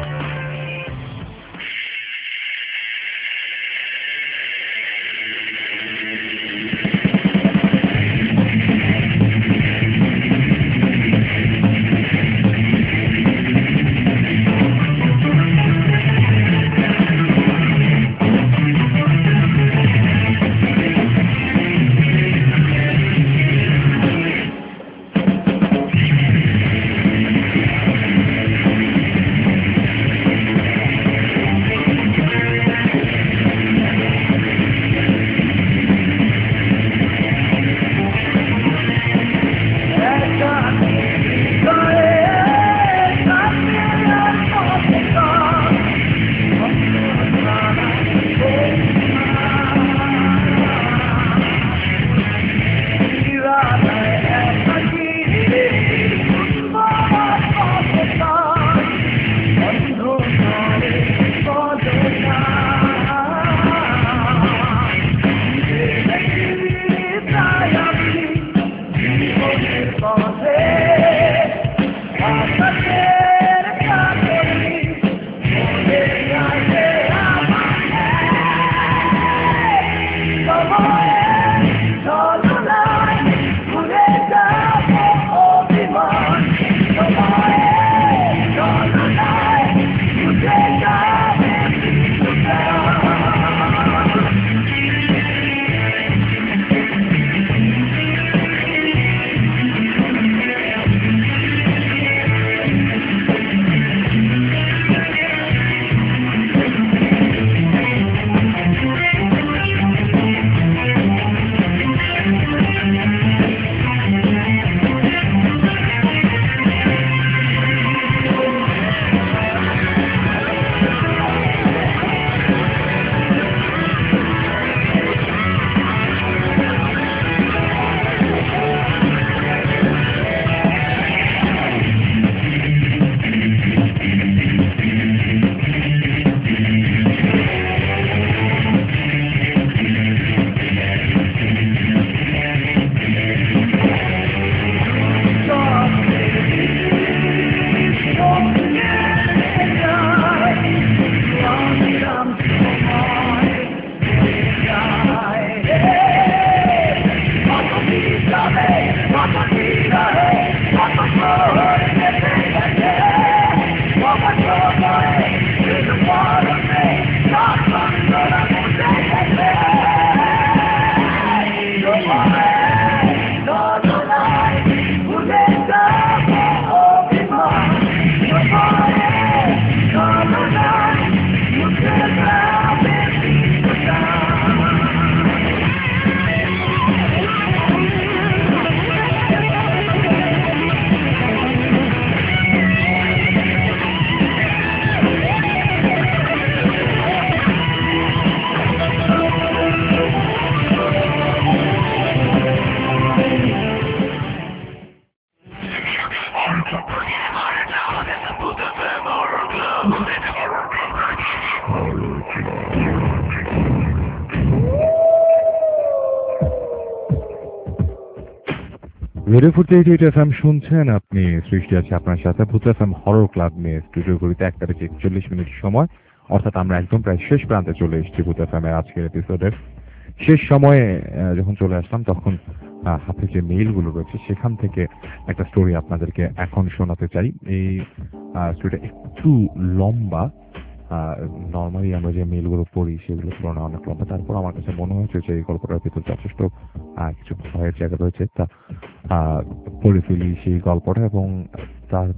[SPEAKER 3] Radio 48 FM শুনছেন আপনি। সৃষ্টি আছে আপনার সাথে ভূত এফএম হরর ক্লাব নিয়ে স্টুডিও ঘড়িতে 1:41 সময়, অর্থাৎ আমরা একদম প্রায় শেষ প্রান্তে চলে এসেছি ভূত এফএম এর আজকের এপিসোডের। শেষ সময়ে যখন চলে আসলাম তখন হাতে যে মেইলগুলো রয়েছে সেখান থেকে একটা স্টোরি আপনাদেরকে এখন শোনাতে চাই। এই স্টোরিটা একটু লম্বা, নর্মালি আমরা যে মেইলগুলো পড়ি সেগুলো তুলনায় অনেক লম্বা, তারপর আমার কাছে মনে হয়েছে যে এই গল্পটার ভিতর যথেষ্ট কিছু ভয়ের জায়গা রয়েছে, তা পড়ে ফেলি সেই গল্পটা। এবং তার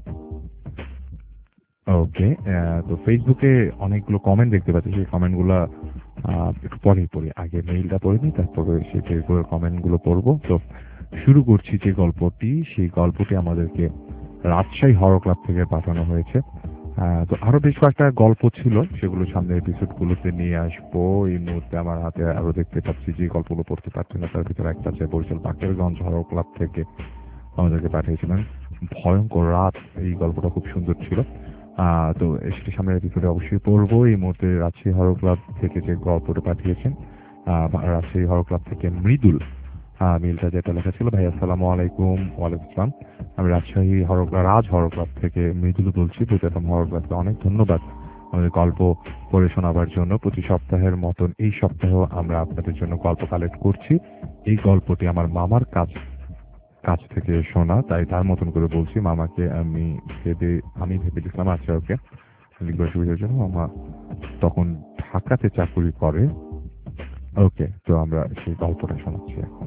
[SPEAKER 3] ওকে, তো ফেসবুকে অনেকগুলো কমেন্ট দেখতে পাচ্ছি, সেই কমেন্টগুলো একটু পরেই পড়ি, আগে মেইলটা পড়ে নিই, তারপরে সেই ফেসবুকের কমেন্টগুলো পড়বো। তো শুরু করছি যে গল্পটি, সেই গল্পটি আমাদেরকে রাজশাহী হরর ক্লাব থেকে পাঠানো হয়েছে। তো আরো বেশ কয়েকটা গল্প ছিল, সেগুলো সামনের এপিসোডগুলোতে নিয়ে আসবো। এই মুহূর্তে আমার হাতে আরো দেখতে পাচ্ছি যে গল্পগুলো পড়তে পারছি না, তার ভিতরে একটা আছে বরিশাল বাকেরগঞ্জ হরর ক্লাব থেকে আমাদেরকে পাঠিয়েছিলেন। ভয়ঙ্কর রাত, এই গল্পটা খুব সুন্দর ছিল। তো সেটি সামনের এপিসোডে অবশ্যই পড়বো। এই মুহূর্তে রাজশাহী হরর ক্লাব থেকে যে গল্পটা পাঠিয়েছেন, রাজশাহী হরর ক্লাব থেকে মৃদুল, মেইলটা যেটা লেখা ছিল, ভাই আসসালামু আলাইকুম। ওয়ালাইকুম আসসালাম। আমি রাজশাহী রাজ হরর ক্লাব থেকে মৃদুল বলছি। ভূত এফএম হরর ক্লাবকে অনেক ধন্যবাদ আমাদের গল্প পড়ে শোনাবার জন্য। প্রতি সপ্তাহের মতন এই সপ্তাহেও আমরা আপনাদের জন্য গল্প কালেক্ট করছি। এই গল্পটি আমার মামার কাছ থেকে শোনা, তাই তার মতন করে বলছি। মামাকে আমি ভেবে দিয়েছিলাম আচ্ছা ওকে লিখবার সুবিধার জন্য, মামা তখন ঢাকাতে চাকুরি করে। ওকে, তো আমরা সেই গল্পটা শোনাচ্ছি এখন।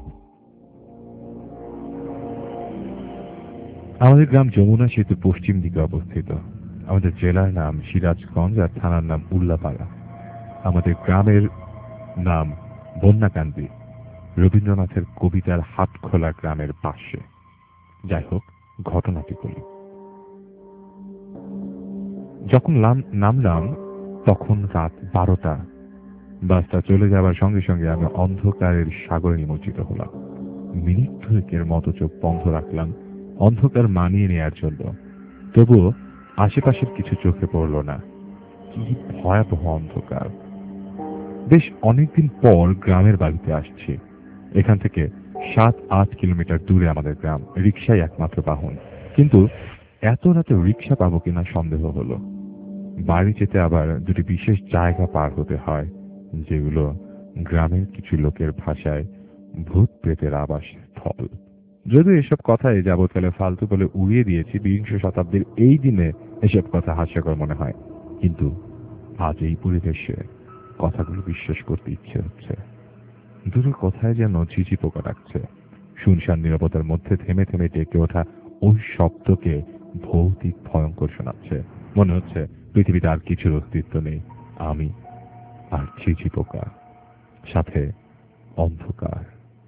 [SPEAKER 3] আমাদের গ্রাম যমুনা সেতুর পশ্চিম দিকে অবস্থিত। আমাদের জেলার নাম সিরাজগঞ্জ আর থানার নাম উল্লাপাড়া। আমাদের গ্রামের নাম বন্যাকান্দি, রবীন্দ্রনাথের কবিতার হাতখোলা গ্রামের পাশে। যাই হোক, ঘটনাটি বলি। যখন নামলাম তখন রাত 12টা। বাসটা চলে যাবার সঙ্গে সঙ্গে আমি অন্ধকারের সাগরে নিমজ্জিত হলাম। মিনিট দুয়েকের মতো চোখ বন্ধ রাখলাম অন্ধকার মানিয়ে নেয়ার জন্য, তবুও আশেপাশের কিছু চোখে পড়ল না। কি ভয়াবহ অন্ধকার! বেশ অনেকদিন পর গ্রামের বাড়িতে আসছি। এখান থেকে 7-8 কিলোমিটার দূরে আমাদের গ্রাম। রিকশাই একমাত্র বাহন, কিন্তু এত রাতে রিকশা পাবো কিনা সন্দেহ হলো। বাড়ি যেতে আবার দুটি বিশেষ জায়গা পার হতে হয়, যেগুলো গ্রামের কিছু লোকের ভাষায় ভূত প্রেতের আবাস স্থল। যদিও এসব কথাই যাবৎকালে ফালতু বলে উড়িয়ে দিয়েছি, 20 শতাব্দীর এই দিনে এসব কথা হাস্যকর মনে হয়, কিন্তু আজ এই পরিবেশে কথাগুলো বিশ্বাস করতে ইচ্ছে হচ্ছে। দুটো কথায় যেন ঝিঝি পোকা ডাকছে। শুনশান নীরবতার মধ্যে থেমে থেমে ডেকে ওঠা ওই শব্দকে ভৌতিক ভয়ঙ্কর শোনাচ্ছে। মনে হচ্ছে পৃথিবীতে আর কিছুর অস্তিত্ব নেই, আমি আর ঝিঝি পোকা, সাথে অন্ধকার।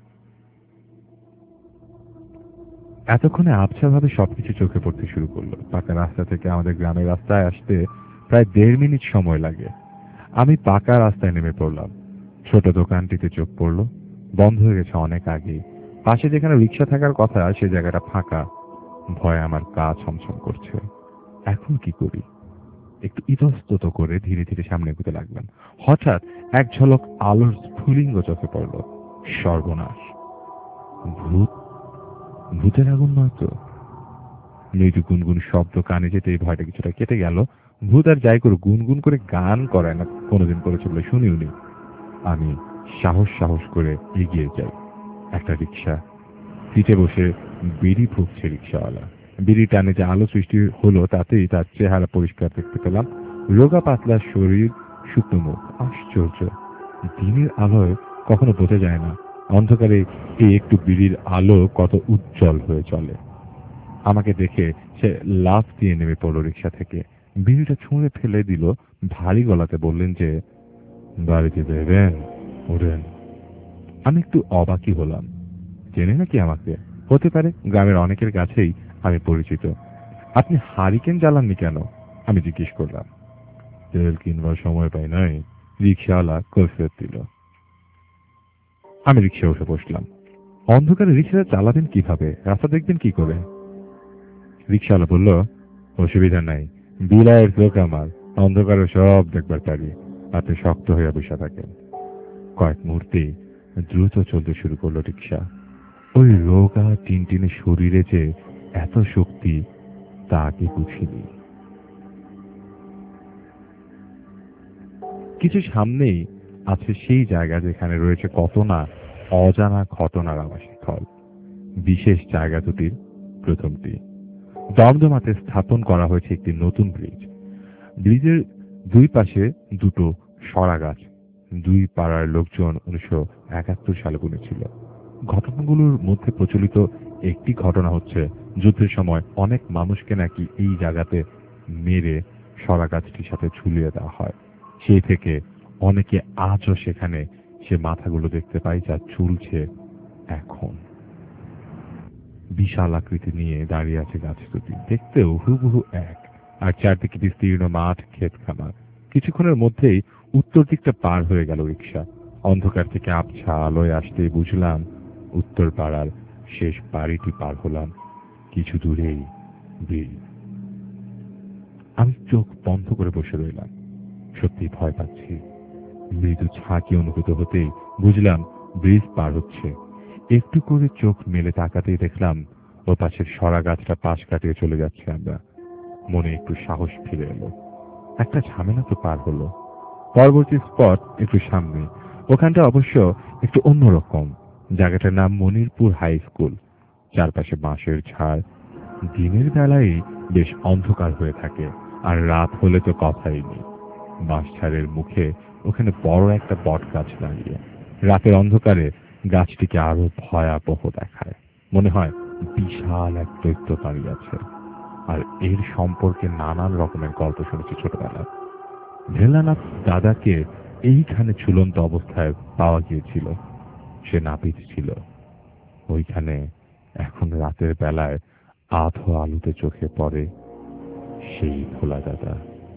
[SPEAKER 3] এতক্ষণে আবছাভাবে সবকিছু চোখে পড়তে শুরু করলো। পাকা রাস্তা থেকে আমাদের গ্রামের রাস্তায় আসতে প্রায় 1.5 মিনিট সময় লাগে। আমি পাকা রাস্তায় নেমে পড়লাম। ছোট দোকানটিতে চোখ পড়লো, বন্ধ হয়ে গেছে অনেক আগেই। পাশে যেখানে রিক্সা থাকার কথা সে জায়গাটা ফাঁকা। ভয়ে আমার গা ছমছম করছে। এখন কি করি? একটু ইতস্তত করে ধীরে ধীরে সামনে এগোতে লাগলাম। হঠাৎ এক ঝলক আলোর স্ফুলিঙ্গ চোখে পড়ল। সর্বনাশ! ভূতের আগুন নয়তো? মৃদু গুনগুন শব্দ কানে যেতে এই ভয়টা কিছুটা কেটে গেল। ভূত আর যাই করে গুনগুন করে গান করে না, কোনোদিন করেছে বলে শুনিওনি। আমি সাহস করে এগিয়ে যাই। একটা রিক্সা, সিটে বসে বিড়ি ফুঁকছে রিক্সাওয়ালা। বিড়ি টানে যে আলো সৃষ্টি হলো তাতেই তার চেহারা পরিষ্কার দেখতে পেলাম। রোগা পাতলা শরীর, শুকনো মুখ। আশ্চর্য! দিনের আলোয় কখনো বোঝা যায় না অন্ধকারে এই একটু বিড়ির আলো কত উজ্জ্বল হয়ে চলে। আমাকে দেখে সে লাফ দিয়ে নেমে পড়লো রিক্সা থেকে। বিড়িটা ছুঁড়ে ফেলে দিল। ভারী গলাতে বললেন যে, বাড়িতে দেবেন, ওঠেন। আমি একটু অবাকই হলাম। চেনে নাকি আমাকে? হতে পারে, গ্রামের অনেকের কাছেই আমি পরিচিত। আপনি হারিকেন জ্বালাননি কেন? আমি জিজ্ঞেস করলাম। তেল কিনবার সময় পাই নাই, রিক্সাওয়ালা কৈফিয়ত দিল। আমি রিক্সা উঠে বসলাম। অন্ধকারে রিক্সা চালাবেন কিভাবে? রাস্তা দেখবেন কি করে? রিক্সাওয়ালা বলল, অসুবিধা নাই, বিলায়ের চোখ আমার, অন্ধকারে সব দেখবার পারি, আপনি শক্ত হয়ে বসে থাকেন। কয়েক মুহূর্তেই দ্রুত চলতে শুরু করলো রিক্সা। ওই রোগা টিনটিনে শরীরে যে এত শক্তি তা আগে বুঝিনি। কিছু সামনেই আছে সেই জায়গা যেখানে রয়েছে কত না অজানা ঘটনার আবাসস্থল। বিশেষ জায়গা দুটির প্রথমটি, দমদমাতে স্থাপন করা হয়েছে একটি নতুন ব্রিজ। ব্রিজের দুই পাশে দুটো সরা গাছ। দুই পাড়ার লোকজন 1971 সালে বুনেছিল। ঘটনাগুলোর মধ্যে প্রচলিত একটি ঘটনা হচ্ছে, যুদ্ধের সময় অনেক মানুষকে নাকি এই জায়গাতে মেরে সরা গাছটির সাথে ঝুলিয়ে দেওয়া হয়। সেই থেকে অনেকে আজও সেখানে সে মাথাগুলো দেখতে পাই যা ঝুলছে এখন। বিশাল আকৃতি নিয়ে দাঁড়িয়ে আছে গাছ দুটি, দেখতেও হুবহু এক, আর চারদিকে বিস্তীর্ণ মাঠ, ক্ষেত খামার। কিছুক্ষণের মধ্যেই উত্তর দিকটা পার হয়ে গেল রিক্সা। অন্ধকার থেকে আবছা আলোয় আসতেই বুঝলাম উত্তর পাড়ার শেষ বাড়িটি পার হলাম। কিছু দূরেই ব্রিজ। আমি চোখ বন্ধ করে বসে রইলাম। সত্যি ভয় পাচ্ছি। মৃদু ঝাঁকি অনুভূত হতেই বুঝলাম ব্রিজ পার হচ্ছে। একটু করে চোখ মেলে তাকাতেই দেখলাম ও পাশের সরা গাছটা পাশ কাটিয়ে চলে যাচ্ছে আমরা। মনে একটু সাহস ফিরে এলো। একটা ঝামেলা তো পার হলো। পরবর্তী স্পট একটু সামনে, ওখানটা অবশ্য একটু অন্যরকম। জায়গাটার নাম মনিরপুর হাই স্কুল। চারপাশে বাঁশের ঝাড়। দিনের বেলায় বেশ অন্ধকার হয়ে থাকে, আর রাত হলে তো কথাই নেই। বাঁশঝাড়ের মুখে ওখানে বড় একটা বট গাছ দাঁড়িয়ে। রাতের অন্ধকারে গাছটিকে আরো ভয়াবহ দেখায়। মনে হয় বিশাল এক দৈত্য দাঁড়িয়ে আছে। আর এর সম্পর্কে নানান রকমের গল্প শুনেছি ছোটবেলায়। ভেলানাথ দাদাকে এইখানে ঝুলন্ত অবস্থায় পাওয়া গিয়েছিল। সে নাপিত ছিল। ওইখানে এখন রাতের বেলায় আধো আলোতে চোখে পড়ে সেই ভোলা দাদা।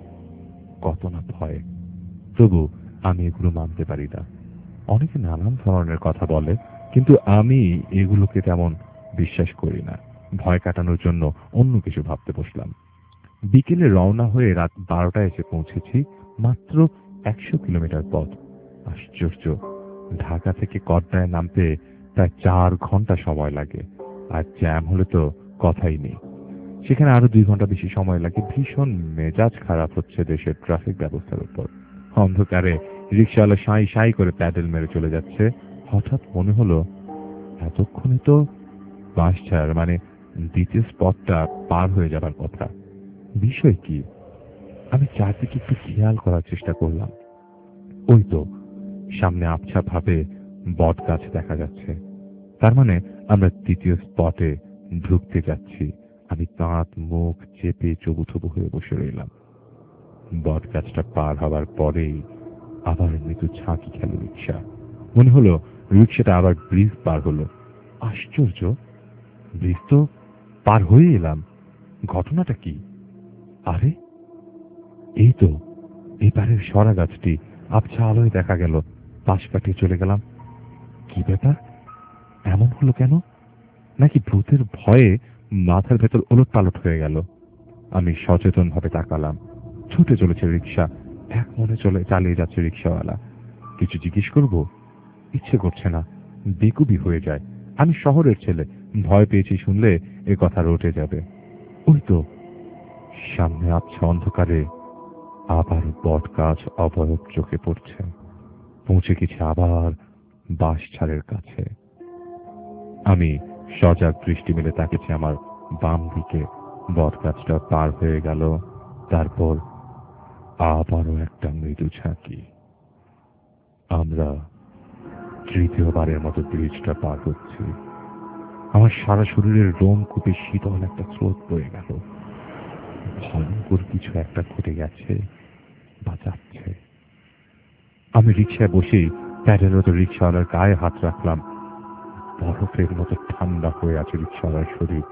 [SPEAKER 3] কত না ভয়, তবু আমি এগুলো মানতে পারি না। অনেকে নানান ধরনের কথা বলে, কিন্তু আমি এগুলোকে তেমন বিশ্বাস করি না। ভয় কাটানোর জন্য অন্য কিছু ভাবতে বসলাম। বিকেলে রওনা হয়ে রাত 12টায় এসে পৌঁছেছি। মাত্র 100 কিলোমিটার পথ। আশ্চর্য, ঢাকা থেকে কড্ডায় নামতে প্রায় 4 ঘন্টা সময় লাগে, আর জ্যাম হলে তো কথাই নেই। সেখানে আরো 2 ঘন্টা বেশি সময় লাগে। ভীষণ মেজাজ খারাপ হচ্ছে দেশের ট্রাফিক ব্যবস্থার উপর। অন্ধকারে রিক্সাওয়ালা সাঁই সাঁই করে প্যাডেল মেরে চলে যাচ্ছে। হঠাৎ মনে হলো এতক্ষণে তো বাঁশঝাড় মানে দ্বিতীয় স্পটটা পার হয়ে যাবার কথা। বিষয় কি? আমি চারদিকে একটু খেয়াল করার চেষ্টা করলাম। ওই তো সামনে আবছা ভাবে বট গাছ দেখা যাচ্ছে। তার মানে আমরা দ্বিতীয় স্পটে ঢুকতে যাচ্ছি। আমি দাঁত মুখ চেপে চবুথবু হয়ে বসে রইলাম। বট গাছটা পার হবার পরেই আবার মৃদু ঝাঁকি খেল রিক্সা। মনে হলো রিক্সাটা আবার ব্রিজ পার হলো। আশ্চর্য, ব্রিজ তো পার হয়ে এলাম। ঘটনাটা কি? আরে এই তো এই পারের সরা গাছটি আবছা আলোয় দেখা গেল। পাশ কাটিয়ে চলে গেলাম। কি ব্যাপার? এমন হলো কেন? নাকি ভূতের ভয়ে মাথার ভেতর ওলট পালট হয়ে গেল? আমি সচেতন ভাবে তাকালাম। ছুটে চলেছে রিক্সা। এক মনে চালিয়ে যাচ্ছে রিক্সাওয়ালা। কিছু জিজ্ঞেস করব, ইচ্ছে করছে না, বেকুবি হয়ে যায়। আমি শহরের ছেলে, ভয় পেয়েছি শুনলে এ কথা রটে যাবে। ওই তো সামনে আবছা অন্ধকারে আবার বট গাছ অবয়ব চোখে পড়ছে। পৌঁছে গেছে আবার বাঁশঝাড়ের কাছে। আমি সজাগ দৃষ্টি মেলে তাকিয়েছি আমার বাম দিকে। বট গাছটা পার হয়ে গেল। তারপর আবারও একটা মৃদু ঝাঁকি। আমরা তৃতীয়বারের মতো ব্রিজটা পার হচ্ছি। আমার সারা শরীরের রোম কূপে শীতল একটা স্রোত বয়ে গেল। ভয়ঙ্কর কিছু একটা ঘটে গেছে বা যাচ্ছে। আমি রিক্সায় বসেই প্যাডেলরত রিক্সাওয়ালার গায়ে হাত রাখলাম। বরফের মতো ঠান্ডা হয়ে আছে রিক্সাওয়ালার শরীর।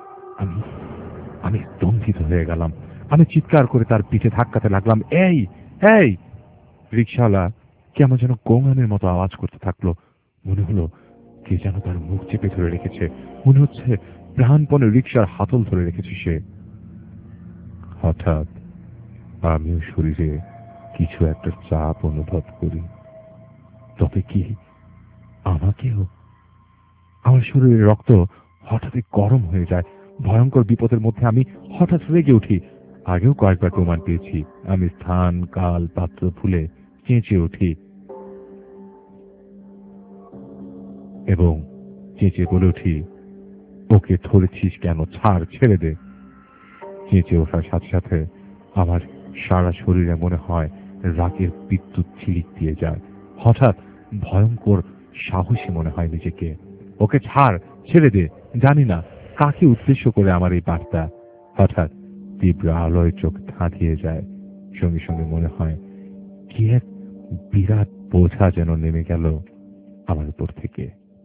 [SPEAKER 3] আমি স্তম্ভিত হয়ে গেলাম। আমি চিৎকার করে তার পিঠে ধাক্কাতে লাগলাম, এই এই! রিক্সাওয়ালা কেমন যেন গোঙানের মতো আওয়াজ করতে থাকলো। মনে হলো কে যেন তার মুখ চেপে ধরে রেখেছে। মনে হচ্ছে প্রাণপণে রিক্সার হাতল ধরে রেখেছে সে। হঠাৎ আমিও শরীরে কিছু একটা চাপ অনুভব করি। তবে কি আমাকেও? আমার শরীরের রক্ত হঠাৎই গরম হয়ে যায়। ভয়ঙ্কর বিপদের মধ্যে আমি হঠাৎ রেগে উঠি। আগেও কয়েকবার প্রমাণ পেয়েছি আমি স্থান কাল পাত্র ভুলে চেঁচিয়ে উঠি এবং চেঁচিয়ে বলে উঠি, ওকে ধরেছিস কেন, ছাড়, ছেড়ে দে। চেঁচিয়ে ওঠার সাথে সাথে আমার সারা শরীরে মনে হয় রাগের বিদ্যুৎ ছিলিক দিয়ে যায়। হঠাৎ ভয়ঙ্কর সাহসী মনে হয় নিজেকে। ওকে ছাড়, ছেড়ে দে। জানি না কাকে উদ্দেশ্য করে আমার এই বার্তা। হঠাৎ তীব্র আলোয় চোখ ধাঁধিয়ে যায়। সঙ্গে সঙ্গে মনে হয় কি এক বিরাট বোঝা যেন নেমে গেল আমার উপর থেকে।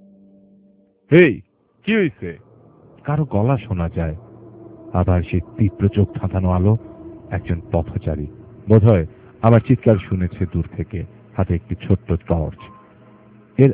[SPEAKER 3] এই কি হয়েছে? কারো গলা শোনা যায়। আবার সেই তীব্র চোখ ধাঁধানো আলো। একজন পথচারী বোধহয় আমার চিৎকার শুনেছে দূর থেকে, হাতে একটি ছোট্ট টর্চ। এর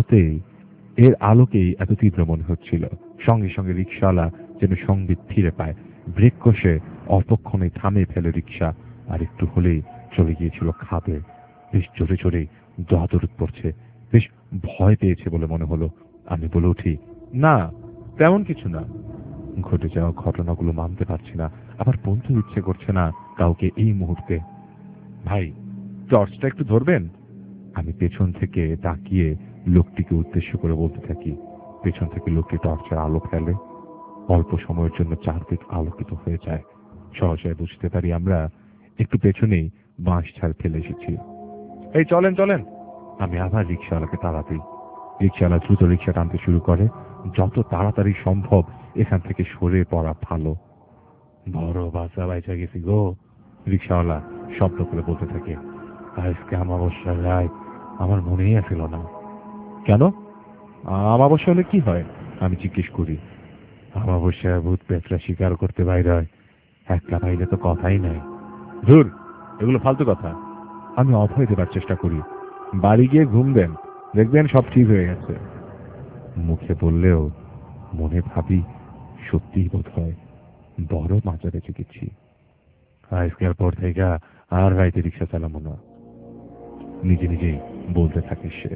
[SPEAKER 3] আলোকেই এত তীব্র মনে হচ্ছিল। সঙ্গে সঙ্গে রিকশাওয়ালা যেন সংবিত ফিরে পায়। ব্রেক কষে অল্পক্ষণে থামিয়ে ফেলে রিকশা। আর একটু হলেই চলে গিয়েছিল খাদে। বেশ জোরে জোরে দোয়াদরুদ পড়ছে। বেশ ভয় পেয়েছে বলে মনে হলো। আমি বলে উঠি, না তেমন কিছু না। ঘটে যাওয়া ঘটনাগুলো মানতে পারছি না, আবার বলতে ইচ্ছে করছে না কাউকে এই মুহূর্তে। ভাই, টর্চটা একটু ধরবেন? আমি পেছন থেকে তাকিয়ে লোকটিকে উদ্দেশ্য করে বলতে থাকি। পেছন থেকে লোকটি টর্চের আলো ফেলে। অল্প সময়ের জন্য চারদিক আলোকিত হয়ে যায়। সহসায় বুঝতে পারি আমরা একটু পেছনেই বাঁশ ছাড় ফেলে এসেছি। এই চলেন চলেন। আমি আবার রিকশাওয়ালাকে তাড়া দিই। রিকশাওয়ালা দ্রুত রিকশা টানতে শুরু করে। যত তাড়াতাড়ি সম্ভব এখান থেকে সরে পড়া ভালো। বড় বাঁচা বাইচা গেছি গো, রিকশাওয়ালা শব্দ করে বলতে থাকে। আজকে অমাবস্যার রাত, আমার মনেই আসিল না। কেন, অমাবস্যা হলে কি হয়? আমি জিজ্ঞেস করি। অমাবস্যায় ভূত পেটরা শিকার করতে বাইরে হয়, একটা পাইলে তো কথাই নাই। ধুর, এগুলো ফালতু কথা। আমি অভয় দেবার চেষ্টা করি। বাড়ি গিয়ে ঘুমবেন, দেখবেন সব ঠিক হয়ে গেছে। মুখে বললেও মনে ভাবি সত্যিই বোধ হয় বড় মাথা বেঁচে গেছি। আজকের পর থেকে আর রাইতে রিক্সা চালাবো না, নিজে নিজেই বলতে থাকে সে।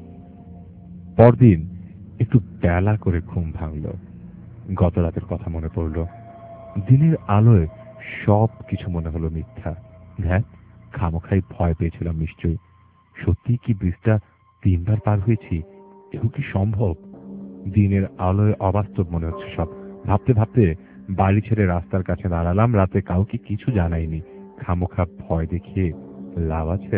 [SPEAKER 3] পরদিন একটু বেলা করে ঘুম ভাঙল। গত রাতের কথা মনে পড়ল। দিনের আলোয় সব কিছু মনে হলো মিথ্যা। হ্যাঁ, খামোখাই ভয় পেয়েছিলাম নিশ্চয়ই। সত্যি কি ব্রিজটা 3 বার পার হয়েছি? এও কি সম্ভব? দিনের আলোয় অবাস্তব মনে হচ্ছে সব। ভাবতে ভাবতে বাড়ি ছেড়ে রাস্তার কাছে দাঁড়ালাম। রাতে কাউকে কিছু জানাইনি। খামোখা ভয় দেখিয়ে লাভ আছে?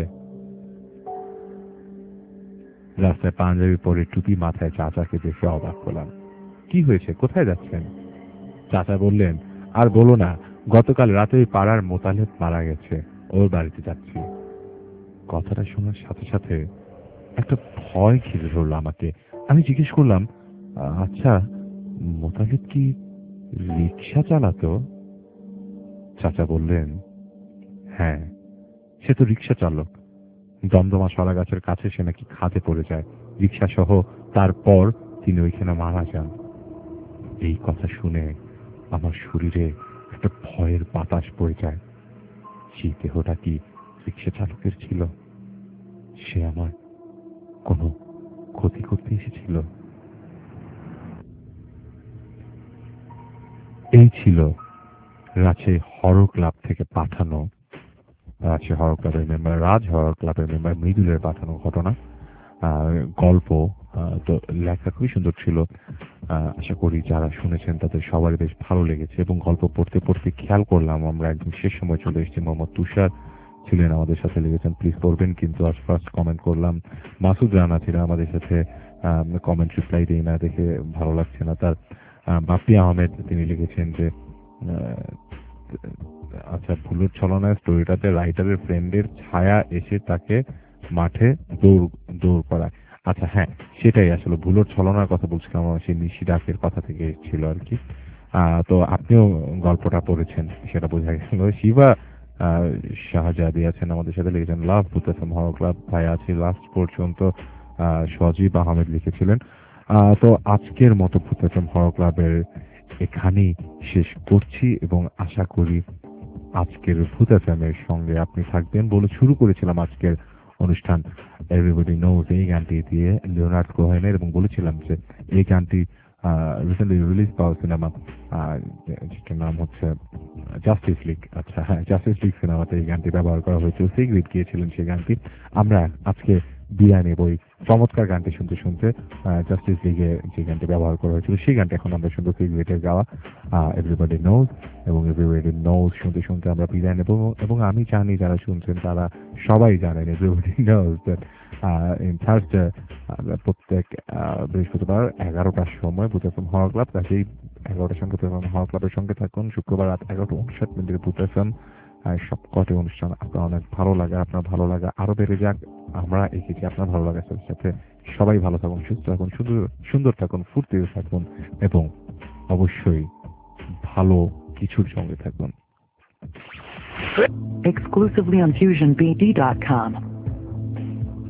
[SPEAKER 3] রাস্তায় পাঞ্জাবি পরে টুপি মাথায় চাচাকে দেখে অবাক হলাম। কি হয়েছে, কোথায় যাচ্ছেন? চাচা বললেন, আর বলো না, গতকাল রাতে ওই পাড়ার মোতালেব মারা গেছে, ওর বাড়িতে যাচ্ছি। কথাটা শোনার সাথে সাথে একটা ভয় ঘিরে ধরলো আমাকে। আমি জিজ্ঞেস করলাম, আচ্ছা মোতালেব কি রিক্সা চালাতো? চাচা বললেন, হ্যাঁ, সে তো রিক্সা চালক। দমদমা সরা গাছের কাছে সে নাকি খাদে পড়ে যায় রিক্সা সহ। তারপর তিনি ওইখানে মারা যান। এই কথা শুনে আমার শরীরে একটা ভয়ের বাতাস বয়ে যায়। সেই দেহটা কি রিক্সা চালকের ছিল? সে আমার কোনো ক্ষতি করতে এসেছিল? এই ছিল রাজশাহী হরর ক্লাব থেকে পাঠানো, রাজশাহী হরর ক্লাবের মেম্বার রাজ, হরর ক্লাবের মেম্বার মৃদুলের পাঠানো ঘটনা, গল্প। তো লেখা খুবই সুন্দর ছিল। আশা করি যারা শুনেছেন তাদের সবারই বেশ ভালো লেগেছে। এবং গল্প পড়তে পড়তে খেয়াল করলাম আমরা একদম শেষ সময় চলে এসেছি। মোহাম্মদ তুষার ছিলেন আমাদের সাথে, লিখেছেন প্লিজ পড়বেন, কিন্তু আজ ফার্স্ট কমেন্ট করলাম। মাসুদ রানা ছিলেন আমাদের সাথে, কমেন্ট রিপ্লাই দেই না দেখে ভালো লাগছে না তার। বাপ্পি আহমেদ তিনি লিখেছেন যে আচ্ছা, ভুলের ছলনায় স্টোরিটাতে রাইটারের ফ্রেন্ডের ছায়া এসে তাকে মাঠে দৌড় করায়। আচ্ছা হ্যাঁ, সেটাই আসলে ভুলের ছলনার কথা বলছিলাম, সেই নিশি ডাকের কথা থেকে ছিল আর কি। তো আপনিও গল্পটা পড়েছেন সেটা বোঝা গেল। শিবা শাহজাদি আছেন আমাদের সাথে, লিখেছেন লাভ ভূত এফএম হরর ক্লাব ভাই আছে লাস্ট পর্যন্ত। সজীব আহমেদ লিখেছিলেন। তো আজকের মতো ভূত এফএম হরর ক্লাবের এখানেই শেষ করছি এবং আশা করি আজকের ভূত এফএম এর সঙ্গে আপনি থাকবেন বলে শুরু করেছিলাম আজকের অনুষ্ঠান এভরিবডি নোজ এই গানটি দিয়ে লিওনার্ড কোহেনের, এবং বলেছিলাম যে এই গানটি রিসেন্টলি রিলিজ পাওয়া সিনেমা যেটার নাম হচ্ছে জাস্টিস লিগ। আচ্ছা হ্যাঁ, জাস্টিস লিগ সিনেমাতে এই গানটি ব্যবহার করা হয়েছিল। সিগ্রিট গিয়েছিলেন সেই গানটি। আমরা আজকে বিদায় নেব এই চমৎকার গানটি শুনতে শুনতে। জাস্টিস লিগে যে গানটি ব্যবহার করা হয়েছিল সেই গানটি এখন আমরা শুনবো সিগ্রিটের গাওয়া এভরিবডি নোজ, এবং এভরিবডি নোজ শুনতে শুনতে আমরা বিদায় নেব। এবং আমি জানি যারা শুনছেন তারা সবাই জানেন everybody knows that in Thursday প্রত্যেক বৃহস্পতিবার 11টার সময় বুথ এফএম হওয়ার ক্লাব, কাজেই 11টার সঙ্গে বুথ এফএম হওয়ার ক্লাবের সঙ্গে থাকুন। শুক্রবার রাত 11:59 বুথ এফএম সবকটি অনুষ্ঠান আপনার অনেক ভালো লাগে, আপনার ভালো লাগা আরো বেড়ে যাক। আমরা এগিয়ে আপনার ভালো লাগার সাথে সাথে সবাই ভালো থাকুন, সুস্থ থাকুন, সুন্দর থাকুন, ফুর্তিতে থাকুন, এবং অবশ্যই ভালো কিছুর সঙ্গে থাকুন।
[SPEAKER 1] Exclusively on FusionBD.com.